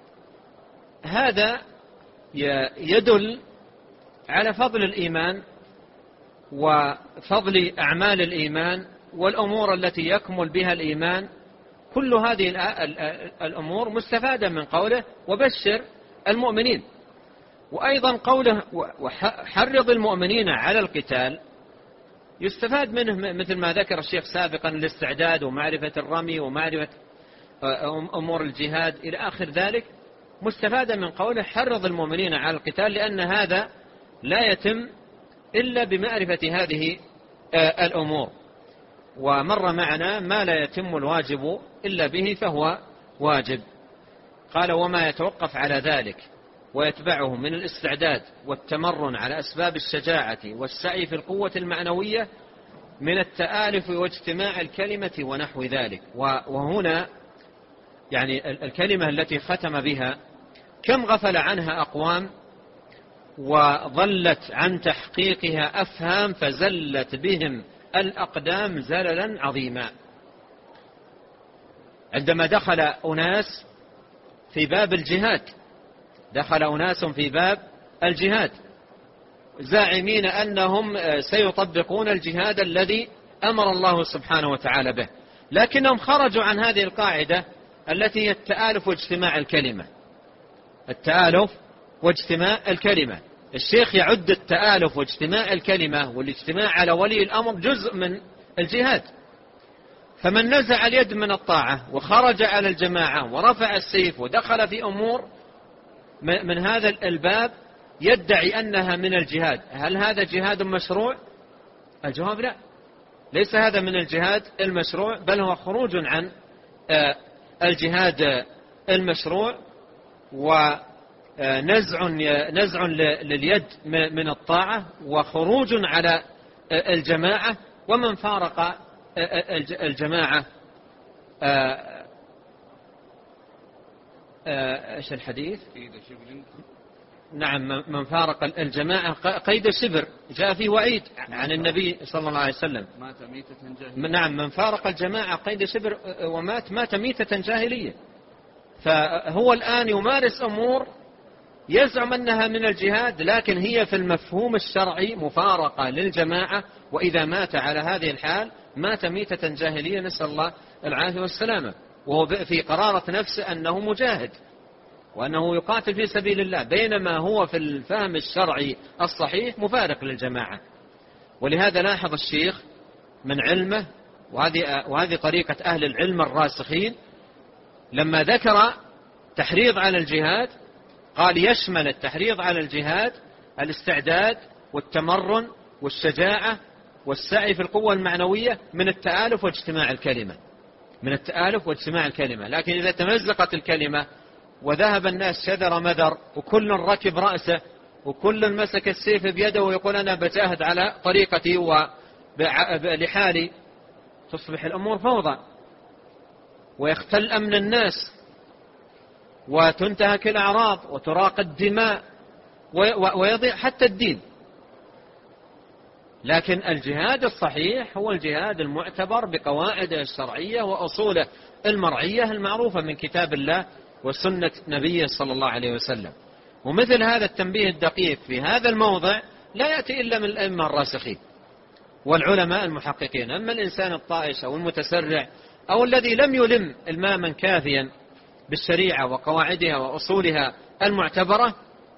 هذا يدل على فضل الإيمان وفضل أعمال الإيمان والأمور التي يكمل بها الإيمان. كل هذه الأمور مستفادة من قوله وبشر المؤمنين. وأيضا قوله وحرض المؤمنين على القتال يستفاد منه مثل ما ذكر الشيخ سابقا الاستعداد ومعرفة الرمي ومعرفة أمور الجهاد إلى آخر ذلك، مستفادة من قوله حرض المؤمنين على القتال، لأن هذا لا يتم إلا بمعرفة هذه الأمور. ومر معنا ما لا يتم الواجب إلا به فهو واجب. قال وما يتوقف على ذلك ويتبعه من الاستعداد والتمرن على أسباب الشجاعة والسعي في القوة المعنوية من التآلف واجتماع الكلمة ونحو ذلك. وهنا يعني الكلمة التي ختم بها كم غفل عنها أقوام وظلت عن تحقيقها أفهام فزلت بهم الأقدام زللا عظيما. عندما دخل أناس في باب الجهاد، دخل أناس في باب الجهاد زاعمين أنهم سيطبقون الجهاد الذي أمر الله سبحانه وتعالى به، لكنهم خرجوا عن هذه القاعدة التي هي التآلف واجتماع الكلمة. التآلف واجتماع الكلمة، الشيخ يعد التآلف واجتماع الكلمة والاجتماع على ولي الأمر جزء من الجهاد. فمن نزع اليد من الطاعة وخرج على الجماعة ورفع السيف ودخل في أمور من هذا الباب يدعي أنها من الجهاد، هل هذا جهاد مشروع؟ الجواب لا، ليس هذا من الجهاد المشروع، بل هو خروج عن الجهاد المشروع ونزع لليد من الطاعة وخروج على الجماعة. ومن فارق الجماعة ايش الحديث؟ نعم، من فارق الجماعة قيد شبر، جاء فيه وعيد عن النبي صلى الله عليه وسلم. مات ميتة جاهلية. نعم، من فارق الجماعة قيد شبر مات ميتة جاهلية. فهو الآن يمارس أمور يزعم أنها من الجهاد، لكن هي في المفهوم الشرعي مفارقة للجماعة، وإذا مات على هذه الحال مات ميتة جاهلية، نسأل الله العافية والسلامة، وهو في قرارة نفسه أنه مجاهد وأنه يقاتل في سبيل الله، بينما هو في الفهم الشرعي الصحيح مفارق للجماعة. ولهذا لاحظ الشيخ من علمه، وهذه طريقة أهل العلم الراسخين، لما ذكر تحريض على الجهاد قال يشمل التحريض على الجهاد الاستعداد والتمرن والشجاعة والسعي في القوة المعنوية من التآلف واجتماع الكلمة، من التآلف واجتماع الكلمة. لكن إذا تمزقت الكلمة وذهب الناس شذر مذر وكل ركب رأسه وكل مسك السيف بيده ويقول أنا بجاهد على طريقتي ولحالي، تصبح الأمور فوضى ويختل أمن الناس وتنتهك الأعراض وتراق الدماء ويضيع حتى الدين. لكن الجهاد الصحيح هو الجهاد المعتبر بقواعده الشرعية وأصوله المرعية المعروفة من كتاب الله وسنة نبيه صلى الله عليه وسلم. ومثل هذا التنبيه الدقيق في هذا الموضع لا يأتي إلا من الأئمة الراسخين والعلماء المحققين. أما الإنسان الطائش أو المتسرع أو الذي لم يلم إلماما كافيا بالشريعة وقواعدها وأصولها المعتبرة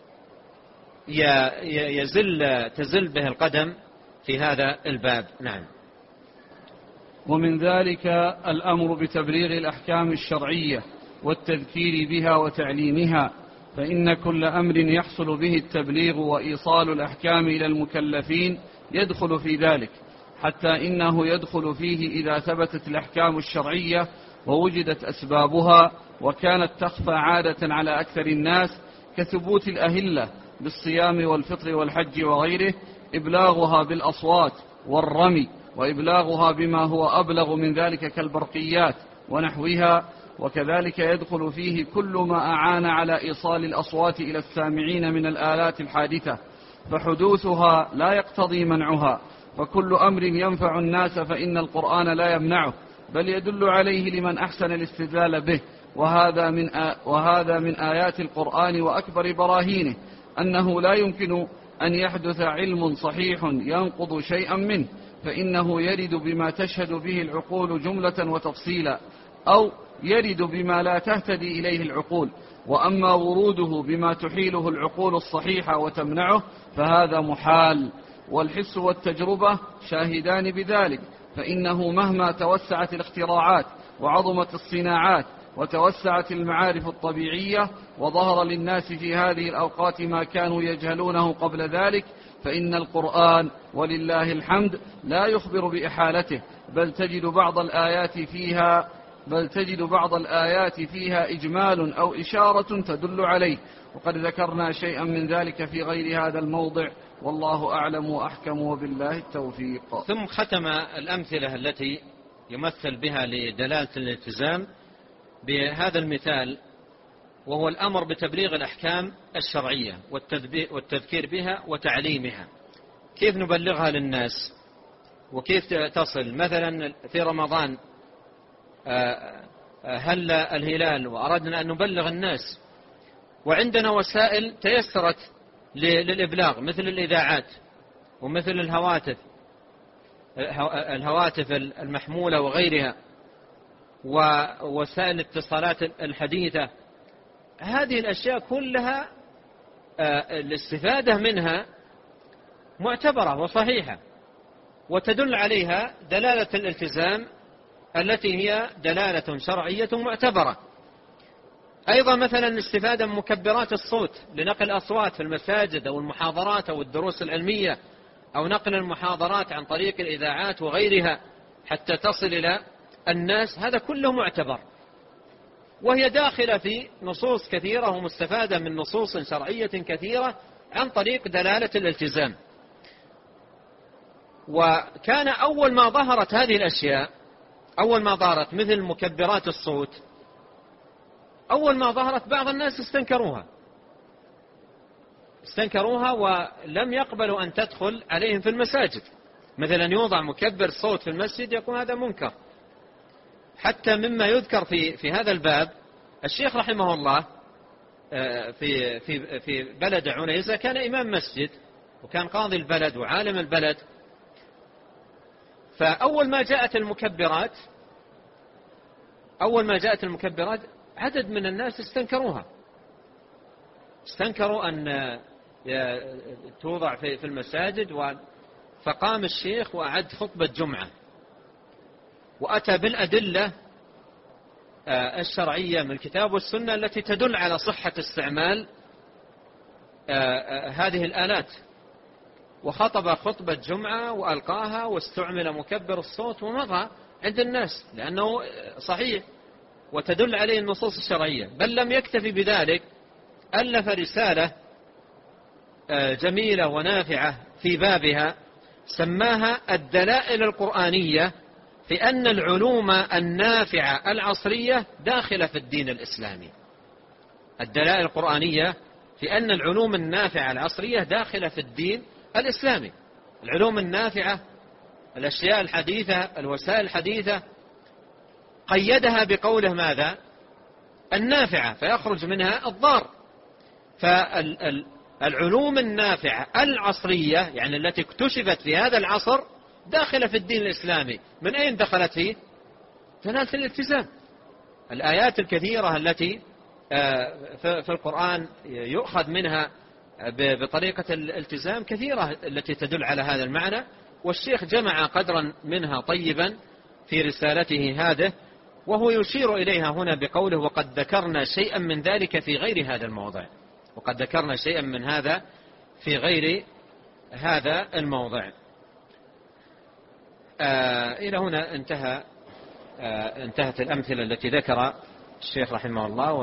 تزل به القدم في هذا الباب. نعم. ومن ذلك الأمر بتبليغ الأحكام الشرعية والتذكير بها وتعليمها، فإن كل أمر يحصل به التبليغ وإيصال الأحكام إلى المكلفين يدخل في ذلك، حتى إنه يدخل فيه إذا ثبتت الأحكام الشرعية ووجدت أسبابها، وكانت تخفى عادة على أكثر الناس كثبوت الأهلة بالصيام والفطر والحج وغيره، إبلاغها بالأصوات والرمي، وإبلاغها بما هو أبلغ من ذلك كالبرقيات ونحوها. وكذلك يدخل فيه كل ما أعان على إيصال الأصوات إلى السامعين من الآلات الحادثة، فحدوثها لا يقتضي منعها، فكل أمر ينفع الناس فإن القرآن لا يمنعه، بل يدل عليه لمن أحسن الاستدلال به. وهذا من آيات القرآن وأكبر براهينه أنه لا يمكن أن يحدث علم صحيح ينقض شيئا منه، فإنه يرد بما تشهد به العقول جملة وتفصيلا، أو يرد بما لا تهتدي إليه العقول. وأما وروده بما تحيله العقول الصحيحة وتمنعه فهذا محال، والحس والتجربة شاهدان بذلك، فإنه مهما توسعت الاختراعات وعظمت الصناعات وتوسعت المعارف الطبيعية وظهر للناس في هذه الأوقات ما كانوا يجهلونه قبل ذلك، فإن القرآن ولله الحمد لا يخبر بإحالته، بل تجد بعض الآيات فيها إجمال أو إشارة تدل عليه، وقد ذكرنا شيئا من ذلك في غير هذا الموضع، والله أعلم وأحكم، وبالله التوفيق. ثم ختم الأمثلة التي يمثل بها لدلالة الالتزام بهذا المثال، وهو الأمر بتبليغ الأحكام الشرعية والتذكير بها وتعليمها. كيف نبلغها للناس وكيف تصل؟ مثلا في رمضان هل الهلال وأردنا أن نبلغ الناس، وعندنا وسائل تيسرت للإبلاغ مثل الإذاعات ومثل الهواتف المحمولة وغيرها، ووسائل الاتصالات الحديثة. هذه الأشياء كلها الاستفادة منها معتبرة وصحيحة، وتدل عليها دلالة الالتزام التي هي دلالة شرعية معتبرة. أيضا مثلا الاستفادة من مكبرات الصوت لنقل أصوات في المساجد أو المحاضرات أو الدروس العلمية، أو نقل المحاضرات عن طريق الإذاعات وغيرها حتى تصل إلى الناس، هذا كله معتبر، وهي داخلة في نصوص كثيرة ومستفادة من نصوص شرعية كثيرة عن طريق دلالة الالتزام. وكان أول ما ظهرت هذه الأشياء، أول ما ظهرت مثل مكبرات الصوت، أول ما ظهرت بعض الناس استنكروها ولم يقبلوا أن تدخل عليهم في المساجد. مثلا يوضع مكبر صوت في المسجد يكون هذا منكر. حتى مما يذكر في هذا الباب، الشيخ رحمه الله في بلد عنيزة كان إمام مسجد وكان قاضي البلد وعالم البلد، فأول ما جاءت المكبرات عدد من الناس استنكروا أن توضع في المساجد. فقام الشيخ وأعد خطبة جمعة وأتى بالأدلة الشرعية من الكتاب والسنة التي تدل على صحة استعمال هذه الآلات، وخطب خطبة جمعة وألقاها واستعمل مكبر الصوت ومضى عند الناس لأنه صحيح وتدل عليه النصوص الشرعية. بل لم يكتفي بذلك، ألف رسالة جميلة ونافعة في بابها سماها الدلائل القرآنية في أن العلوم النافعة العصرية داخلة في الدين الإسلامي. الدلائل القرآنية في أن العلوم النافعة العصرية داخلة في الدين الإسلامي. العلوم النافعة، الأشياء الحديثة، الوسائل الحديثة، قيدها بقوله ماذا؟ النافعة، فيخرج منها الضار. فالعلوم النافعة العصرية يعني التي اكتشفت في هذا العصر داخلة في الدين الإسلامي. من أين دخلت فيه؟ دلالة الالتزام. الآيات الكثيرة التي في القرآن يؤخذ منها بطريقة الالتزام كثيرة التي تدل على هذا المعنى، والشيخ جمع قدرا منها طيبا في رسالته هذه، وهو يشير إليها هنا بقوله وقد ذكرنا شيئا من ذلك في غير هذا الموضع. وقد ذكرنا شيئا من هذا في غير هذا الموضع. إلى هنا انتهت الأمثلة التي ذكر الشيخ رحمه الله.